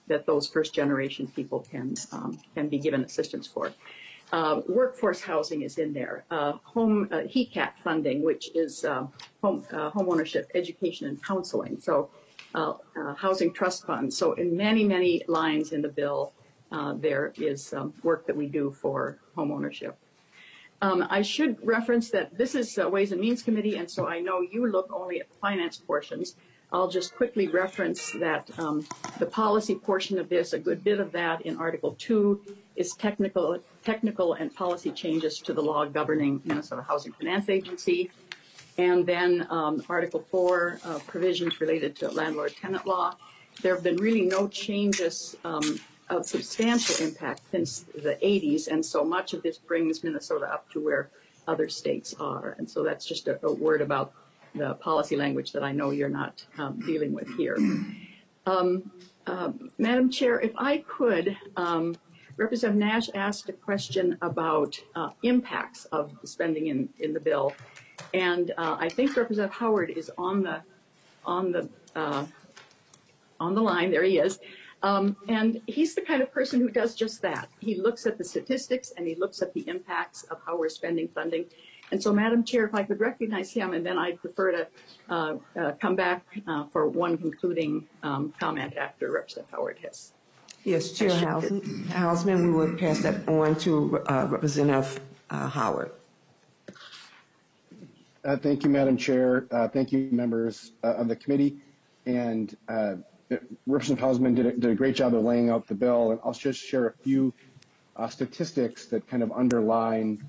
that those first-generation people can um, can be given assistance for. Uh, workforce housing is in there. Uh, home uh, H E C A T funding, which is uh, home uh, home ownership, education, and counseling. So, uh, uh, housing trust funds. So, in many many lines in the bill, uh, there is um, work that we do for home ownership. Um, I should reference that this is uh, Ways and Means Committee, and so I know you look only at the finance portions. I'll just quickly reference that um, the policy portion of this, a good bit of that in Article two, is technical, technical and policy changes to the law governing Minnesota Housing Finance Agency. And then um, Article four, uh, provisions related to landlord-tenant law. There have been really no changes um, of substantial impact since the eighties, and so much of this brings Minnesota up to where other states are. And so that's just a, a word about the policy language that I know you're not um, dealing with here. Um, uh, Madam Chair, if I could, um, Representative Nash asked a question about uh, impacts of the spending in, in the bill, and uh, I think Representative Howard is on the on the uh, on the line. There he is. Um, and he's the kind of person who does just that. He looks at the statistics and he looks at the impacts of how we're spending funding. And so, Madam Chair, if I could recognize him, and then I'd prefer to uh, uh, come back uh, for one concluding um, comment after Representative Howard has. Yes, Chair Hausman, we will pass that on to uh, Representative uh, Howard. Uh, thank you, Madam Chair. Uh, thank you, members uh, of the committee. And uh, Representative Hausman did a, did a great job of laying out the bill, and I'll just share a few uh, statistics that kind of underline.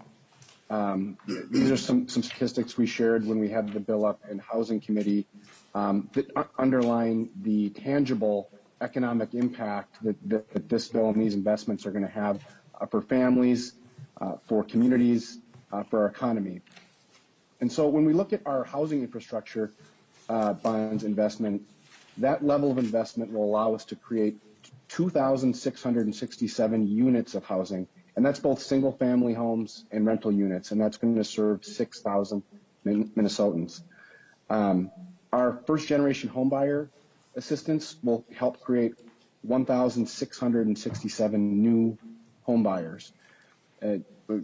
Um, these are some, some statistics we shared when we had the bill up in Housing Committee um, that underline the tangible economic impact that, that, that this bill and these investments are going to have uh, for families, uh, for communities, uh, for our economy. And so when we look at our housing infrastructure uh, bonds investment, that level of investment will allow us to create two thousand six hundred sixty-seven units of housing, and that's both single-family homes and rental units, and that's going to serve six thousand Minnesotans. Um, our first-generation homebuyer assistance will help create one thousand six hundred sixty-seven new homebuyers. Uh,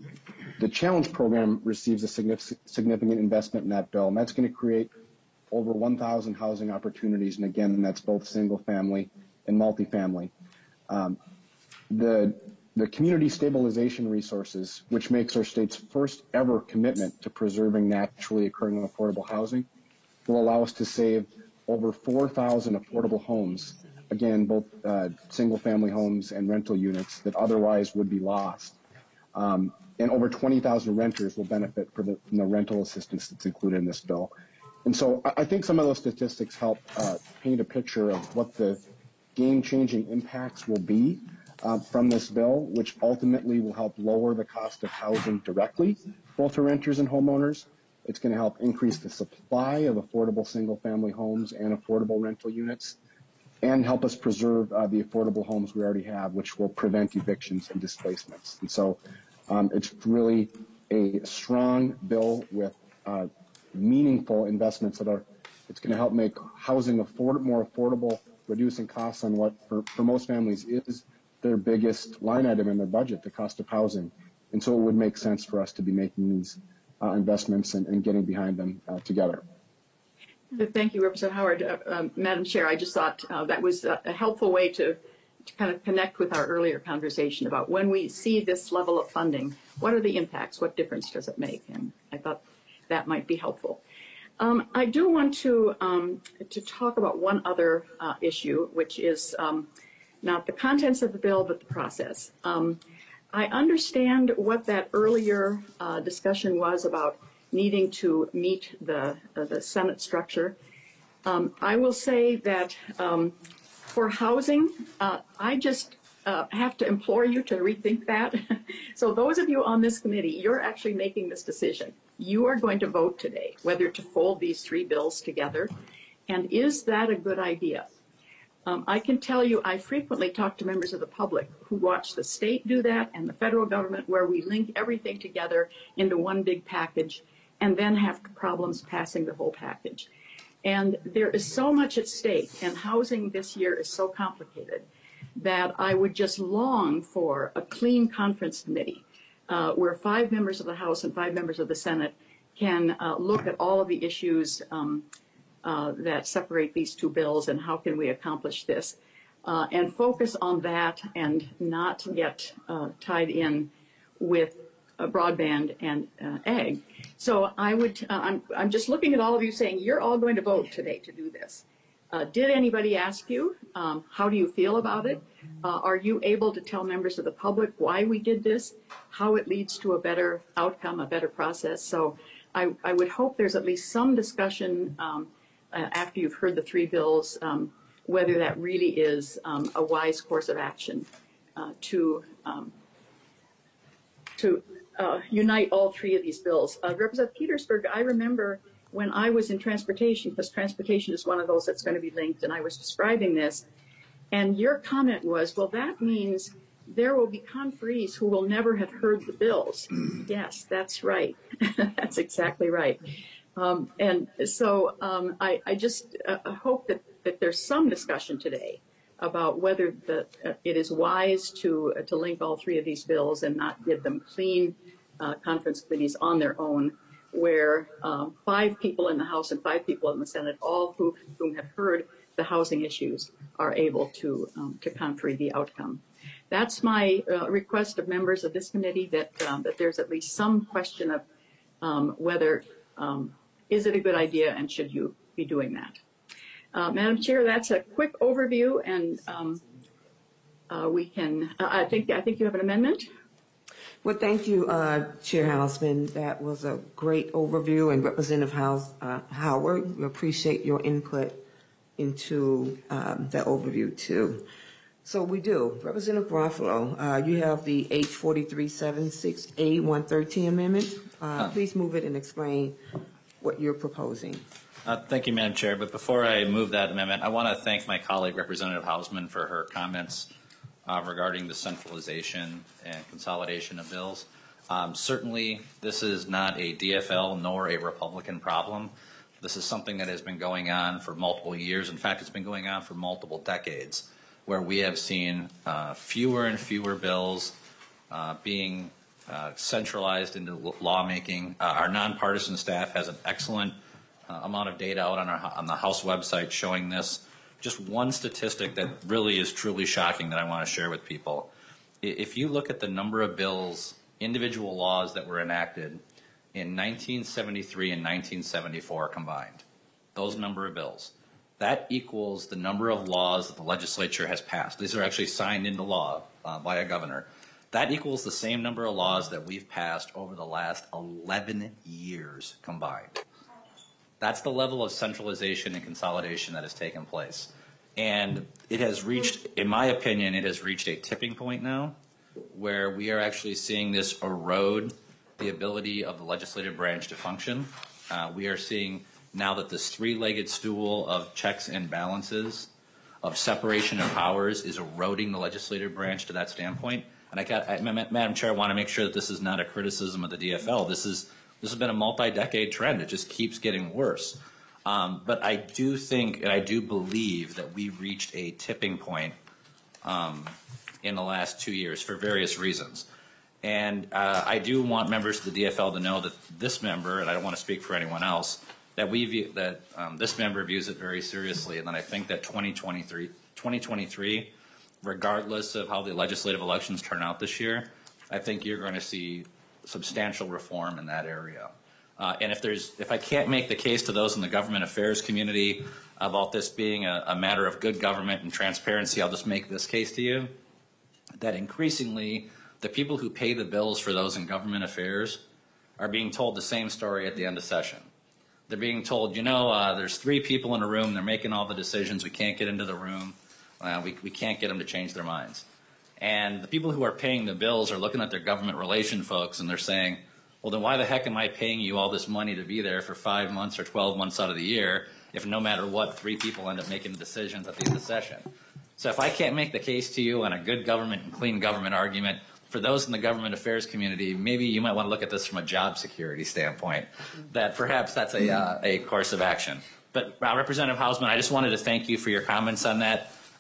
the Challenge Program receives a significant investment in that bill, and that's going to create over one thousand housing opportunities, and again, that's both single-family and multifamily. Um, the, the community stabilization resources, which makes our state's first ever commitment to preserving naturally occurring affordable housing, will allow us to save over four thousand affordable homes, again, both uh, single-family homes and rental units that otherwise would be lost. Um, and over twenty thousand renters will benefit for the, from the rental assistance that's included in this bill. And so I think some of those statistics help uh, paint a picture of what the game-changing impacts will be uh, from this bill, which ultimately will help lower the cost of housing directly, both for renters and homeowners. It's going to help increase the supply of affordable single-family homes and affordable rental units, and help us preserve uh, the affordable homes we already have, which will prevent evictions and displacements. And so um, it's really a strong bill with uh, meaningful investments that are, it's going to help make housing afford, more affordable, reducing costs on what for, for most families is their biggest line item in their budget, the cost of housing. And so it would make sense for us to be making these uh, investments and, and getting behind them uh, together. Thank you, Representative Howard. Uh, um, Madam Chair, I just thought uh, that was a, a helpful way to, to kind of connect with our earlier conversation about when we see this level of funding, what are the impacts, what difference does it make? And I thought that might be helpful. Um, I do want to um, to talk about one other uh, issue, which is um, not the contents of the bill, but the process. Um, I understand what that earlier uh, discussion was about needing to meet the uh, the Senate structure. Um, I will say that um, for housing, uh, I just uh, have to implore you to rethink that. So those of you on this committee, you're actually making this decision. You are going to vote today whether to fold these three bills together, and is that a good idea? Um, I can tell you I frequently talk to members of the public who watch the state do that and the federal government, where we link everything together into one big package and then have problems passing the whole package. And there is so much at stake, and housing this year is so complicated that I would just long for a clean conference committee uh, where five members of the House and five members of the Senate can uh, look at all of the issues um, uh, that separate these two bills and how can we accomplish this, uh, and focus on that and not get uh, tied in with uh, broadband and uh, ag. So I would, uh, I'm, I'm just looking at all of you saying you're all going to vote today to do this. Uh, did anybody ask you? Um, how do you feel about it? Uh, are you able to tell members of the public why we did this, how it leads to a better outcome, a better process? So I, I would hope there's at least some discussion um, uh, after you've heard the three bills, um, whether that really is um, a wise course of action uh, to um, to uh, unite all three of these bills. Uh, Representative Petersburg, I remember when I was in transportation, because transportation is one of those that's going to be linked, and I was describing this, and your comment was, well, that means there will be conferees who will never have heard the bills. Yes, that's right. That's exactly right. Um, and so um, I, I just uh, hope that, that there's some discussion today about whether the, uh, it is wise to, uh, to link all three of these bills and not give them clean uh, conference committees on their own, where um, five people in the House and five people in the Senate, all who, whom have heard the housing issues, are able to um, to conferee the outcome. That's my uh, request of members of this committee, that um, that there's at least some question of um, whether um, is it a good idea and should you be doing that. Uh, Madam Chair, that's a quick overview, and um, uh, we can. Uh, I think I think you have an amendment. Well, thank you, uh, Chair Hausman. That was a great overview, and Representative House, uh, Howard, we appreciate your input into um, that overview too. So we do. Representative Garofalo, uh, you have the H forty-three seventy-six A one thirteen amendment. Uh, please move it and explain what you're proposing. Uh, thank you, Madam Chair. But before I move that amendment, I want to thank my colleague, Representative Hausman, for her comments uh, regarding the centralization and consolidation of bills. Um, certainly, this is not a D F L nor a Republican problem. This is something that has been going on for multiple years. In fact, it's been going on for multiple decades, where we have seen uh, fewer and fewer bills uh, being uh, centralized into lawmaking. Uh, our nonpartisan staff has an excellent uh, amount of data out on, our, on the House website showing this. Just one statistic that really is truly shocking that I want to share with people. If you look at the number of bills, individual laws that were enacted in nineteen seventy-three and nineteen seventy-four combined, those number of bills, that equals the number of laws that the legislature has passed. These are actually signed into law uh, by a governor. That equals the same number of laws that we've passed over the last eleven years combined. That's the level of centralization and consolidation that has taken place. And it has reached, in my opinion, it has reached a tipping point now where we are actually seeing this erode the ability of the legislative branch to function. Uh, we are seeing now that this three-legged stool of checks and balances, of separation of powers, is eroding the legislative branch to that standpoint. And I got, I, Madam Chair, I want to make sure that this is not a criticism of the D F L. This is this has been a multi-decade trend. It just keeps getting worse. Um, but I do think, and I do believe, that we reached a tipping point um, in the last two years for various reasons. And uh, I do want members of the D F L to know that this member, and I don't want to speak for anyone else, that we view, that um, this member views it very seriously, and that I think that twenty twenty-three, twenty twenty-three, regardless of how the legislative elections turn out this year, I think you're going to see substantial reform in that area. Uh, and if there's, if I can't make the case to those in the government affairs community about this being a, a matter of good government and transparency, I'll just make this case to you, that increasingly the people who pay the bills for those in government affairs are being told the same story at the end of session. They're being told, you know, uh, there's three people in a room, they're making all the decisions, we can't get into the room, uh, we, we can't get them to change their minds. And the people who are paying the bills are looking at their government relation folks and they're saying, well, then why the heck am I paying you all this money to be there for five months or twelve months out of the year if no matter what, three people end up making the decisions at the end of the session? So if I can't make the case to you on a good government and clean government argument, for those in the government affairs community, maybe you might want to look at this from a job security standpoint, that perhaps that's a, uh, a course of action. But uh, Representative Hausman, I just wanted to thank you for your comments on that.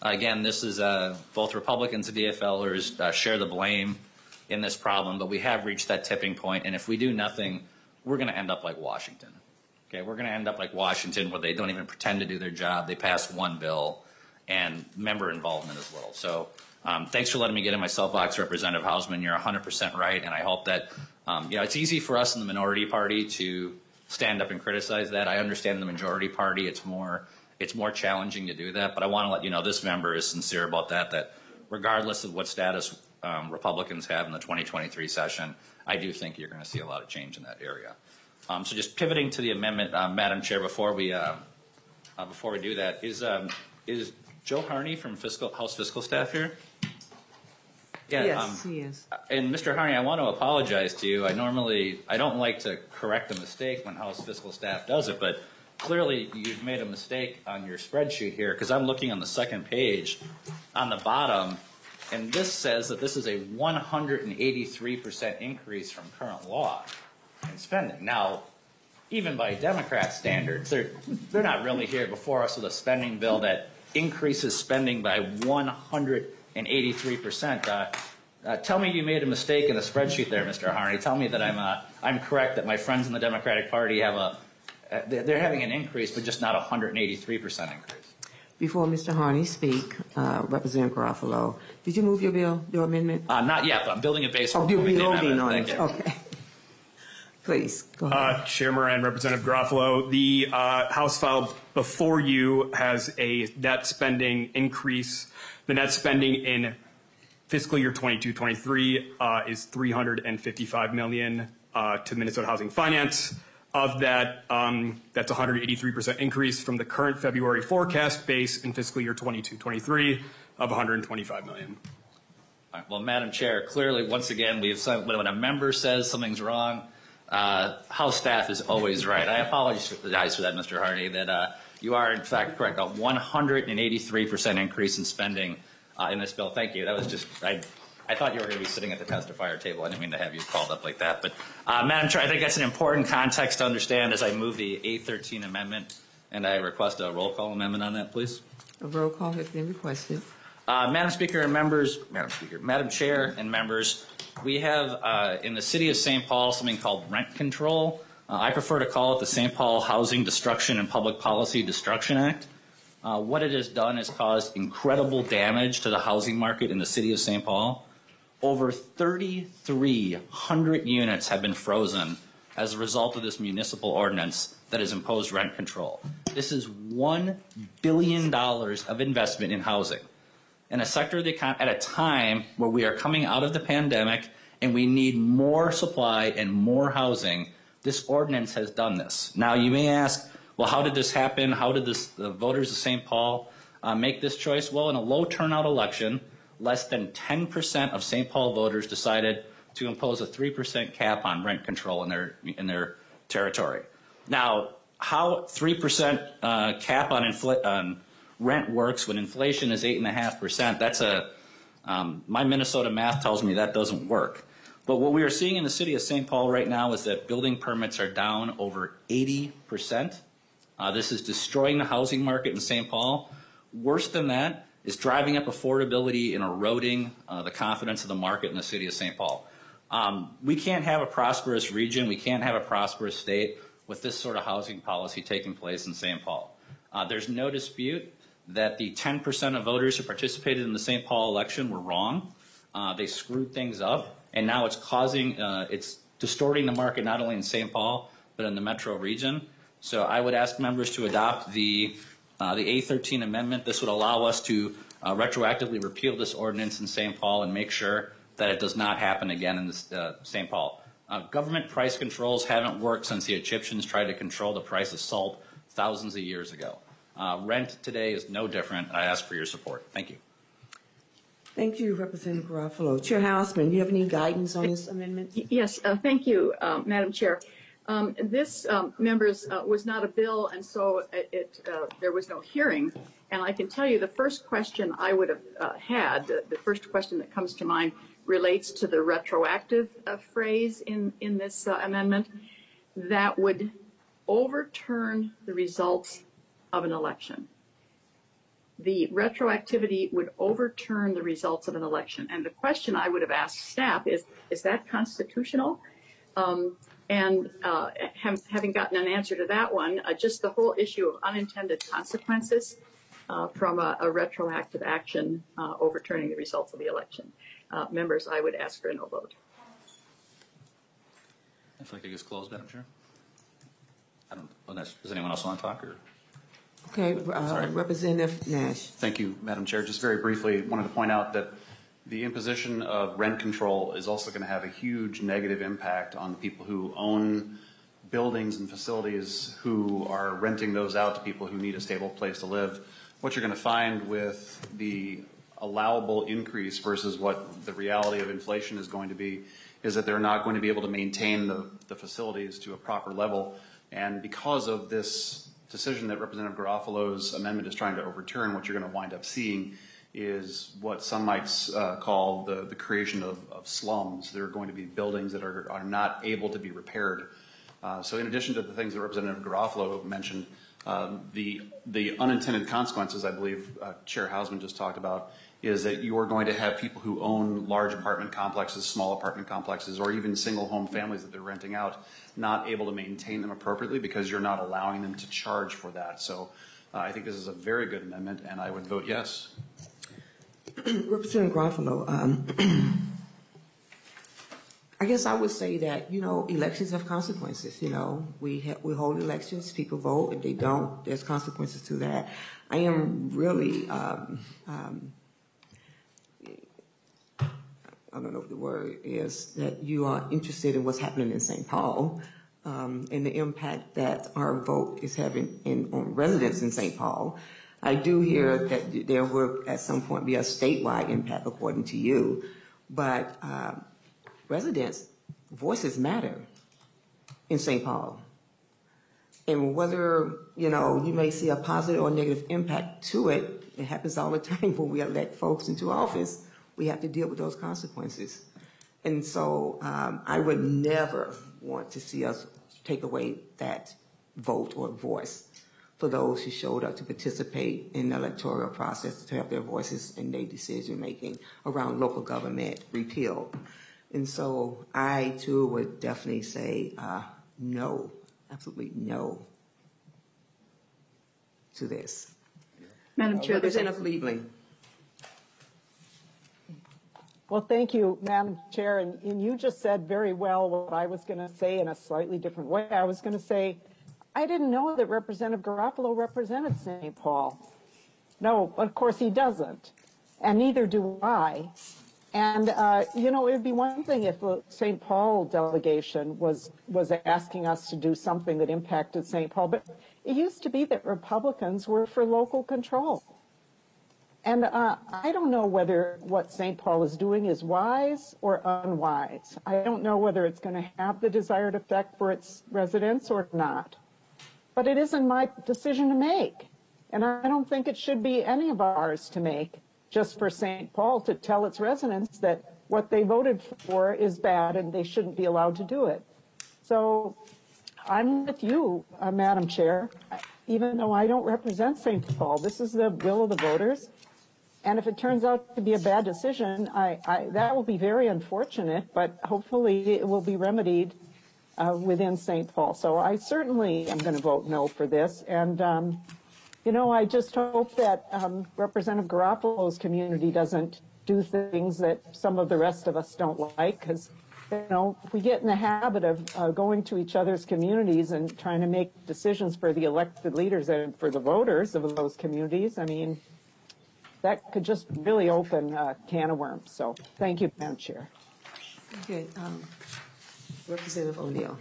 Again, this is uh, both Republicans and DFLers uh, share the blame in this problem, but we have reached that tipping point, and if we do nothing, we're going to end up like Washington. Okay, we're going to end up like Washington, where they don't even pretend to do their job. They pass one bill, and member involvement is little. So um, thanks for letting me get in my soapbox, Representative Hausman. You're one hundred percent right, and I hope that um, you know it's easy for us in the minority party to stand up and criticize that. I understand the majority party; it's more it's more challenging to do that. But I want to let you know this member is sincere about that. That regardless of what status um, Republicans have in the twenty twenty-three session, I do think you're going to see a lot of change in that area. Um, so just pivoting to the amendment, uh, Madam Chair, before we uh, uh, before we do that, is um, is Joe Harney from fiscal House Fiscal Staff here? Yeah, yes, um, he is. And Mister Harney, I want to apologize to you. I normally I don't like to correct a mistake when House Fiscal Staff does it, but clearly you've made a mistake on your spreadsheet here, because I'm looking on the second page on the bottom, and this says that this is a one hundred eighty-three percent increase from current law in spending. Now, even by Democrat standards, they're they're not really here before us with a spending bill that increases spending by one hundred eighty-three percent. Uh, uh, tell me you made a mistake in the spreadsheet there, Mister Harney. Tell me that I'm uh, I'm correct, that my friends in the Democratic Party have a uh, they're having an increase, but just not a one hundred eighty-three percent increase. Before Mister Harney speak, uh, Representative Garofalo, did you move your bill, your amendment? Uh, not yet, but I'm building a base. Oh, you're building on Thank it. you. Okay. Please, go ahead. Uh, Chair Moran, Representative Garofalo, the uh, House file before you has a net spending increase. The net spending in fiscal year twenty-two twenty-three uh, is three hundred fifty-five million dollars uh, to Minnesota Housing Finance. Of that, um, that's a one hundred eighty-three percent increase from the current February forecast base in fiscal year twenty-two twenty-three of one hundred twenty-five million dollars. All right, well, Madam Chair, clearly, once again, we've when a member says something's wrong, uh, House staff is always right. I apologize for that, Mister Harney, that uh, you are, in fact, correct. A one hundred eighty-three percent increase in spending uh, in this bill. Thank you. That was just, I, I thought you were going to be sitting at the testifier table. I didn't mean to have you called up like that. But, uh, Madam Chair, I think that's an important context to understand as I move the A thirteen amendment, and I request a roll call amendment on that, please. A roll call has been requested. Uh, Madam Speaker and members, Madam Speaker, Madam Chair and members, we have uh, in the city of Saint Paul something called rent control. Uh, I prefer to call it the Saint Paul Housing Destruction and Public Policy Destruction Act. Uh, what it has done is caused incredible damage to the housing market in the city of Saint Paul. Over thirty-three hundred units have been frozen as a result of this municipal ordinance that has imposed rent control. This is one billion dollars of investment in housing in a sector of the economy at a time where we are coming out of the pandemic and we need more supply and more housing. This ordinance has done this. Now, you may ask, well, how did this happen? How did this, the voters of Saint Paul uh, make this choice? Well, in a low turnout election, less than ten percent of Saint Paul voters decided to impose a three percent cap on rent control in their, in their territory. Now, how three percent uh, cap on, infl on rent works when inflation is eight point five percent, that's a, um, my Minnesota math tells me that doesn't work. But what we are seeing in the city of Saint Paul right now is that building permits are down over eighty percent. Uh, this is destroying the housing market in Saint Paul. Worse than that is driving up affordability and eroding uh, the confidence of the market in the city of Saint Paul. Um, we can't have a prosperous region, we can't have a prosperous state with this sort of housing policy taking place in Saint Paul. Uh, there's no dispute that the ten percent of voters who participated in the Saint Paul election were wrong. Uh, they screwed things up, and now it's causing, uh, it's distorting the market not only in Saint Paul, but in the metro region. So I would ask members to adopt the, uh, the A thirteen amendment. This would allow us to uh, retroactively repeal this ordinance in Saint Paul and make sure that it does not happen again in this, uh, Saint Paul. Uh, government price controls haven't worked since the Egyptians tried to control the price of salt thousands of years ago. Uh, rent today is no different. I ask for your support. Thank you. Thank you, Representative Garofalo. Chair Hausman, do you have any guidance on this amendment? Yes, uh, thank you, um, Madam Chair. Um, this, um, members, uh, was not a bill, and so it, it uh, there was no hearing. And I can tell you the first question I would have uh, had, the, the first question that comes to mind relates to the retroactive uh, phrase in, in this uh, amendment that would overturn the results of an election. the retroactivity would overturn the results of an election. And the question I would have asked staff is, is that constitutional? Um, and uh, have, having gotten an answer to that one, uh, just the whole issue of unintended consequences uh, from a, a retroactive action uh, overturning the results of the election. Uh, members, I would ask for a no vote. I feel like it gets closed, Madam Chair. I don't, unless, does anyone else want to talk? Or? Okay, uh, Representative Nash. Thank you, Madam Chair. Just very briefly, wanted to point out that the imposition of rent control is also going to have a huge negative impact on the people who own buildings and facilities who are renting those out to people who need a stable place to live. What you're going to find with the allowable increase versus what the reality of inflation is going to be is that they're not going to be able to maintain the, the facilities to a proper level. And because of this decision that Representative Garofalo's amendment is trying to overturn, what you're going to wind up seeing is what some might uh, call the, the creation of, of slums. There are going to be buildings that are, are not able to be repaired. Uh, so in addition to the things that Representative Garofalo mentioned, um, the, the unintended consequences, I believe uh, Chair Hausman just talked about, is that you are going to have people who own large apartment complexes, small apartment complexes, or even single home families that they're renting out, not able to maintain them appropriately because you're not allowing them to charge for that. So uh, I think this is a very good amendment, and I would vote yes. Representative Garofalo, um, I guess I would say that, you know, elections have consequences. You know, we ha- we hold elections, people vote. If they don't, there's consequences to that. I am really, um, um, I don't know what the word is, that you are interested in what's happening in Saint Paul um, and the impact that our vote is having in, on residents in Saint Paul. I do hear that there will at some point be a statewide impact according to you, but uh, residents' voices matter in Saint Paul. And whether, you know, you may see a positive or negative impact to it, it happens all the time when we elect folks into office. We have to deal with those consequences. And so um, I would never want to see us take away that vote or voice for those who showed up to participate in the electoral process to have their voices in their decision making around local government repeal. And so I too would definitely say uh, no, absolutely no to this. Madam Chair, there's Representative Liebling. Well, thank you, Madam Chair. And, and you just said very well what I was going to say in a slightly different way. I was going to say, I didn't know that Representative Garofalo represented Saint Paul. No, of course he doesn't. And neither do I. And, uh, you know, it would be one thing if the Saint Paul delegation was, was asking us to do something that impacted Saint Paul. But it used to be that Republicans were for local control. And uh, I don't know whether what Saint Paul is doing is wise or unwise. I don't know whether it's going to have the desired effect for its residents or not. But it isn't my decision to make. And I don't think it should be any of ours to make, just for Saint Paul to tell its residents that what they voted for is bad and they shouldn't be allowed to do it. So I'm with you, uh, Madam Chair, even though I don't represent Saint Paul. This is the will of the voters. And if it turns out to be a bad decision, I, I, that will be very unfortunate, but hopefully it will be remedied uh, within Saint Paul. So I certainly am going to vote no for this. And, um, you know, I just hope that um, Representative Garofalo's community doesn't do things that some of the rest of us don't like, because, you know, if we get in the habit of uh, going to each other's communities and trying to make decisions for the elected leaders and for the voters of those communities, I mean, that could just really open a can of worms. So thank you, Madam Chair. Okay, um, Representative O'Neill.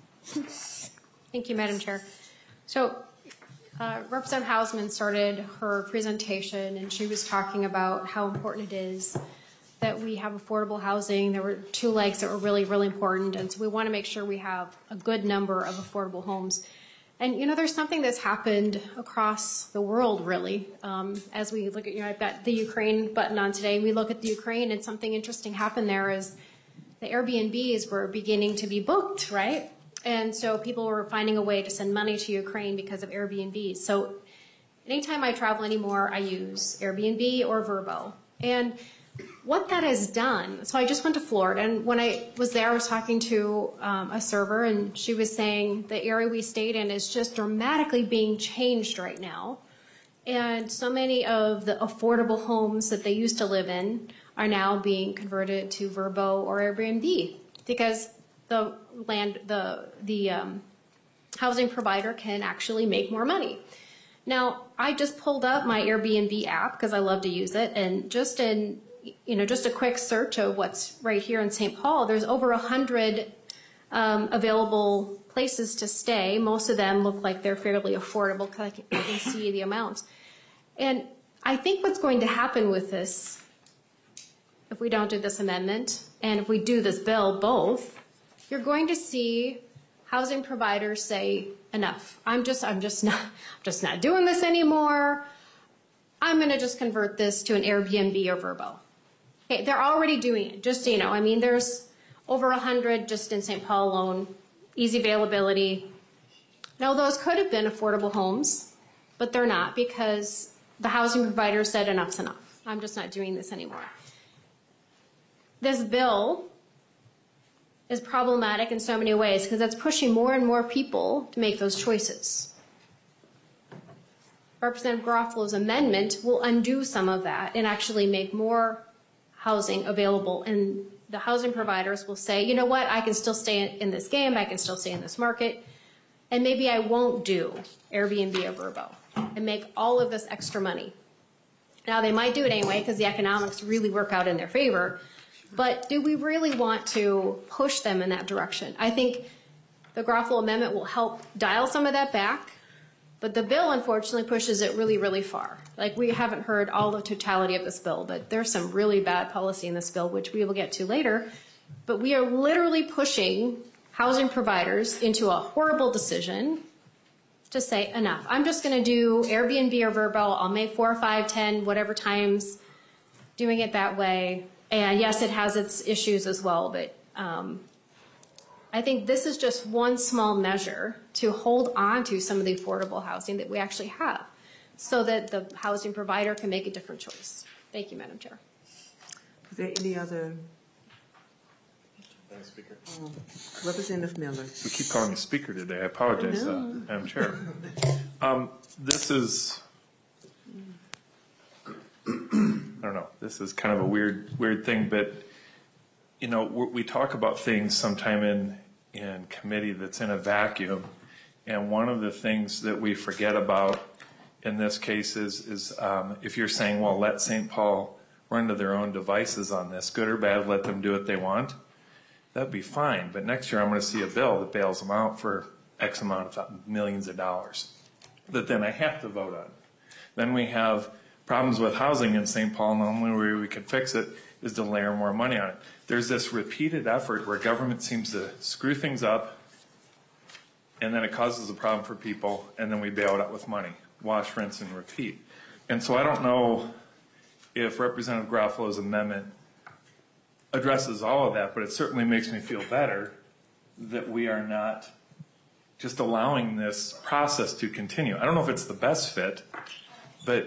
Thank you, Madam Chair. So uh, Representative Hausman started her presentation, and she was talking about how important it is that we have affordable housing. There were two legs that were really, really important, and so we want to make sure we have a good number of affordable homes. And, you know, there's something that's happened across the world, really. Um, as we look at, you know, I've got the Ukraine button on today. We look at the Ukraine, and something interesting happened there is the Airbnbs were beginning to be booked, right? And so people were finding a way to send money to Ukraine because of Airbnbs. So anytime I travel anymore, I use Airbnb or Vrbo. And what that has done, so I just went to Florida, and when I was there, I was talking to um, a server, and she was saying the area we stayed in is just dramatically being changed right now. And so many of the affordable homes that they used to live in are now being converted to Vrbo or Airbnb because the land, the the um, housing provider can actually make more money. Now, I just pulled up my Airbnb app because I love to use it, and just in you know just a quick search of what's right here in Saint Paul, there's over a hundred um, available places to stay. Most of them look like they're fairly affordable because I can, I can see the amounts. And I think what's going to happen with this, if we don't do this amendment, and if we do this bill, both, you're going to see housing providers say, enough. I'm just, I'm just not, just not doing this anymore. I'm going to just convert this to an Airbnb or Vrbo. Okay, they're already doing it. Just so you know, I mean, there's over a hundred just in Saint Paul alone, easy availability. Now, those could have been affordable homes, but they're not because the housing provider said enough's enough. I'm just not doing this anymore. This bill is problematic in so many ways because it's pushing more and more people to make those choices. Representative Garofalo's amendment will undo some of that and actually make more housing available, and the housing providers will say, you know what, I can still stay in this game, I can still stay in this market, and maybe I won't do Airbnb or Vrbo and make all of this extra money. Now, they might do it anyway because the economics really work out in their favor, but do we really want to push them in that direction? I think the Garofalo amendment will help dial some of that back, but the bill unfortunately pushes it really, really far. Like, we haven't heard all the totality of this bill, but there's some really bad policy in this bill, which we will get to later. But we are literally pushing housing providers into a horrible decision to say, enough. I'm just going to do Airbnb or Vrbo. I'll make four, five, ten, whatever times doing it that way. And yes, it has its issues as well, but um, I think this is just one small measure to hold on to some of the affordable housing that we actually have so that the housing provider can make a different choice. Thank you, Madam Chair. Is there any other? Thanks, Speaker. Um, Representative Miller. We keep calling me Speaker today. I apologize, I uh, Madam Chair. Um, this is, I don't know, this is kind of a weird, weird thing, but, you know, we talk about things sometime in, in committee that's in a vacuum, and one of the things that we forget about in this case is, is um, if you're saying, well, let Saint Paul run to their own devices on this, good or bad, let them do what they want, that'd be fine. But next year I'm going to see a bill that bails them out for X amount of millions of dollars that then I have to vote on. Then we have problems with housing in Saint Paul, and the only way we can fix it is to layer more money on it. There's this repeated effort where government seems to screw things up, and then it causes a problem for people, and then we bail it out with money. Wash, rinse, and repeat. And so I don't know if Representative Garofalo's amendment addresses all of that, but it certainly makes me feel better that we are not just allowing this process to continue. I don't know if it's the best fit, but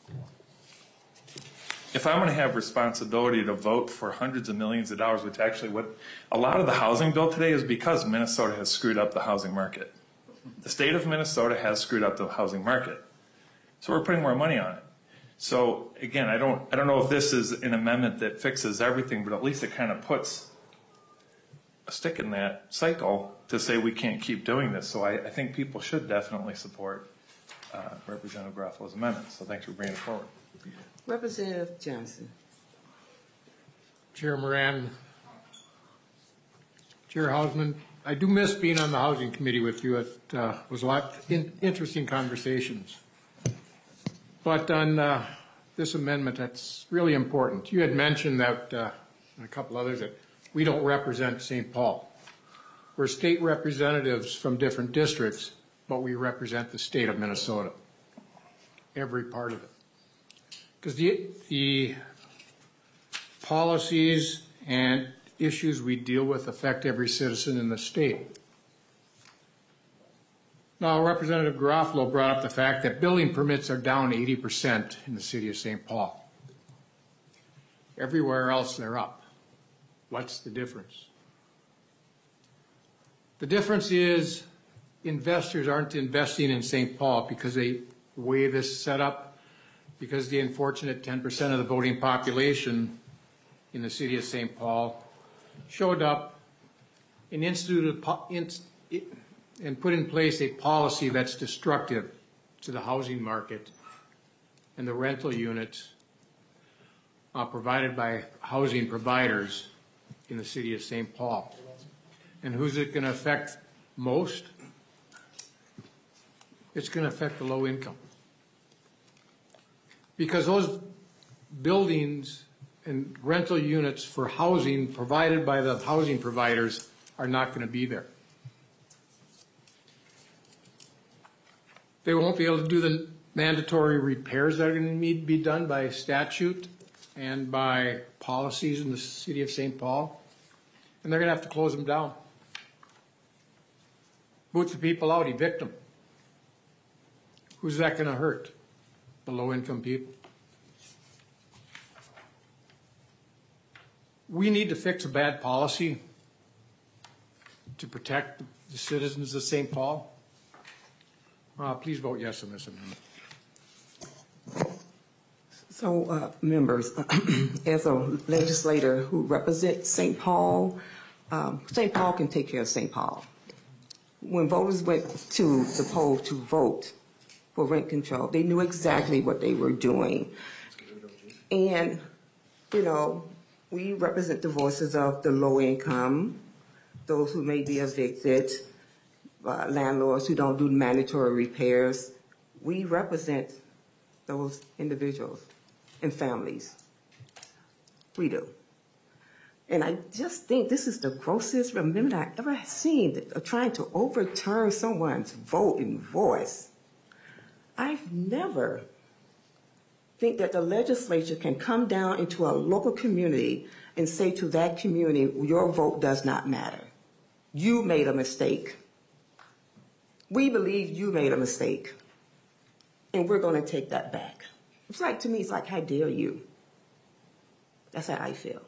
if I'm going to have responsibility to vote for hundreds of millions of dollars, which actually what a lot of the housing bill today is because Minnesota has screwed up the housing market. The state of Minnesota has screwed up the housing market. So we're putting more money on it. So again, I don't, I don't know if this is an amendment that fixes everything, but at least it kind of puts a stick in that cycle to say we can't keep doing this. So I, I think people should definitely support uh, Representative Garofalo's amendment. So thanks for bringing it forward. Representative Johnson. Chair Moran, Chair Hausman, I do miss being on the Housing Committee with you. It uh, was a lot of in, interesting conversations. But on uh, this amendment, that's really important. You had mentioned that, uh, and a couple others, that we don't represent Saint Paul. We're state representatives from different districts, but we represent the state of Minnesota, every part of it. Because the, the policies and issues we deal with affect every citizen in the state. Now, Representative Garofalo brought up the fact that building permits are down eighty percent in the city of Saint Paul. Everywhere else they're up. What's the difference? The difference is investors aren't investing in Saint Paul because they the way this is set up, because the unfortunate ten percent of the voting population in the city of Saint Paul showed up and instituted and put in place a policy that's destructive to the housing market and the rental units uh, provided by housing providers in the city of Saint Paul. And who's it going to affect most? It's going to affect the low income. Because those buildings and rental units for housing provided by the housing providers are not going to be there. They won't be able to do the mandatory repairs that are going to need to be done by statute and by policies in the city of Saint Paul, and they're going to have to close them down. Boot the people out, evict them. Who's that going to hurt? The low-income people. We need to fix a bad policy to protect the citizens of Saint Paul. Uh, please vote yes on this amendment. So, uh, members, as a legislator who represents Saint Paul, um, Saint Paul can take care of Saint Paul. When voters went to the poll to vote for rent control, they knew exactly what they were doing. And, you know, we represent the voices of the low income, those who may be evicted, uh, landlords who don't do mandatory repairs. We represent those individuals and families. We do. And I just think this is the grossest amendment I ever seen, of trying to overturn someone's vote and voice. I've never think that the legislature can come down into a local community and say to that community, your vote does not matter. You made a mistake. We believe you made a mistake, and we're going to take that back. It's like, to me, it's like, how dare you? That's how I feel.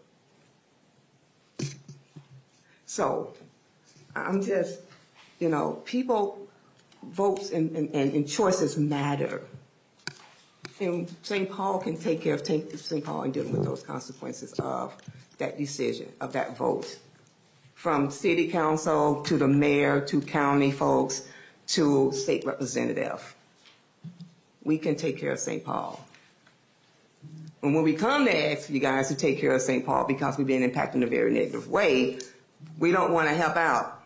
So I'm just, you know, people, votes and, and, and choices matter. And Saint Paul can take care of Saint Paul and dealing with those consequences of that decision, of that vote. From city council to the mayor to county folks to state representative. We can take care of Saint Paul. And when we come to ask you guys to take care of Saint Paul because we've been impacted in a very negative way, we don't want to help out.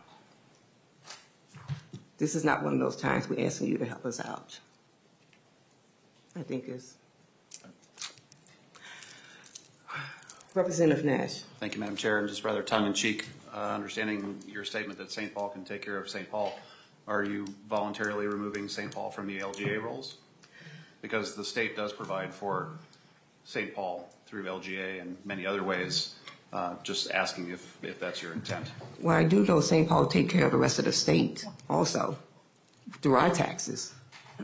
This is not one of those times we're asking you to help us out. I think it's Representative Nash. Thank you, Madam Chair. And just rather tongue-in-cheek, uh, understanding your statement that Saint Paul can take care of Saint Paul, are you voluntarily removing Saint Paul from the L G A rolls? Because the state does provide for Saint Paul through L G A and many other ways. Uh, just asking if, if that's your intent. Well, I do know Saint Paul take care of the rest of the state also through our taxes.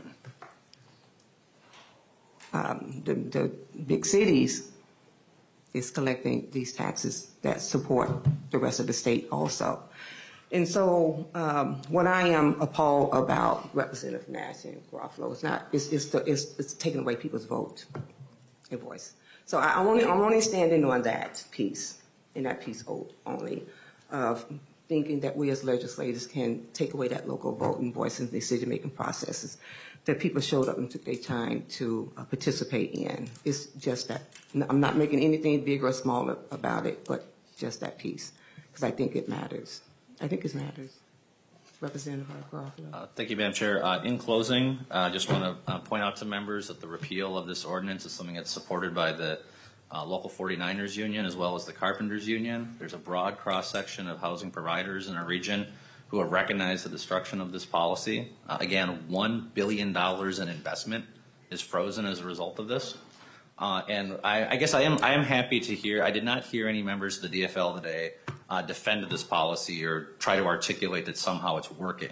Um, the, the big cities is collecting these taxes that support the rest of the state also. And so um, what I am appalled about, Representative Nash and Garofalo, is not, it's, it's, the, it's, it's taking away people's vote and voice. So I, I'm, only, I'm only standing on that piece, and that piece only, of thinking that we as legislators can take away that local vote and voice in decision-making processes that people showed up and took their time to uh, participate in. It's just that. I'm not making anything big or small about it, but just that piece, because I think it matters. I think it matters. Representative Garofalo. Uh, thank you, Madam Chair. Uh, in closing, I uh, just want to uh, point out to members that the repeal of this ordinance is something that's supported by the uh, local forty-niners union as well as the carpenters union. There's a broad cross-section of housing providers in our region who have recognized the destruction of this policy. Uh, again, one billion dollars in investment is frozen as a result of this. Uh, and I, I guess I am, I am happy to hear, I did not hear any members of the D F L today uh, defend this policy or try to articulate that somehow it's working.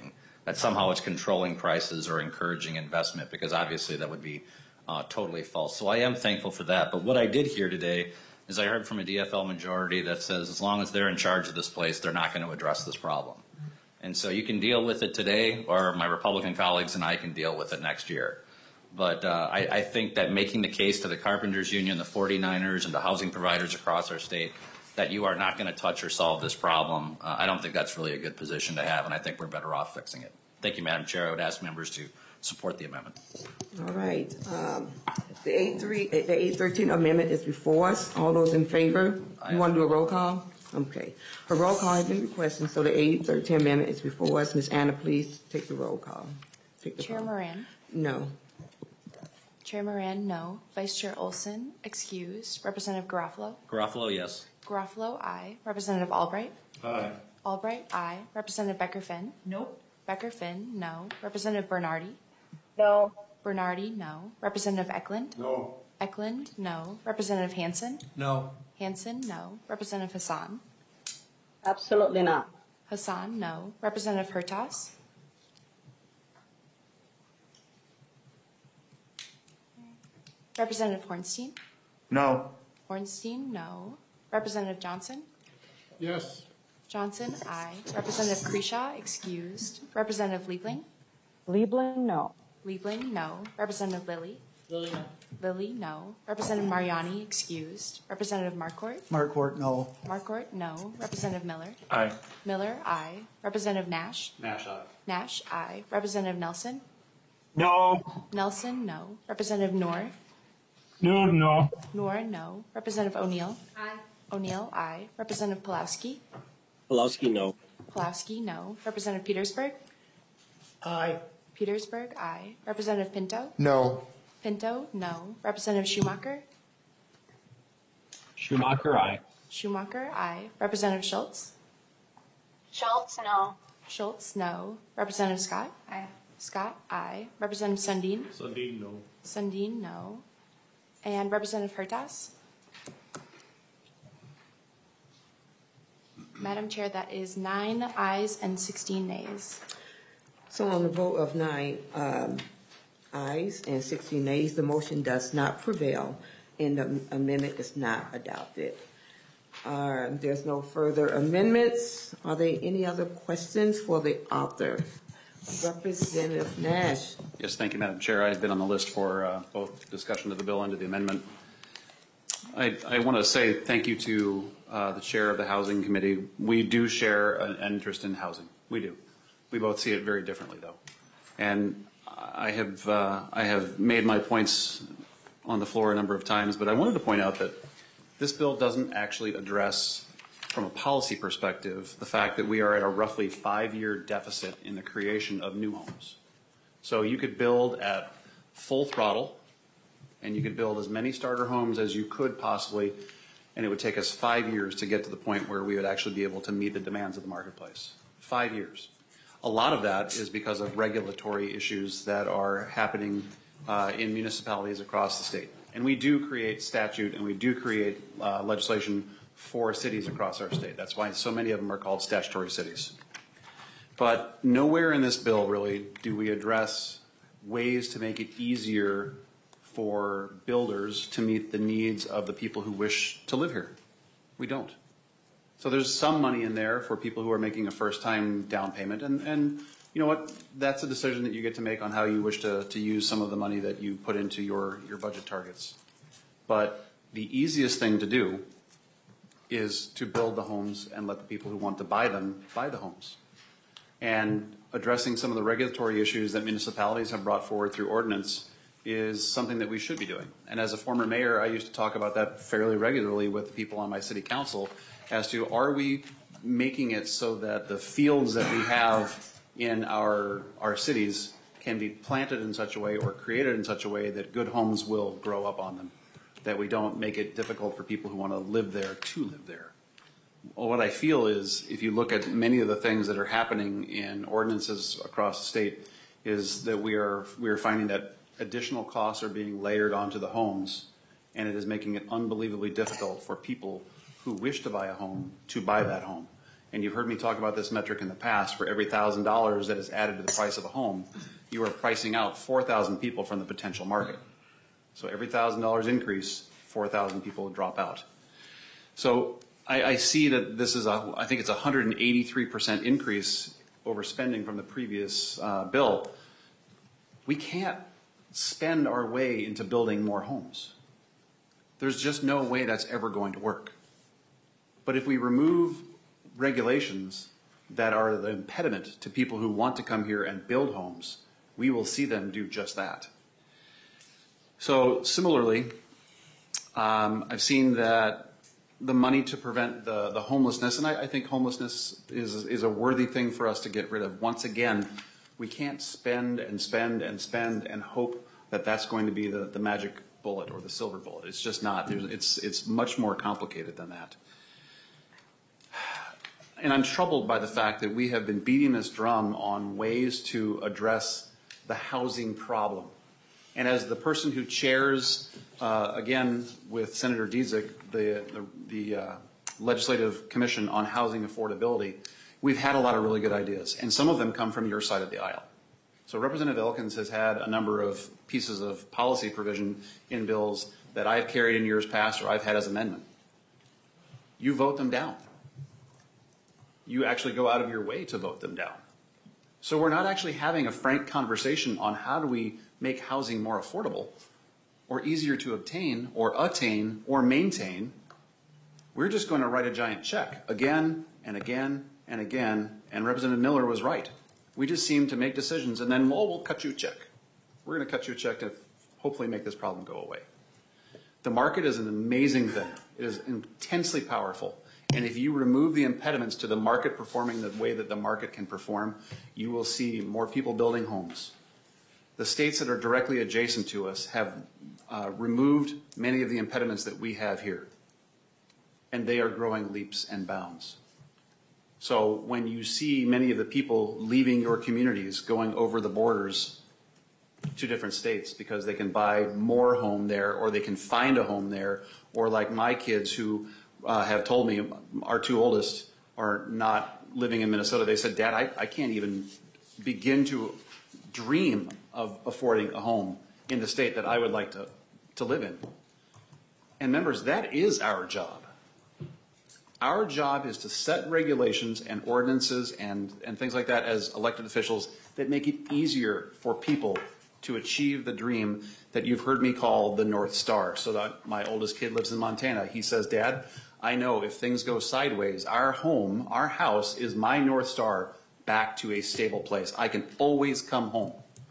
that somehow it's controlling prices or encouraging investment, because obviously that would be uh, totally false. So I am thankful for that. But what I did hear today is I heard from a D F L majority that says as long as they're in charge of this place, they're not going to address this problem. And so you can deal with it today, or my Republican colleagues and I can deal with it next year. But uh, I, I think that making the case to the Carpenters Union, the forty-niners, and the housing providers across our state that you are not going to touch or solve this problem, uh, I don't think that's really a good position to have, and I think we're better off fixing it. Thank you, Madam Chair. I would ask members to support the amendment. All right. Um, the eight three, the eight thirteen amendment is before us. All those in favor? You want to do a roll call? Okay. A roll call has been requested, so the eight thirteen amendment is before us. Miz Anna, please take the roll call. Take the Chair call. Moran. No. Chair Moran, no. Vice Chair Olson, excused. Representative Garofalo. Garofalo, yes. Garofalo, aye. Representative Albright. Aye. Albright, aye. Representative Becker Finn. Nope. Becker Finn, no. Representative Bernardi. No. Bernardi, no. Representative Eklund. No. Eklund, no. Representative Hansen. No. Hansen, no. Representative Hassan. Absolutely not. Hassan, no. Representative Hertas. Representative Hornstein. No. Hornstein, no. Representative Johnson. Yes. Johnson, aye. Representative Kreshaw, excused. Representative Liebling. Liebling, no. Liebling, no. Representative Lilly. Lilly, no. Lilly, no. Representative Mariani, excused. Representative Marquardt. Marquardt, no. Marquardt, no. Representative Miller. Aye. Miller, aye. Representative Nash. Nash, aye. Nash, aye. Representative Nelson. No. Nelson, no. Representative Noor. No, no. Noor, no. Representative O'Neill. Aye. O'Neill, aye. Representative Pulowski. Pulowski, no. Pulowski, no. Representative Petersburg. Aye. Petersburg, aye. Representative Pinto. No. Pinto, no. Representative Schumacher. Schumacher, aye. Schumacher, aye. Representative Schultz. Schultz, no. Schultz, no. Representative Scott. Aye. Scott, aye. Representative Sundin. Sundin, no. Sundin, no. And Representative Hertas. Madam Chair, that is nine ayes and sixteen nays. So on the vote of nine um, ayes and sixteen nays, the motion does not prevail and the amendment is not adopted. Uh, there's no further amendments. Are there any other questions for the author? Representative Nash. Yes, thank you, Madam Chair. I've been on the list for uh, both discussion of the bill and to the amendment. I, I want to say thank you to uh, the chair of the Housing Committee. We do share an, an interest in housing. We do. We both see it very differently, though. And I have uh, I have made my points on the floor a number of times, but I wanted to point out that this bill doesn't actually address, from a policy perspective, the fact that we are at a roughly five-year deficit in the creation of new homes. So you could build at full throttle, and you could build as many starter homes as you could possibly, and it would take us five years to get to the point where we would actually be able to meet the demands of the marketplace. Five years. A lot of that is because of regulatory issues that are happening uh, in municipalities across the state. And we do create statute and we do create uh, legislation for cities across our state. That's why so many of them are called statutory cities. But nowhere in this bill really do we address ways to make it easier for builders to meet the needs of the people who wish to live here. We don't. So there's some money in there for people who are making a first-time down payment, and, and you know what? That's a decision that you get to make on how you wish to, to use some of the money that you put into your, your budget targets. But the easiest thing to do is to build the homes and let the people who want to buy them buy the homes. And addressing some of the regulatory issues that municipalities have brought forward through ordinance is something that we should be doing. And as a former mayor, I used to talk about that fairly regularly with the people on my city council as to, are we making it so that the fields that we have in our, our cities can be planted in such a way or created in such a way that good homes will grow up on them, that we don't make it difficult for people who want to live there to live there. Well, what I feel is, if you look at many of the things that are happening in ordinances across the state, is that we are, we are finding that additional costs are being layered onto the homes, and it is making it unbelievably difficult for people who wish to buy a home to buy that home. And you've heard me talk about this metric in the past. For every one thousand dollars that is added to the price of a home, you are pricing out four thousand people from the potential market. So every one thousand dollars increase, four thousand people will drop out. So I, I see that this is a, I think it's a one hundred eighty-three percent increase over spending from the previous uh, bill. We can't spend our way into building more homes. There's just no way that's ever going to work. But if we remove regulations that are the impediment to people who want to come here and build homes, we will see them do just that. So similarly, um, I've seen that the money to prevent the, the homelessness, and I, I think homelessness is, is a worthy thing for us to get rid of. Once again, we can't spend and spend and spend and hope that that's going to be the, the magic bullet or the silver bullet. It's just not. There's, it's, it's much more complicated than that. And I'm troubled by the fact that we have been beating this drum on ways to address the housing problem. And as the person who chairs, uh, again, with Senator Dziedzic, the, the, the uh, Legislative Commission on Housing Affordability, we've had a lot of really good ideas. And some of them come from your side of the aisle. So Representative Elkins has had a number of pieces of policy provision in bills that I've carried in years past or I've had as amendment. You vote them down. You actually go out of your way to vote them down. So we're not actually having a frank conversation on how do we make housing more affordable or easier to obtain or attain or maintain. We're just going to write a giant check again and again and again. And Representative Miller was right. We just seem to make decisions and then, well, we'll cut you a check. We're going to cut you a check to hopefully make this problem go away. The market is an amazing thing. It is intensely powerful. And if you remove the impediments to the market performing the way that the market can perform, you will see more people building homes. The states that are directly adjacent to us have uh, removed many of the impediments that we have here. And they are growing leaps and bounds. So when you see many of the people leaving your communities, going over the borders to different states because they can buy more home there or they can find a home there, or like my kids who Uh, have told me, our two oldest are not living in Minnesota. They said, Dad, I, I can't even begin to dream of affording a home in the state that I would like to, to live in. And members, that is our job. Our job is to set regulations and ordinances and, and things like that as elected officials that make it easier for people to achieve the dream that you've heard me call the North Star. So that my oldest kid lives in Montana. He says, Dad, I know if things go sideways, our home, our house is my North Star back to a stable place. I can always come home.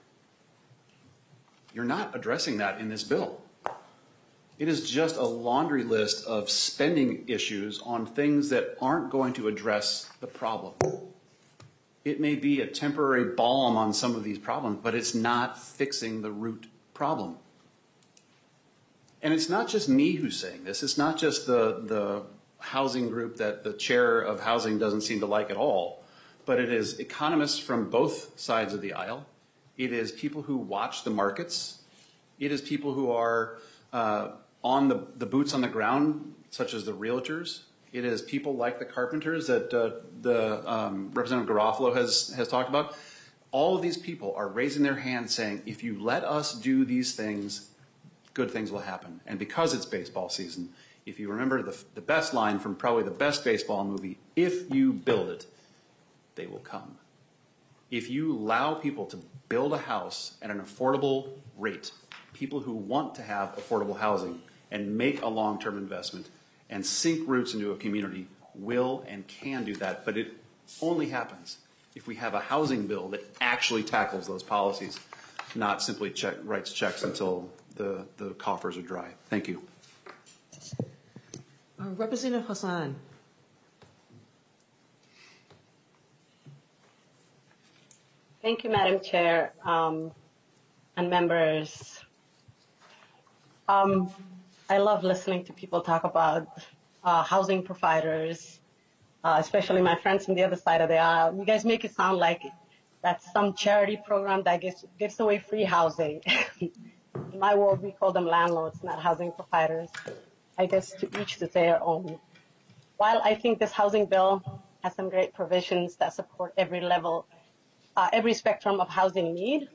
You're not addressing that in this bill. It is just a laundry list of spending issues on things that aren't going to address the problem. It may be a temporary balm on some of these problems, but it's not fixing the root problem. And it's not just me who's saying this. It's not just the, the housing group that the chair of housing doesn't seem to like at all, but it is economists from both sides of the aisle. It is people who watch the markets. It is people who are uh, on the, the boots on the ground, such as the realtors. It is people like the carpenters that uh, the um, Representative Garofalo has, has talked about. All of these people are raising their hands saying, if you let us do these things, good things will happen. And because it's baseball season, if you remember the, the best line from probably the best baseball movie, if you build it, they will come. If you allow people to build a house at an affordable rate, people who want to have affordable housing and make a long-term investment and sink roots into a community will and can do that. But it only happens if we have a housing bill that actually tackles those policies, not simply check, writes checks until the, the coffers are dry. Thank you. Uh, Representative Hassan. Thank you, Madam Chair, um, and members. Um, I love listening to people talk about uh, housing providers, uh, especially my friends from the other side of the aisle. You guys make it sound like that's some charity program that gives, gives away free housing. In my world, we call them landlords, not housing providers. I guess to each to their own. While I think this housing bill has some great provisions that support every level, uh, every spectrum of housing need.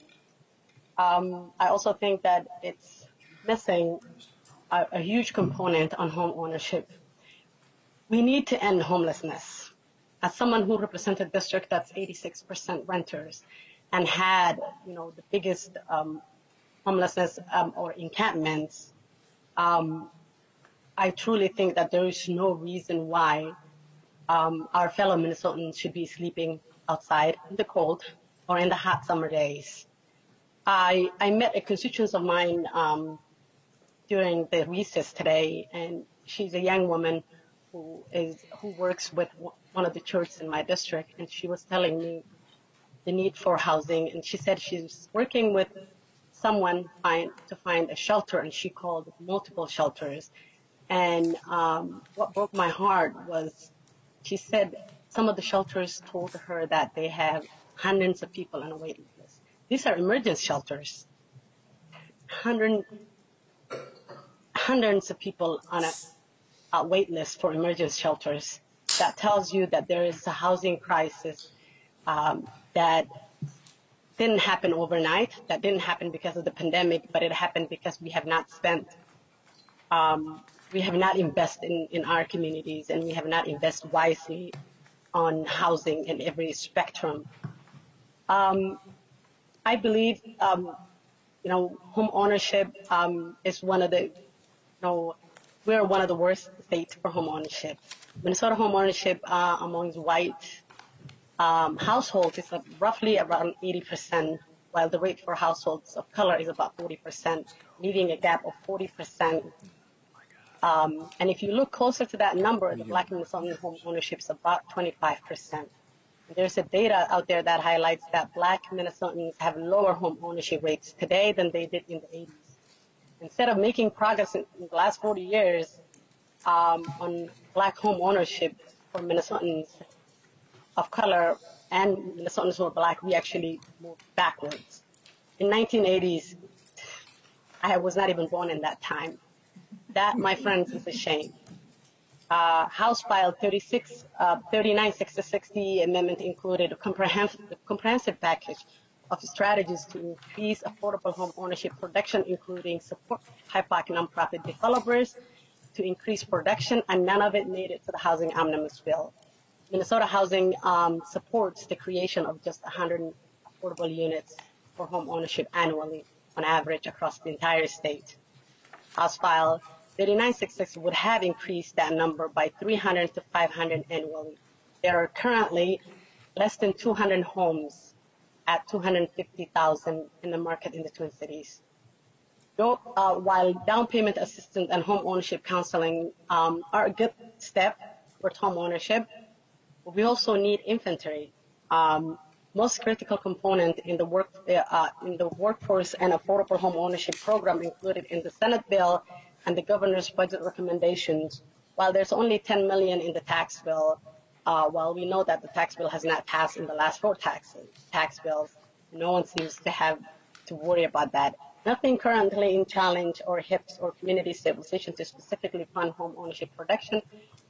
Um, I also think that it's missing a, a huge component on home ownership. We need to end homelessness. As someone who represented a district that's eighty-six percent renters and had, you know, the biggest um, homelessness um, or encampments, um, I truly think that there is no reason why um, our fellow Minnesotans should be sleeping outside in the cold or in the hot summer days. I, I met a constituent of mine um, during the recess today, and she's a young woman who is who works with one of the churches in my district, and she was telling me the need for housing, and she said she's working with someone find, to find a shelter, and she called multiple shelters. And um, what broke my heart was she said some of the shelters told her that they have hundreds of people on a waiting list. These are emergency shelters. Hundred, hundreds of people on a, a wait list for emergency shelters. That tells you that there is a housing crisis um, that didn't happen overnight, that didn't happen because of the pandemic, but it happened because we have not spent, um, we have not invested in, in our communities, and we have not invested wisely on housing in every spectrum. Um, I believe, um, you know, home ownership um, is one of the, you know, we're one of the worst states for home ownership. Minnesota home ownership uh, among white um, households is uh, roughly around eighty percent, while the rate for households of color is about forty percent, leaving a gap of forty percent. Um, and if you look closer to that number, the Black Minnesotan home ownership is about twenty-five percent. There's a data out there that highlights that Black Minnesotans have lower home ownership rates today than they did in the eighties. Instead of making progress in, in the last forty years um, on Black home ownership for Minnesotans of color and Minnesotans who are Black, we actually moved backwards. In nineteen eighties, I was not even born in that time. That, my friends, is a shame. Uh, House File thirty-six, uh, thirty-nine sixty-six D amendment included a comprehensive, comprehensive package of strategies to increase affordable home ownership production, including support high P A C nonprofit developers to increase production, and none of it made it to the Housing Omnibus Bill. Minnesota Housing um, supports the creation of just one hundred affordable units for home ownership annually, on average, across the entire state. House File thirty-nine sixty-six would have increased that number by three hundred to five hundred annually. There are currently less than two hundred homes at two hundred fifty thousand in the market in the Twin Cities. Though, uh, while down payment assistance and home ownership counseling um, are a good step towards home ownership, we also need inventory. Um, most critical component in the work uh, in the workforce and affordable home ownership program included in the Senate bill and the governor's budget recommendations. While there's only ten million in the tax bill, uh, while we know that the tax bill has not passed in the last four tax tax bills, no one seems to have to worry about that. Nothing currently in challenge or HIPS or community stabilization to specifically fund home ownership production.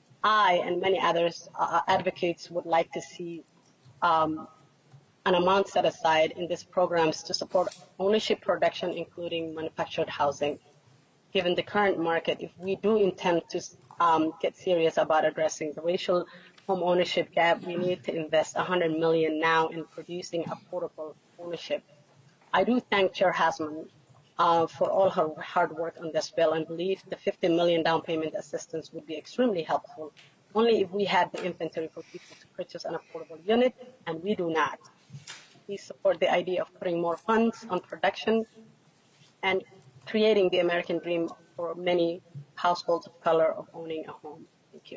I and many others uh, advocates would like to see um, an amount set aside in these programs to support ownership production, including manufactured housing. Given the current market, if we do intend to um, get serious about addressing the racial home ownership gap, we need to invest one hundred million dollars now in producing affordable ownership. I do thank Chair Hasman uh, for all her hard work on this bill and believe the fifty million dollars down payment assistance would be extremely helpful, only if we had the inventory for people to purchase an affordable unit, and we do not. Please support the idea of putting more funds on production and creating the American dream for many households of color of owning a home. Thank you.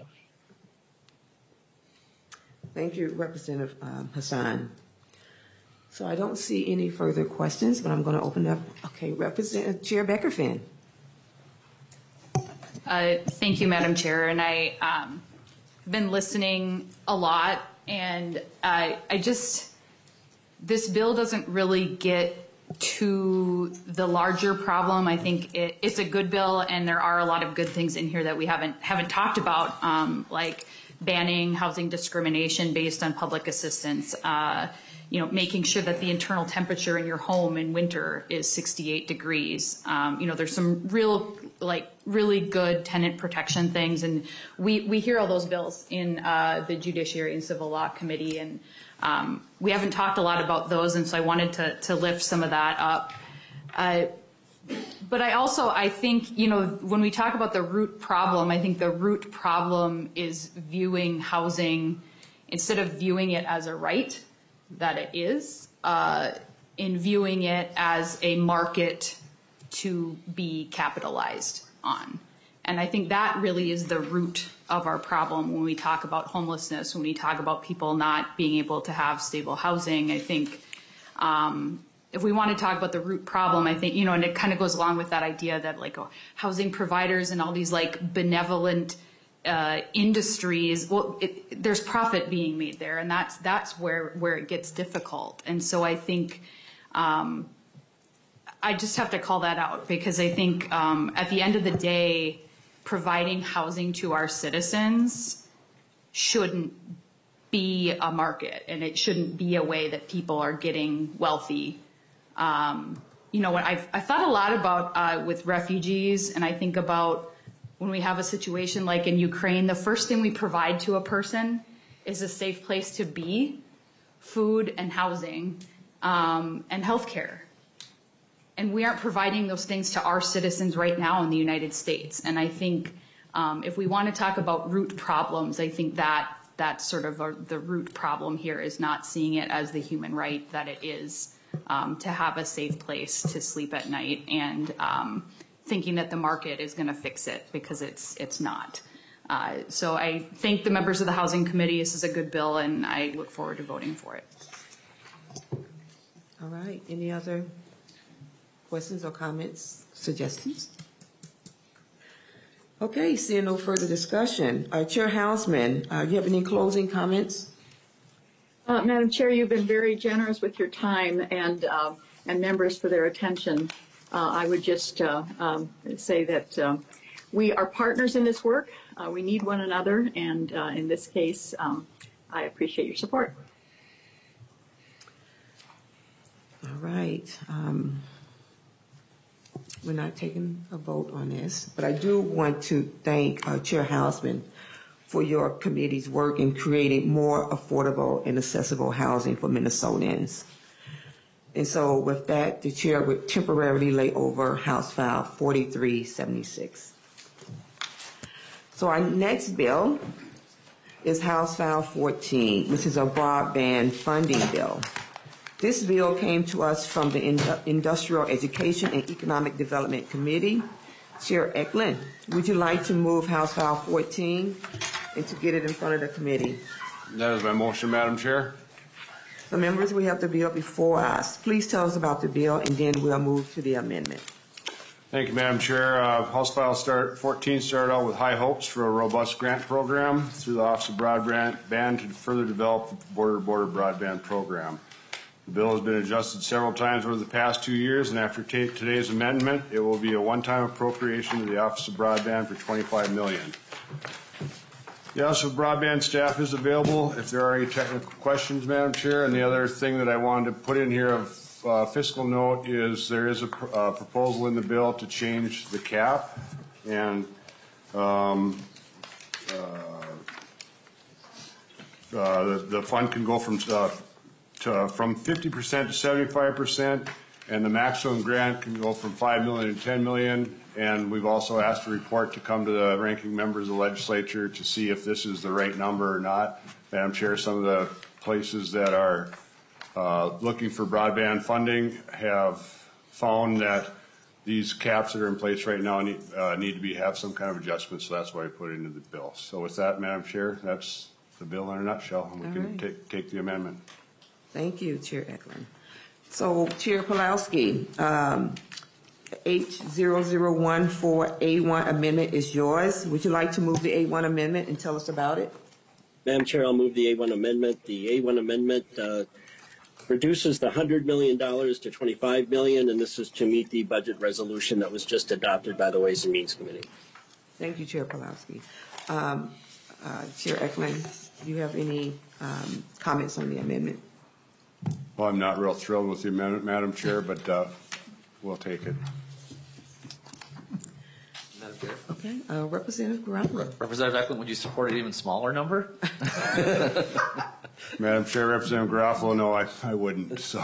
Thank you, Representative um, Hassan. So I don't see any further questions, but I'm going to open up. Okay, Representative Chair Beckerfin. Uh, thank you, Madam Chair. And I um, have been listening a lot, and I, I just, this bill doesn't really get to the larger problem. I think it, it's a good bill, and there are a lot of good things in here that we haven't haven't talked about, um, like banning housing discrimination based on public assistance, uh, you know, making sure that the internal temperature in your home in winter is sixty-eight degrees. Um, you know, there's some real, like, really good tenant protection things, and we, we hear all those bills in uh, the Judiciary and Civil Law Committee, and um, we haven't talked a lot about those, and so I wanted to, to lift some of that up. Uh, but I also, I think, you know, when we talk about the root problem, I think the root problem is viewing housing, instead of viewing it as a right, that it is, uh, in viewing it as a market to be capitalized on. And I think that really is the root of our problem when we talk about homelessness, when we talk about people not being able to have stable housing. I think um, if we want to talk about the root problem, I think, you know, and it kind of goes along with that idea that like oh, housing providers and all these like benevolent Uh, industries, well, it, there's profit being made there, and that's that's where where it gets difficult. And so I think um, I just have to call that out, because I think um, at the end of the day, providing housing to our citizens shouldn't be a market, and it shouldn't be a way that people are getting wealthy. Um, you know, what I've I thought a lot about uh, with refugees, and I think about when we have a situation like in Ukraine, the first thing we provide to a person is a safe place to be, food and housing, um, and healthcare. And we aren't providing those things to our citizens right now in the United States. And I think um, if we want to talk about root problems, I think that that's sort of a, the root problem here is not seeing it as the human right that it is um, to have a safe place to sleep at night, and um, thinking that the market is going to fix it, because it's it's not. Uh, so I thank the members of the Housing Committee. This is a good bill, and I look forward to voting for it. All right. Any other questions or comments, suggestions? Okay. Seeing no further discussion, uh, Chair Hausman, uh, do you have any closing comments? Uh, Madam Chair, you've been very generous with your time, and uh, and members for their attention. Uh, I would just uh, um, say that um, we are partners in this work. Uh, we need one another, and uh, in this case, um, I appreciate your support. All right. Um, we're not taking a vote on this, but I do want to thank uh, Chair Hausman for your committee's work in creating more affordable and accessible housing for Minnesotans. And so with that, the chair would temporarily lay over House File forty-three seventy-six. So our next bill is House File fourteen, which is a broadband funding bill. This bill came to us from the Industrial Education and Economic Development Committee. Chair Eklund, would you like to move House File fourteen and to get it in front of the committee? That is my motion, Madam Chair. So members, we have the bill before us. Please tell us about the bill, and then we'll move to the amendment. Thank you, Madam Chair. Uh, House File start, fourteen started out with high hopes for a robust grant program through the Office of Broadband to further develop the border-to-border broadband program. The bill has been adjusted several times over the past two years, and after today's amendment, it will be a one-time appropriation to the Office of Broadband for twenty-five million dollars. The Office of Broadband staff is available if there are any technical questions, Madam Chair. And the other thing that I wanted to put in here of uh, fiscal note is there is a pr uh, proposal in the bill to change the cap, and um, uh, uh, the, the fund can go from uh, to, from fifty percent to seventy-five percent, and the maximum grant can go from five million dollars to ten million dollars. And we've also asked a report to come to the ranking members of the legislature to see if this is the right number or not. Madam Chair, some of the places that are uh, looking for broadband funding have found that these caps that are in place right now need, uh, need to be have some kind of adjustment, so that's why I put it into the bill. So with that, Madam Chair, that's the bill in a nutshell, and we All can right. take, take the amendment. Thank you, Chair Eklund. So, Chair Pulowski, um, H zero zero one four A one amendment is yours. Would you like to move the A one amendment and tell us about it? Madam Chair, I'll move the A one amendment. The A one amendment uh, reduces the one hundred million dollars to twenty-five million dollars, and this is to meet the budget resolution that was just adopted by the Ways and Means Committee. Thank you, Chair Pulowski. Um, Uh, Chair Eklund, do you have any um, comments on the amendment? Well, I'm not real thrilled with the amendment, Madam Chair, but uh, we'll take it. Madam Chair? Okay, uh, Representative Garofalo. Representative Eklund, would you support an even smaller number? Madam Chair, Representative Garofalo, no, I, I wouldn't, so.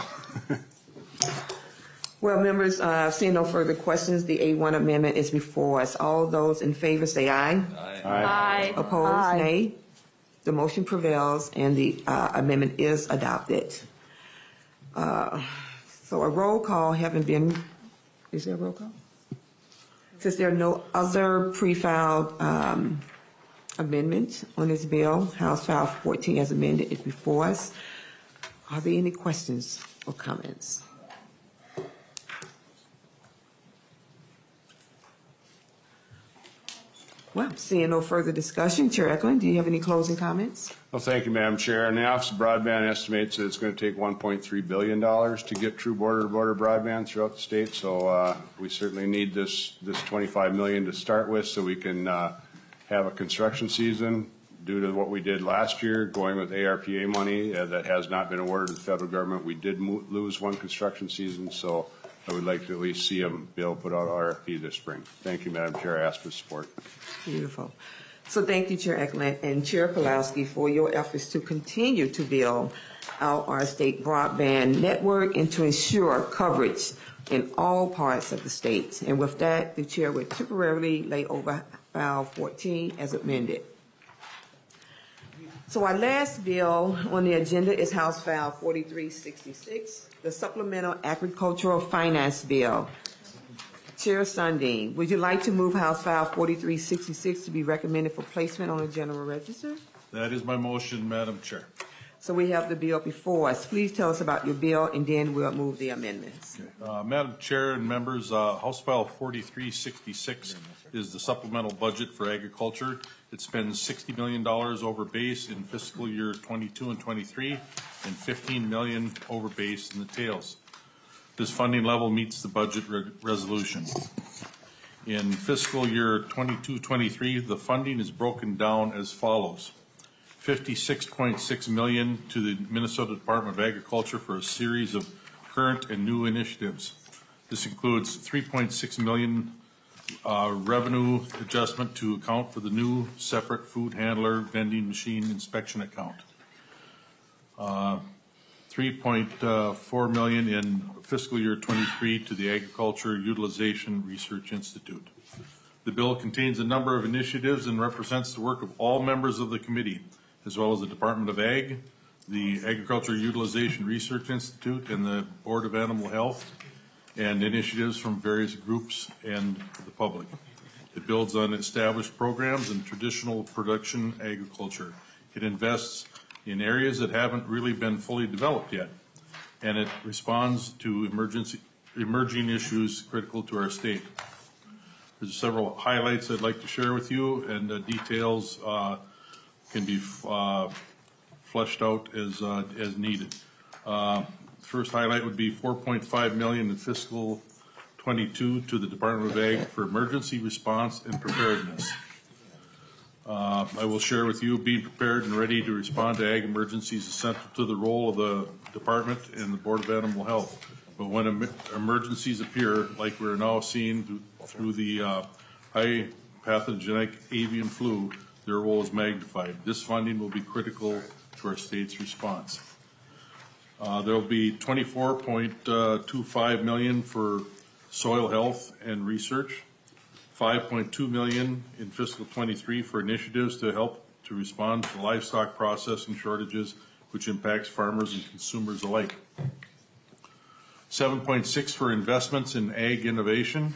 Well, members, uh, seeing no further questions, the A one amendment is before us. All those in favor say aye. Aye. Aye. Aye. Opposed, Aye. nay. The motion prevails and the uh, amendment is adopted. Uh, So a roll call having been, is there a roll call? Since there are no other pre-filed um, amendments on this bill, House File fourteen as amended is before us. Are there any questions or comments? Well, seeing no further discussion, Chair Eklund, do you have any closing comments? Well, thank you, Madam Chair. And the Office of Broadband estimates that it's going to take one point three billion dollars to get true border-to-border broadband throughout the state. So uh, we certainly need this, this twenty-five million dollars to start with so we can uh, have a construction season. Due to what we did last year, going with A R P A money uh, that has not been awarded to the federal government, we did mo- lose one construction season. So I would like to at least see them be able to put out R F P this spring. Thank you, Madam Chair. I ask for support. Beautiful. So thank you, Chair Eklund and Chair Pulowski, for your efforts to continue to build out our state broadband network and to ensure coverage in all parts of the state. And with that, the Chair would temporarily lay over File fourteen as amended. So our last bill on the agenda is House File forty-three sixty-six, the Supplemental Agricultural Finance Bill. Chair Sundin, would you like to move House File forty-three sixty-six to be recommended for placement on the General Register? That is my motion, Madam Chair. So we have the bill before us. Please tell us about your bill, and then we'll move the amendments. Uh, Madam Chair and members, uh, House File forty-three sixty-six is the supplemental budget for agriculture. It spends sixty million dollars over base in fiscal year twenty-two and twenty-three and fifteen million dollars over base in the tails. This funding level meets the budget re- resolution. In fiscal year twenty-two twenty-three, the funding is broken down as follows. fifty-six point six million dollars to the Minnesota Department of Agriculture for a series of current and new initiatives. This includes three point six million dollars uh, revenue adjustment to account for the new separate food handler vending machine inspection account. Uh, three point four million dollars in fiscal year twenty-three to the Agriculture Utilization Research Institute. The bill contains a number of initiatives and represents the work of all members of the committee, as well as the Department of Ag, the Agriculture Utilization Research Institute, and the Board of Animal Health, and initiatives from various groups and the public. It builds on established programs in traditional production agriculture. It invests in areas that haven't really been fully developed yet, and it responds to emergency, emerging issues critical to our state. There's several highlights I'd like to share with you, and uh, details uh, can be uh, fleshed out as uh, as needed. Uh, first highlight would be four point five million dollars in fiscal twenty-two to the Department of Ag for emergency response and preparedness. Uh, I will share with you, being prepared and ready to respond to ag emergencies is central to the role of the department and the Board of Animal Health. But when em- emergencies appear, like we're now seeing th- through the uh, high pathogenic avian flu, their role is magnified. This funding will be critical to our state's response. Uh, there will be twenty-four point two five million dollars for soil health and research, five point two million dollars in fiscal twenty-three for initiatives to help to respond to livestock processing shortages, which impacts farmers and consumers alike. seven point six for investments in ag innovation,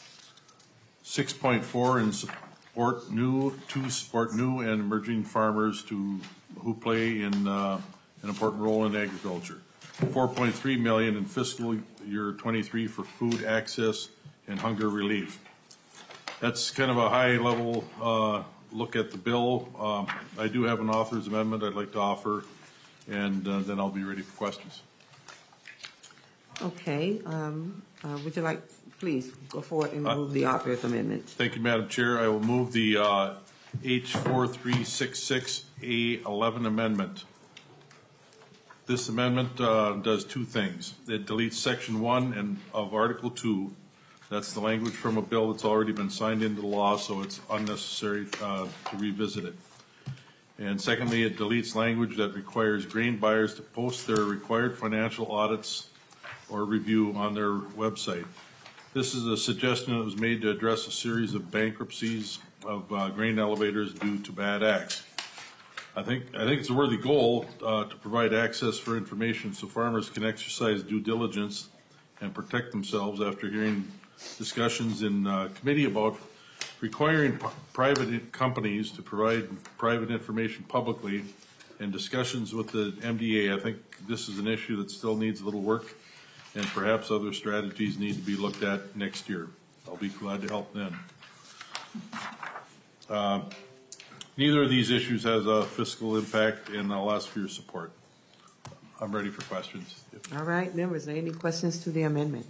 six point four in support new to support new and emerging farmers to who play in uh, an important role in agriculture. four point three million dollars in fiscal year twenty-three for food access and hunger relief. That's kind of a high-level uh, look at the bill. Um, I do have an author's amendment I'd like to offer, and uh, then I'll be ready for questions. Okay. Um, uh, would you like, please, go forward and move the author's amendment. Thank you, Madam Chair. I will move the uh, H four three six six A eleven amendment. This amendment uh, does two things. It deletes section one and of Article two. That's the language from a bill that's already been signed into law, so it's unnecessary uh, to revisit it. And secondly, it deletes language that requires grain buyers to post their required financial audits or review on their website. This is a suggestion that was made to address a series of bankruptcies of uh, grain elevators due to bad acts. I think I think it's a worthy goal uh, to provide access for information so farmers can exercise due diligence and protect themselves after hearing discussions in uh, committee about requiring p- private companies to provide private information publicly, and discussions with the M D A. I think this is an issue that still needs a little work, and perhaps other strategies need to be looked at next year. I'll be glad to help then. Uh, neither of these issues has a fiscal impact, and I'll ask for your support. I'm ready for questions. All right, members, any questions to the amendment?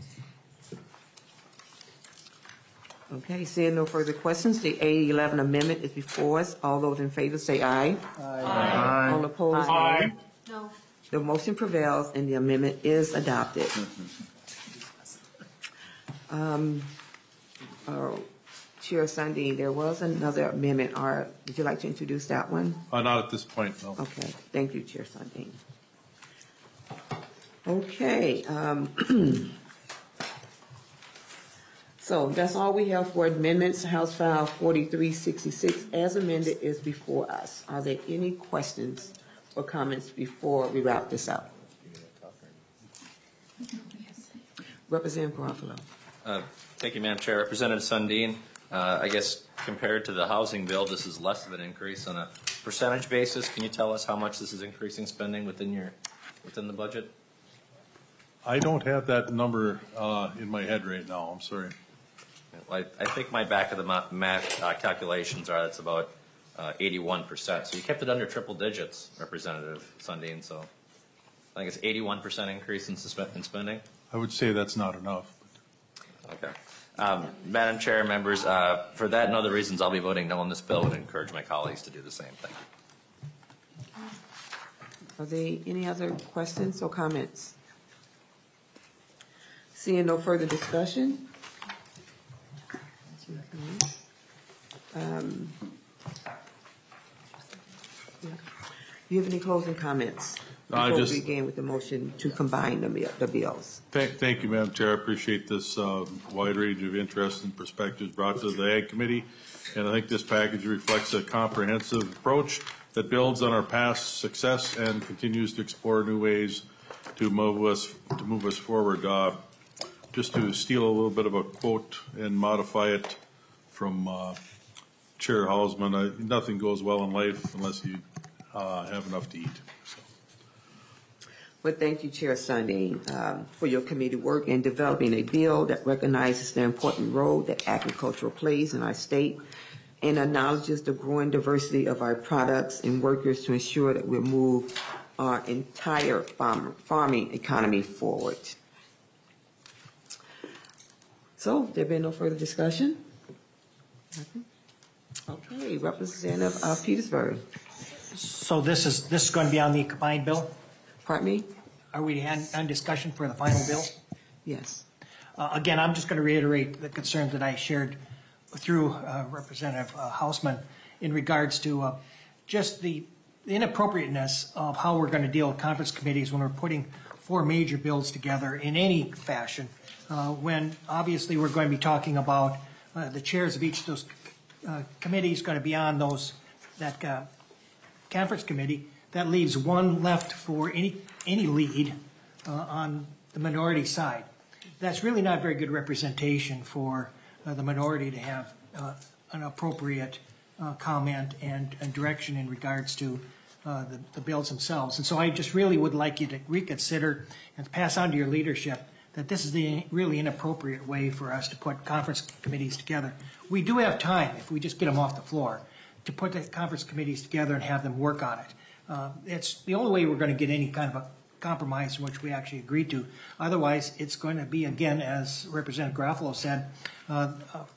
Okay, seeing no further questions, the A eleven amendment is before us. All those in favor say aye. Aye. All opposed, Aye. nay. No. The motion prevails and the amendment is adopted. Um, uh, Chair Sundin, there was another amendment. Or would you like to introduce that one? Uh, not at this point, no. Okay, thank you, Chair Sundin. Okay. Um, So that's all we have for amendments. House File forty-three sixty-six as amended is before us. Are there any questions or comments before we wrap this up? Representative Garofalo. Uh, Thank you, Madam Chair. Representative Sundin, uh, I guess compared to the housing bill, this is less of an increase on a percentage basis. Can you tell us how much this is increasing spending within your within the budget? I don't have that number uh, in my head right now. I'm sorry. I, I think my back of the ma- math uh, calculations are that's about uh, eighty-one percent. So you kept it under triple digits, Representative Sundin. So I think it's eighty-one percent increase in, suspe- in spending. I would say that's not enough. Okay. Um, Madam Chair, members, uh, for that and other reasons, I'll be voting no on this bill and encourage my colleagues to do the same. Thank you. Are there any other questions or comments? Seeing no further discussion. Um, yeah. Do you have any closing comments I before just- we begin with the motion to combine the, bi- the bills? Thank, thank you, Madam Chair. I appreciate this uh, wide range of interests and perspectives brought to the Ag Committee. And I think this package reflects a comprehensive approach that builds on our past success and continues to explore new ways to move us to move us forward. Uh, just to steal a little bit of a quote and modify it from uh, Chair Hausman, I, nothing goes well in life unless you uh, have enough to eat. So. But thank you, Chair Sundin, um, for your committee work in developing a bill that recognizes the important role that agriculture plays in our state and acknowledges the growing diversity of our products and workers to ensure that we move our entire farm, farming economy forward. So, there being no further discussion? Nothing? Okay, Representative uh, Petersburg. So this is, this is going to be on the combined bill? Pardon me? Are we on, on discussion for the final bill? Yes. Uh, again, I'm just going to reiterate the concerns that I shared through uh, Representative uh, Hausman in regards to uh, just the inappropriateness of how we're going to deal with conference committees when we're putting four major bills together in any fashion, uh, when obviously we're going to be talking about uh, the chairs of each of those uh, committees going to be on those that uh, conference committee. That leaves one left for any any lead uh, on the minority side. That's really not very good representation for uh, the minority to have uh, an appropriate uh, comment and, and direction in regards to uh, the, the bills themselves. And so I just really would like you to reconsider and pass on to your leadership that this is the really inappropriate way for us to put conference committees together. We do have time, if we just get them off the floor, to put the conference committees together and have them work on it. Uh, it's the only way we're going to get any kind of a compromise in which we actually agree to. Otherwise, it's going to be, again, as Representative Garofalo said, uh, uh,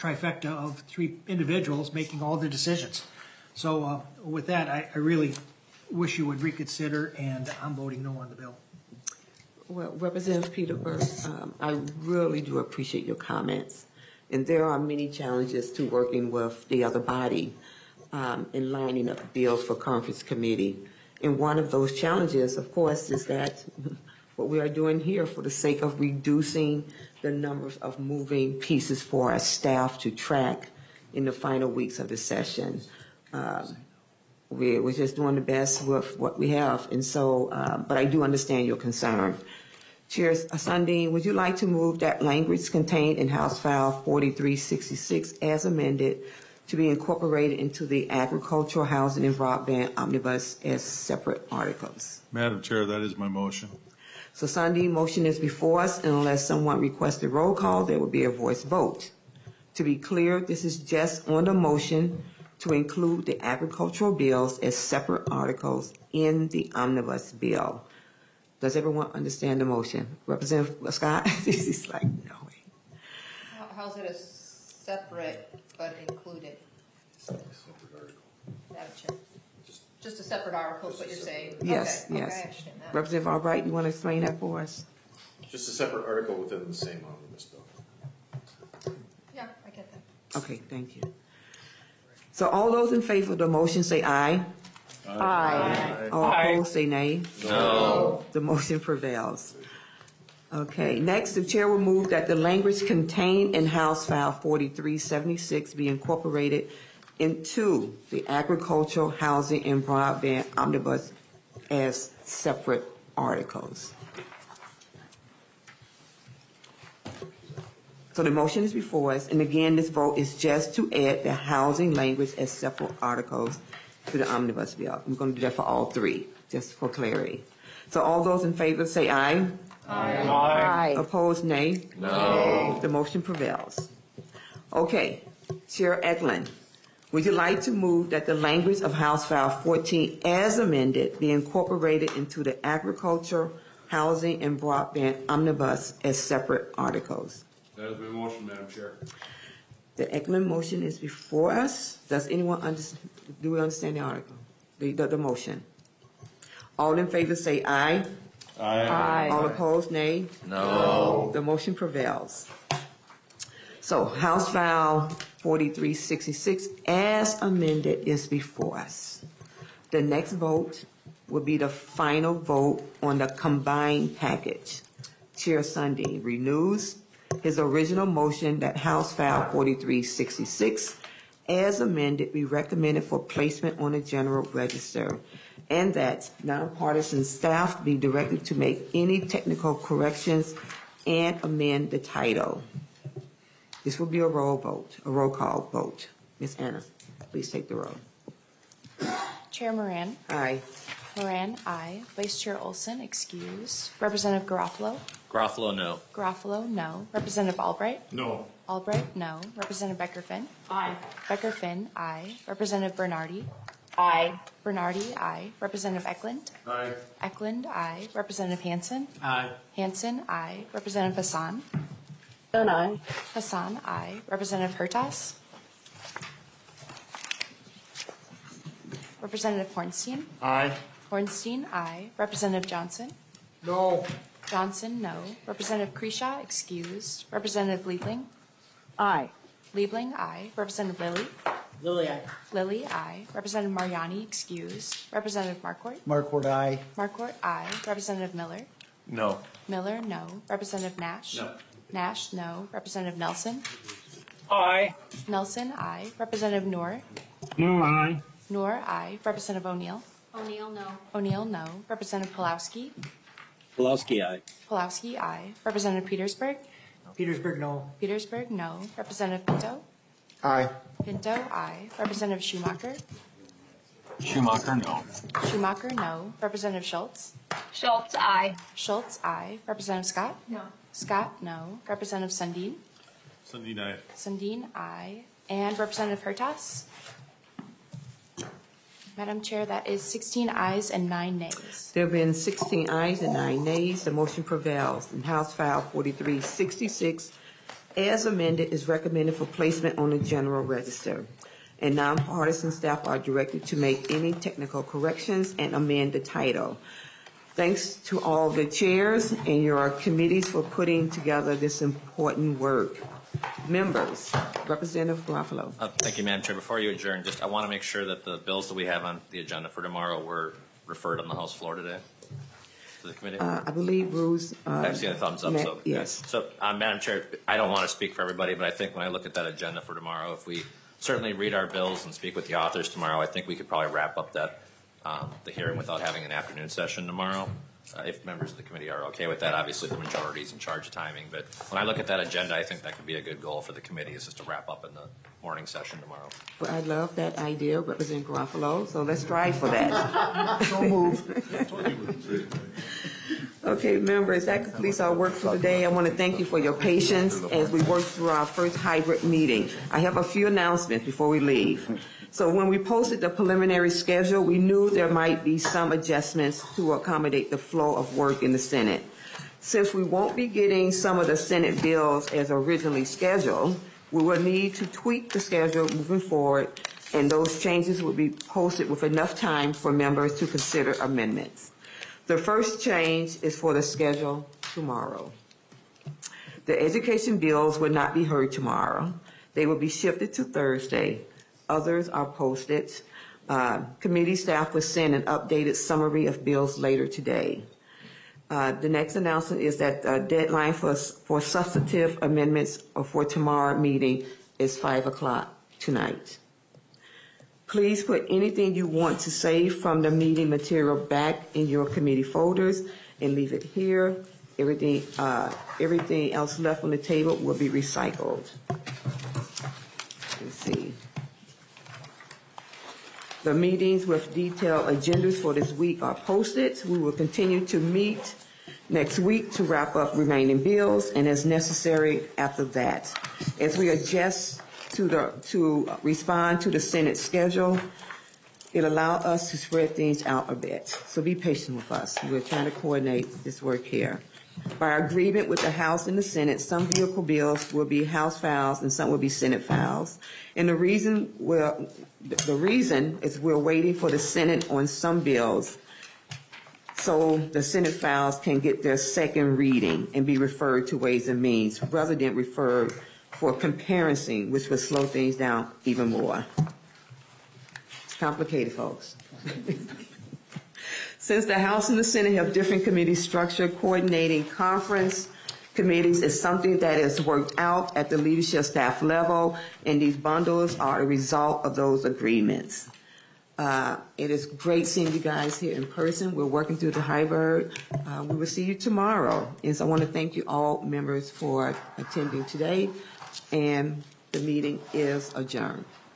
trifecta of three individuals making all the decisions. So uh, with that, I, I really wish you would reconsider, and I'm voting no on the bill. Well, Representative Peterberg, um, I really do appreciate your comments. And there are many challenges to working with the other body um, in lining up bills for conference committee. And one of those challenges, of course, is that what we are doing here for the sake of reducing the numbers of moving pieces for our staff to track in the final weeks of the session. Um, we, we're just doing the best with what we have. And so, uh, but I do understand your concern. Chair Sundin, would you like to move that language contained in House File forty-three sixty-six as amended to be incorporated into the Agricultural, Housing, and Broadband Omnibus as separate articles? Madam Chair, that is my motion. So Sundin, motion is before us, and unless someone requests a roll call, there will be a voice vote. To be clear, this is just on the motion to include the agricultural bills as separate articles in the omnibus bill. Does everyone understand the motion? Representative Scott? He's like, no way. How, how's it a separate but included? Madam Chair. Just a separate article is what you're saying? Yes, okay. yes. Okay, I understand that. Representative Albright, you want to explain that for us? Just a separate article within the same omnibus bill. Yeah, I get that. Okay, thank you. So all those in favor of the motion say aye. Aye. Aye. All opposed say nay. No. The motion prevails. Okay, next the chair will move that the language contained in House File forty-three seventy-six be incorporated into the Agricultural, Housing, and Broadband Omnibus as separate articles. So the motion is before us, and again, this vote is just to add the housing language as separate articles to the omnibus bill. I'm going to do that for all three, just for clarity. So all those in favor say aye. Aye. Aye. Opposed, nay. No. The motion prevails. Okay, Chair Eklund, would you like to move that the language of House File fourteen as amended be incorporated into the Agriculture, Housing, and Broadband Omnibus as separate articles? That is my motion, Madam Chair. The Eklund motion is before us. Does anyone understand, do we understand the article, the, the, the motion? All in favor say aye. Aye. Aye. All opposed, nay. No. The motion prevails. So House File forty-three sixty-six as amended is before us. The next vote will be the final vote on the combined package. Chair Sundin renews his original motion that House File forty-three sixty-six as amended be recommended for placement on the general register, and that nonpartisan staff be directed to make any technical corrections and amend the title. This will be a roll vote, a roll call vote. Miz Anna, please take the roll. Chair Moran. Aye. Moran, aye. Vice Chair Olson, excused. Representative Garofalo. Garofalo, no. Garofalo, no. Representative Albright. No. Albright, no. Representative Becker-Finn. Aye. Becker-Finn, aye. Representative Bernardi. Aye. Bernardi, aye. Representative Eklund. Aye. Eklund, aye. Representative Hansen. Aye. Hansen, aye. Representative Hassan. Hassan, aye. Hassan, aye. Representative Hertas. Representative Hornstein. Aye. Hornstein, aye. Representative Johnson. No. Johnson, no. Representative Kresha, excused. Representative Liebling. Aye. Liebling, aye. Representative Lilly. Lily, aye. Lilly, aye. Representative Mariani, excused. Representative Marquardt. Markwood, aye. Marquardt, aye. Representative Miller. No. Miller, no. Representative Nash. No. Nash, no. Representative Nelson. Aye. Nelson, aye. Representative Noor. No, aye. Noor, aye. Representative O'Neill. O'Neill, no. O'Neill, no. Representative Pulowski. Pulowski, aye. Pulowski, aye. Representative Petersburg. Petersburg, no. Petersburg, no. Representative Pinto. Aye. Pinto, aye. Representative Schumacher. Schumacher, no. Schumacher, no. Representative Schultz. Schultz, aye. Schultz, aye. Representative Scott. No. Scott, no. Representative Sundin. Sundin, aye. Sundin, aye. And Representative Hertas. Madam Chair, that is sixteen ayes and nine nays. There have been sixteen ayes and nine nays. The motion prevails. And House File forty-three sixty-six as amended is recommended for placement on the general register. And nonpartisan staff are directed to make any technical corrections and amend the title. Thanks to all the chairs and your committees for putting together this important work. Members, Representative Garofalo. Uh, thank you, Madam Chair. Before you adjourn, just I want to make sure that the bills that we have on the agenda for tomorrow were referred on the House floor today to the committee. Uh, I believe Bruce. Uh, I've seen a thumbs up. Matt, So yes. So, uh, Madam Chair, I don't want to speak for everybody, but I think when I look at that agenda for tomorrow, if we certainly read our bills and speak with the authors tomorrow, I think we could probably wrap up that um, the hearing without having an afternoon session tomorrow. Uh, if members of the committee are okay with that, obviously the majority is in charge of timing. But when I look at that agenda, I think that could be a good goal for the committee, is just to wrap up in the morning session tomorrow. Well, I love that idea, Representative Garofalo, so let's strive for that. So move. Okay, members, that completes our work for today. I want to thank you for your patience as we work through our first hybrid meeting. I have a few announcements before we leave. So when we posted the preliminary schedule, we knew there might be some adjustments to accommodate the flow of work in the Senate. Since we won't be getting some of the Senate bills as originally scheduled, we will need to tweak the schedule moving forward, and those changes will be posted with enough time for members to consider amendments. The first change is for the schedule tomorrow. The education bills will not be heard tomorrow. They will be shifted to Thursday. Others are posted. Uh, committee staff will send an updated summary of bills later today. Uh, the next announcement is that the deadline for, for substantive amendments for tomorrow meeting is five o'clock tonight. Please put anything you want to say from the meeting material back in your committee folders and leave it here. Everything, uh, everything else left on the table will be recycled. Let's see. The meetings with detailed agendas for this week are posted. We will continue to meet next week to wrap up remaining bills, and as necessary after that. As we adjust to the to respond to the Senate schedule, it allows us to spread things out a bit. So be patient with us. We're trying to coordinate this work here. By agreement with the House and the Senate, some vehicle bills will be House files and some will be Senate files. And the reason we're, the reason is we're waiting for the Senate on some bills so the Senate files can get their second reading and be referred to Ways and Means rather than referred for comparison, which will slow things down even more. It's complicated, folks. Since the House and the Senate have different committee structure, coordinating conference committees is something that is worked out at the leadership staff level, and these bundles are a result of those agreements. Uh, it is great seeing you guys here in person. We're working through the hybrid. Uh, we will see you tomorrow. And so I want to thank you all members for attending today, and the meeting is adjourned.